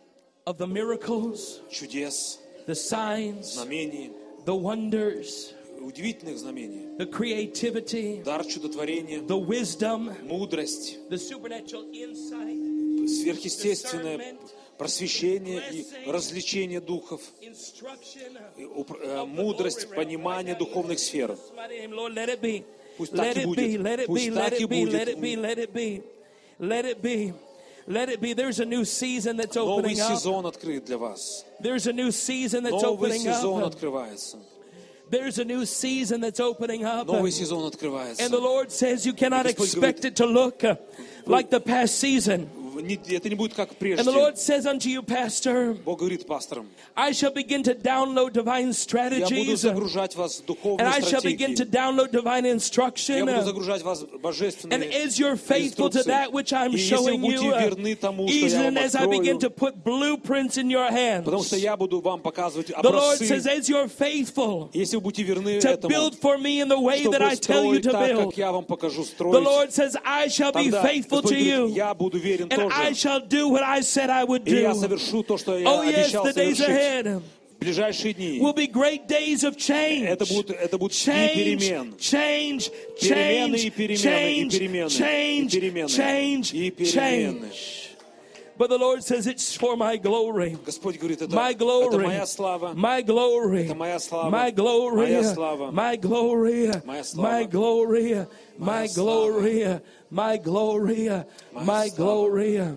of the miracles, Чудес, the signs, знамений, the wonders, удивительных знамений. the creativity, Дар чудотворения, the wisdom, мудрость, the supernatural insight, сверхъестественное просвещение и развлечение духов, instruction. мудрость, понимание духовных сфер. Lord, let it be. Пусть Let так и it be, будет. let it be, Пусть let так и it be, let it будет. be, let it be. Let it be. Let it be. There's a new season that's Новый opening up. сезон открыт для вас. There's a new season that's Новый opening сезон up. открывается. There's a new season that's opening up. Новый сезон открывается. And the Lord says you cannot Господь expect говорит, it to look like the past season. Это не будет как And прежде. the Lord says unto you, Pastor, Бог говорит пасторам, I shall begin to download divine я буду strategies. загружать вас в And духовные I shall begin to стратегии. download divine Я instruction. буду загружать вас в And божественные as you're faithful to инструкции. that which I'm И если вы showing будете you, верны тому, что я even вам as I begin открою, to put blueprints in your hands, потому что я буду вам показывать the Lord says, образцы. as you're faithful Если вы будете верны to этому, build for me in the way that чтобы I tell you строить to так, build, как я вам покажу the строить, Lord says, I shall be тогда faithful Господь to говорит, you, я буду верен and I тоже. shall do what I said I would И я do. совершу то, что я Oh yes, обещал the days совершить. ahead В ближайшие дни will be great days of change. это будут дни Change, перемен. change, Перемены change, и перемены, и change, перемены, change, и перемены, change, и перемены. change. But the Lord says it's for my glory. Господь говорит, это My glory, моя слава, my glory, это моя слава, my glory, моя слава, my glory, моя слава, my glory, my моя glory, my glory, my glory.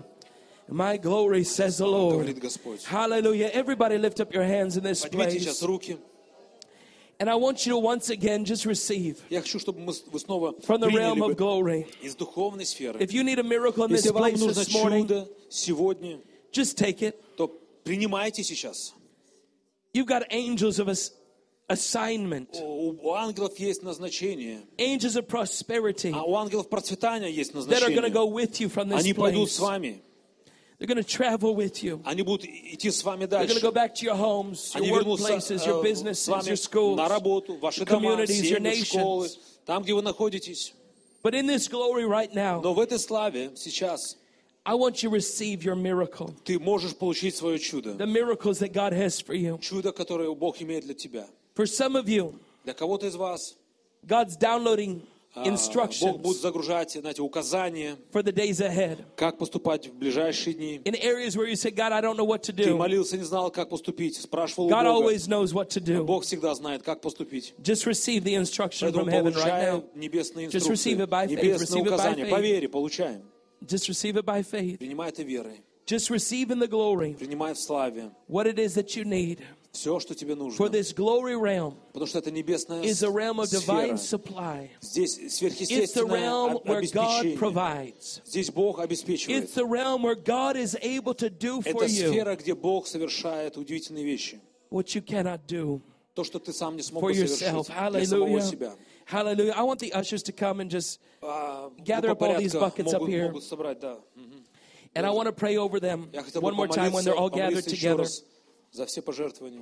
My glory, says the Lord. говорит Господь. Hallelujah. Everybody lift up your hands in this Поднимите place. сейчас руки. And I want you to once again just receive Я хочу, чтобы вы снова from the realm приняли of glory. из духовной сферы. If you need a miracle in this Если вам place нужно this morning, чудо сегодня, just take it. то Принимайте сейчас. You've got angels of assignment, У ангелов есть назначение. angels of prosperity А у ангелов процветания есть that are going to назначение. go with you from this Они пойдут place. с вами. They're going to travel with you. Они будут идти с вами They're going to дальше. go back to your homes, Они your вернутся workplaces, your с businesses, вами your schools, на работу, в ваши your дома, communities, your семьи, школы, nations. там, где вы находитесь. But in this glory right now, Но в этой славе сейчас I want you to receive your miracle. ты можешь получить свое чудо. The miracles that God has for you. Чудо, которое Бог имеет для тебя. For some of you, Для кого-то из вас God's downloading Бог будет instructions загружать, знаете, указания, for the days ahead. как поступать в ближайшие дни. In areas where you say, God, I don't know what to Ты do. молился, не знал, как поступить, спрашивал у God Бога. always knows what to do. Бог всегда знает, как поступить. Just receive the instruction Поэтому from heaven right получаем now. небесные Just receive инструкции, it by faith. небесные Receive it by указания. faith. По вере получаем. Just receive it by faith. Принимай это верой. Just receive in the glory Принимай в славе what it is that you need. все, что тебе For нужно. this glory realm Потому что это небесная is a realm of divine сфера. supply. Здесь It's the сверхъестественное realm where God обеспечение. provides. Здесь Бог обеспечивает. It's the realm where God is able to do for Это you сфера, где Бог совершает удивительные вещи. what you cannot do То, что ты сам не смог for бы yourself. совершить для самого Hallelujah. себя. Hallelujah. I want the ushers to come and just gather По up all these порядку buckets up here. могут собрать, да. And I want to pray over them Я хотел бы one more time when they're all gathered помолиться еще together. раз за все пожертвования.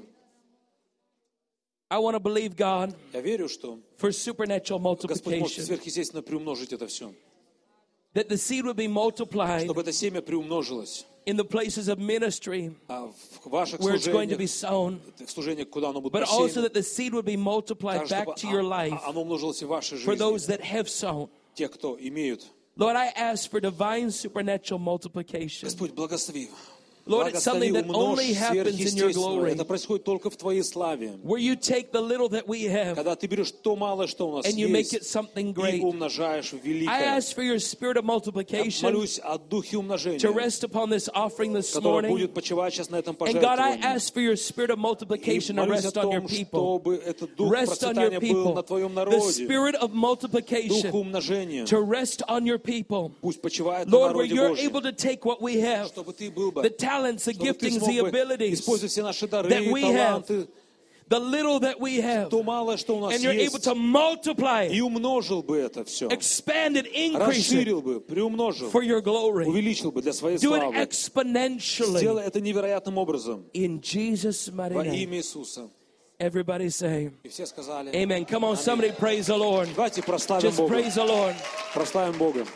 I want to believe God Я верю, что for supernatural Господь может multiplication. сверхъестественно приумножить это все. That the seed would be multiplied Чтобы это семя приумножилось in the places of ministry в ваших where it's going to be служениях, sown, в служениях, куда оно будет but also посеяно, that the seed would be multiplied так, back чтобы to your life оно умножилось и в вашей for those жизни. that have sown. Те, кто имеют. Lord, I ask for divine supernatural multiplication. Господь, благослови. Lord, it's something that only happens in your glory. Это происходит только в Твоей славе. Where you take the little that we have Когда ты берешь то малое, что у нас and you make it есть, something и great. умножаешь в I великое. ask for your spirit of Я multiplication молюсь о духе умножения, to rest upon this offering this который morning. будет почивать сейчас на этом And God, I пожертвовании. ask for your spirit of И multiplication to молюсь о rest on your том, people. чтобы этот дух Rest on your процветания был people. на Твоем The народе. spirit of Дух multiplication умножения to rest on your people. пусть почивает на Lord, where народе you're Божьем. able to take what we have, Чтобы ты был бы, the talents, the чтобы ты giftings, смог the бы abilities, использовать все наши дары, that we have, таланты, the little that we have, то малое, что у нас and you're able есть, to multiply и it, умножил бы это все. expand it, increase it Расширил бы, приумножил, for your glory. увеличил бы для своей Do it славы. exponentially. Сделай это невероятным образом. In Jesus' mighty Во name. имя Иисуса. Everybody say, И все сказали, amen. Come on, somebody praise the Lord. давайте прославим Just Бога. praise the Lord. Прославим Бога.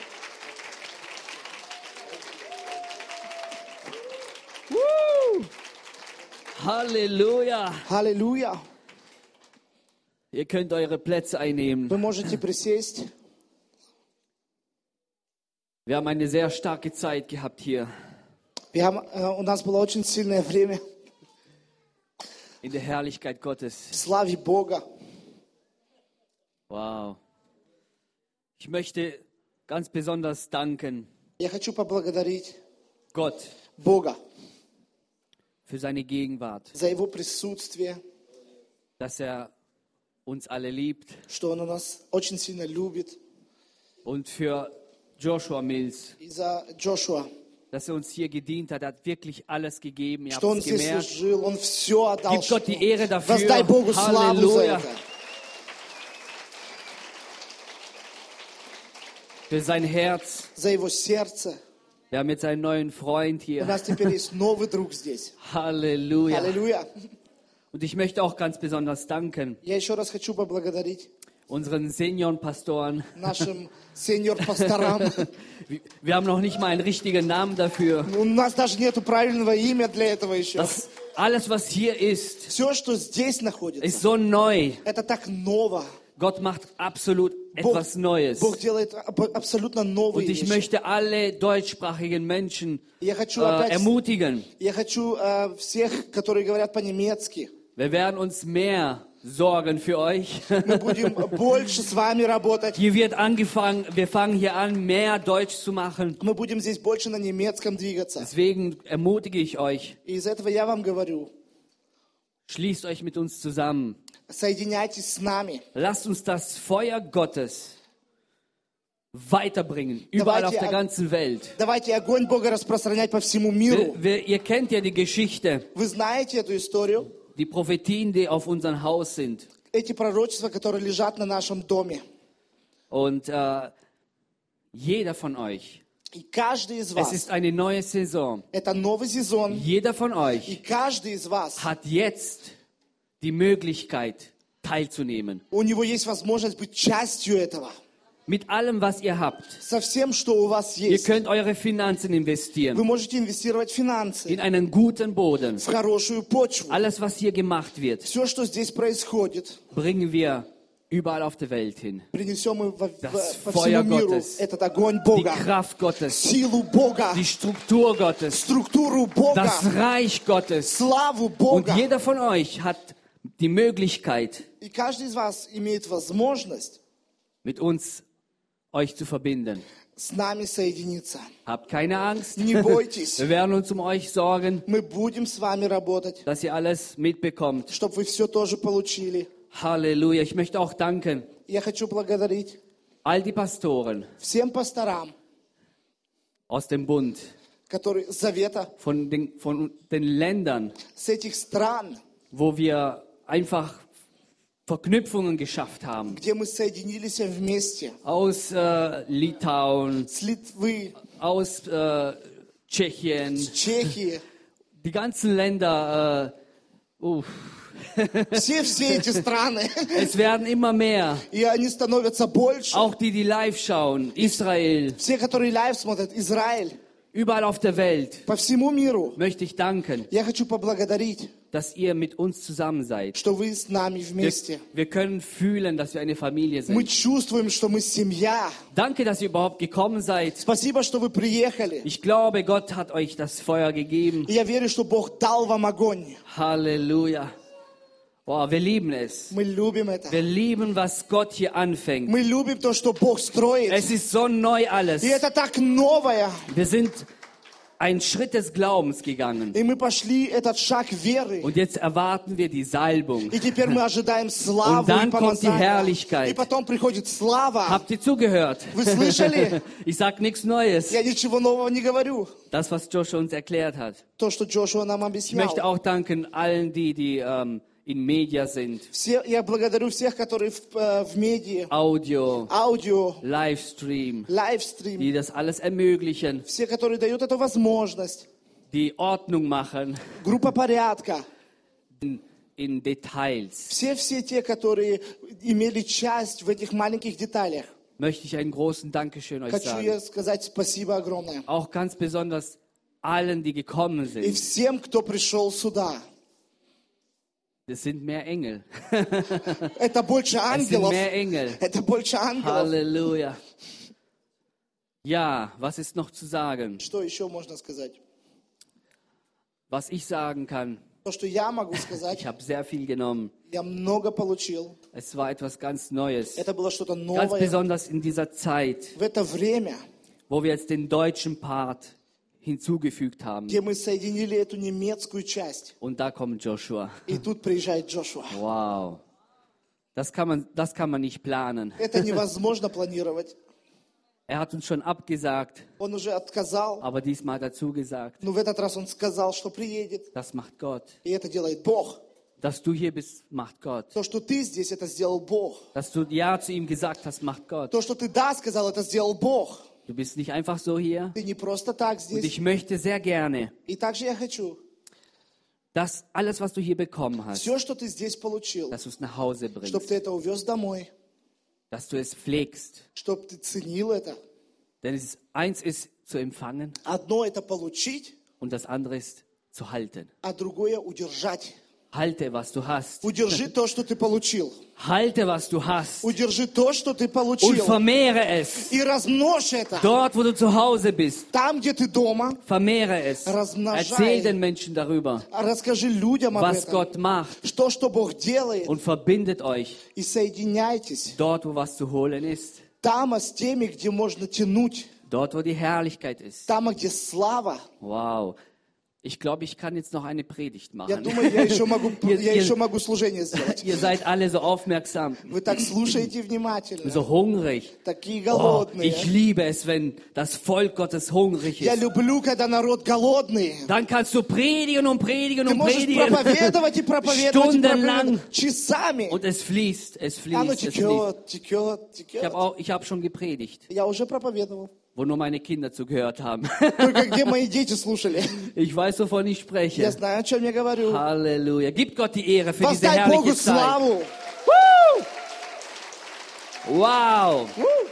Woo! Halleluja. Halleluja. Ihr könnt eure Plätze einnehmen. Вы можете присесть. Wir haben eine sehr starke Zeit gehabt hier У нас было очень сильное время in der Herrlichkeit в Gottes. славе Бога. Wow. Ich möchte ganz besonders danken Я хочу поблагодарить Gott Бога für seine Gegenwart, за Его присутствие, dass er uns alle liebt что Он нас очень сильно любит, und für Joshua Mills, и за Джошуа, dass er uns hier gedient hat. Er hat wirklich alles gegeben. Ihr что Он habt es здесь gemerkt. служил, Он все отдал. Gib Gott die Ehre dafür. Воздай Богу славу за Halleluja. это. Für sein Herz. За Его сердце. Wir haben jetzt einen neuen Freund У hier. нас теперь есть новый друг здесь. Halleluja. Аллилуйя. Und ich möchte auch ganz besonders danken Я еще раз хочу поблагодарить unseren Seniorenpastoren. нашим сеньор-пасторам. Wir haben noch nicht mal einen richtigen Namen dafür. У нас даже нету правильного имя для этого еще. Das, alles, was hier ist, Все, что здесь ist находится, so neu. это так ново. Gott macht absolut Бог, etwas Neues. Бог делает абсолютно новые Und ich вещи. möchte alle deutschsprachigen Menschen Я хочу опять, ermutigen. я хочу всех, которые говорят по-немецки, Wir werden uns mehr sorgen für euch. мы будем больше с вами работать. Hier wird angefangen, wir fangen hier an, mehr Deutsch zu machen. Мы будем здесь больше на немецком двигаться. Deswegen ermutige ich euch, И из этого я вам говорю, schließt euch mit uns zusammen. соединяйтесь с нами. Lasst uns das Feuer Gottes weiterbringen, überall auf der ganzen Welt. Давайте огонь Бога распространять по всему миру. Ihr kennt ja die Geschichte, Вы знаете эту историю, die Prophetien, die auf unserem Haus sind. эти пророчества, которые лежат на нашем доме. Und jeder von euch, И каждый из es вас, ist eine neue Saison. это новый сезон, Jeder von и euch каждый из вас, hat jetzt die Möglichkeit teilzunehmen. у него есть возможность быть частью этого. Mit allem, was ihr habt. Со всем, что у вас Ihr есть. könnt eure Finanzen Вы investieren можете инвестировать финансы in einen guten Boden. в хорошую почву. Alles, was hier gemacht wird, Все, что здесь происходит, bringen wir überall auf der Welt hin. принесем мы Das по Feuer всему миру Gottes. этот огонь Die Бога, Kraft Gottes, силу Бога, die Struktur Gottes, структуру Бога, das Reich Gottes. славу Und Бога. jeder von euch hat die Möglichkeit, И каждый из вас имеет возможность mit uns euch zu verbinden. с нами соединиться. Habt keine Angst. Не бойтесь. Wir werden uns um euch sorgen, Мы будем с вами работать, dass ihr alles mitbekommt. чтобы вы все тоже получили. Halleluja. Ich möchte auch danken Я хочу благодарить all die Pastoren всем пасторам, aus dem Bund, которые завета von den Ländern, с этих стран, wo wir einfach Verknüpfungen geschafft haben. где мы соединились вместе, Aus Litauen, с Литвы, aus Tschechien, с Чехии, die ganzen Länder. все эти страны, Es werden immer mehr. и они становятся больше. Auch die, die live schauen, Israel, Все, которые лайв смотрят, Израиль, überall auf der Welt, по всему миру. möchte ich danken, Я хочу поблагодарить, dass ihr mit uns zusammen seid. что вы с нами Wir, вместе. wir können fühlen, dass wir eine Familie Мы sind. чувствуем, что мы семья. Danke, dass ihr überhaupt gekommen seid. Спасибо, что вы приехали. Ich glaube, Gott hat euch das Feuer gegeben. И я верю, что Бог дал вам огонь. Halleluja. Boah, wir lieben es. Мы любим это. Wir lieben, was Gott hier anfängt. Мы любим то, что Бог строит. Es ist so neu alles. И это так новое. Wir sind einen Schritt des Glaubens gegangen. И мы пошли этот шаг веры. Und jetzt erwarten wir die Salbung. И теперь мы ожидаем славу Und dann и kommt die помазания. Herrlichkeit. И потом приходит слава. Habt ihr zugehört? Вы слышали? Ich sag nichts Neues. Я ничего нового не говорю. Das, was Joshua uns erklärt hat. То, что Джошуа нам Ich möchte объяснял. auch danken allen, die in Media sind. Я благодарю всех, которые в медиа, Audio, аудио, Livestream, лайвстрим. die das alles ermöglichen, Все, которые дают эту возможность. die Ordnung machen Группа порядка. in Details. Все те, которые имели часть в этих маленьких деталях. Möchte ich einen großen Dankeschön euch Хочу sagen. я сказать спасибо огромное. Auch ganz besonders allen, die gekommen И sind. всем, кто пришел сюда. Das sind mehr Engel. Это больше Es sind ангелов. mehr Engel. Это больше ангелов. Halleluja. Ja, was ist noch zu sagen? Что еще можно сказать? Was ich sagen kann, То, что я могу сказать, ich habe sehr viel genommen. я много получил. Es war etwas ganz Neues. Это было что-то Ganz новое. besonders in dieser Zeit, В это время, wo wir jetzt den deutschen Part hinzugefügt haben. где мы соединили эту немецкую часть. Und da kommt Joshua. И тут приезжает Джошуа. Wow. Das kann man nicht planen. Это невозможно планировать. Er hat uns schon abgesagt, Он уже отказал. aber diesmal hat er zugesagt. Но в этот раз он сказал, что приедет. Das macht Gott. И это делает Бог. Dass du hier bist, macht Gott. То, что ты здесь, это сделал Бог. Dass du Ja zu ihm gesagt hast, macht Gott. То, что ты да сказал, это сделал Бог. Du bist nicht einfach so hier. Ты не просто так Und здесь. ich möchte sehr gerne, И также я хочу, dass alles, was du hier bekommen hast, все, что ты здесь получил, dass du es nach Hause чтобы bringst. ты это увез домой, Dass du es pflegst. чтобы ты ценил это. Denn eins ist zu empfangen Одно это получить, und das andere ist zu halten. а другое удержать. Halte, was du hast. Удержи то, что ты получил. Halte, was du hast. Удержи то, что ты Und получил. vermehre es. И размножь это. Dort, wo du zu Hause bist, Там, где ты дома, vermehre es. Размножай. Erzähl den Menschen darüber, расскажи людям об was этом. Gott macht. Что Бог делает. Und verbindet euch И соединяйтесь. dort, wo was zu holen ist. Там, с теми, где можно тянуть. Dort, wo die Herrlichkeit ist. Там, где слава. Wow. Ich glaube, ich kann jetzt noch eine Predigt Я machen. думаю, я еще Ihr- могу служение сделать. Ihr seid alle so aufmerksam, Вы так слушаете внимательно, so hungrig. такие Oh, голодные. ich liebe es, wenn das Volk Gottes hungrig Я ist. люблю, когда народ голодный. Dann kannst du predigen und predigen Ты und можешь predigen. проповедовать и проповедовать, и Stundenlang. проповедовать часами. Und es fließt, es И оно fließt, es fließt. текет. Ich habe schon gepredigt, Я уже проповедовал. wo nur meine Kinder zugehört haben. Только где мои дети слушали. Ich weiß, wovon ich Я spreche. знаю, о чем я говорю. Halleluja. Gib Gott die Ehre für diese Воздай Богу herrliche Zeit. славу. Wow.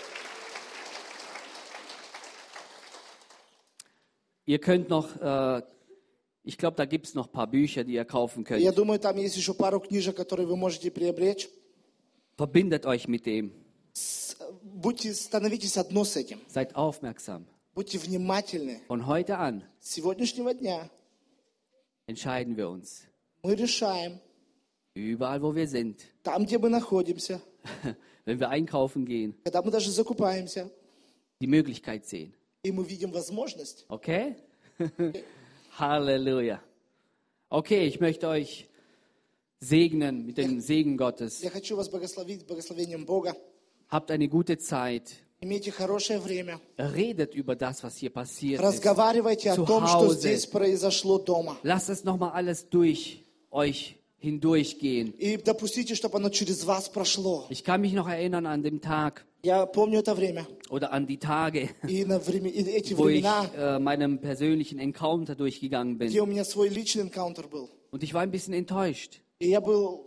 Ihr könnt noch, ich glaube, da gibt es noch ein paar Bücher, die ihr kaufen Я könnt. думаю, там есть еще пару книжек, которые вы можете приобречь. Verbindet euch mit dem. Становитесь одно с этим. Seid aufmerksam. Будьте внимательны. Von heute an С сегодняшнего дня entscheiden wir uns, мы решаем, überall wo wir sind, там, где мы находимся, wenn wir einkaufen gehen, когда мы даже закупаемся, die Möglichkeit sehen. и мы видим возможность. Okay? Halleluja. Okay, ich möchte euch segnen mit dem Segen Gottes. Я хочу вас благословить благословением Бога. Habt eine gute Zeit. Имейте хорошее время. Redet über das, was hier passiert ist. Разговаривайте о Zu том, что Hause. здесь произошло дома. Lasst es nochmal alles durch euch hindurchgehen. И допустите, чтобы оно через вас прошло. Ich kann mich noch erinnern an den Tag Я помню это время. oder an die Tage, И эти wo ich времена, meinem persönlichen Encounter durchgegangen где bin. у меня свой личный энкаунтер был. Und ich war ein bisschen enttäuscht. И я был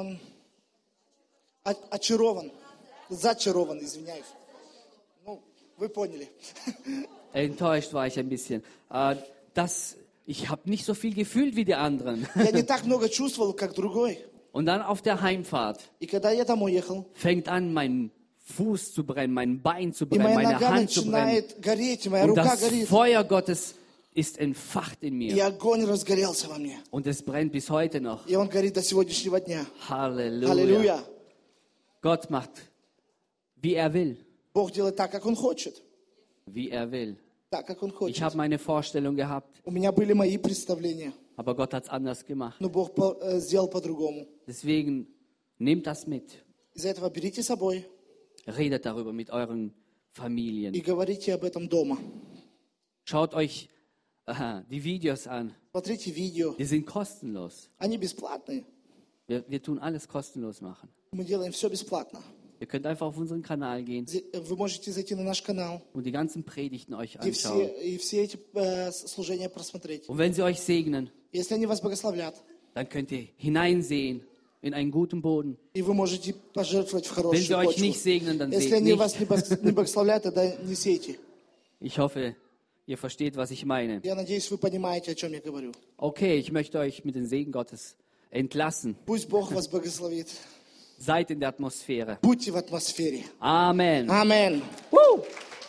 очарован. Зачарован, извиняюсь. Ну, вы поняли. Enttäuscht war ich ein bisschen. Ich habe nicht so viel gefühlt wie die anderen. Я не так много чувствовал, как другой. Und dann auf der Heimfahrt И когда я домой ехал, fängt an, mein Fuß zu brennen, mein Bein zu и brennen, моя meine нога Hand zu brennen. начинает гореть, и моя Und рука das горит. Feuer Gottes ist entfacht in И mir. огонь разгорелся во мне. Und es brennt bis heute noch. И он горит до сегодняшнего дня. Halleluja. Аллилуйя. Gott macht, wie er will. Бог делает так, как Он хочет. Wie er will. Так, как Он Ich хочет. habe meine Vorstellung gehabt, У меня были мои представления, aber Gott hat es anders gemacht. но Бог сделал по-другому. Deswegen nehmt das mit. Из-за этого берите с собой Redet darüber mit euren и Familien. говорите об этом дома. Schaut euch die Videos an. Смотрите видео. Die sind kostenlos. Они бесплатные. Wir tun alles kostenlos machen. Мы делаем все бесплатно. Ihr könnt einfach auf unseren Kanal gehen Вы можете зайти на наш канал und die ganzen Predigten euch и anschauen. все эти служения просмотреть. Und wenn sie euch segnen, Если они вас благословлят, dann könnt ihr hineinsehen in einen guten Boden. и вы можете пожертвовать в Wenn sie хорошую euch почву. nicht segnen, dann Если seht они nicht. вас не благословляют, тогда не сейте. Ich hoffe, ihr versteht, was ich meine. Я надеюсь, вы понимаете, о чем я говорю. Okay, ich möchte euch mit dem Segen Gottes entlassen. Пусть Бог вас благословит. Seid in der Atmosphäre. Будьте в атмосфере. Amen. Аминь.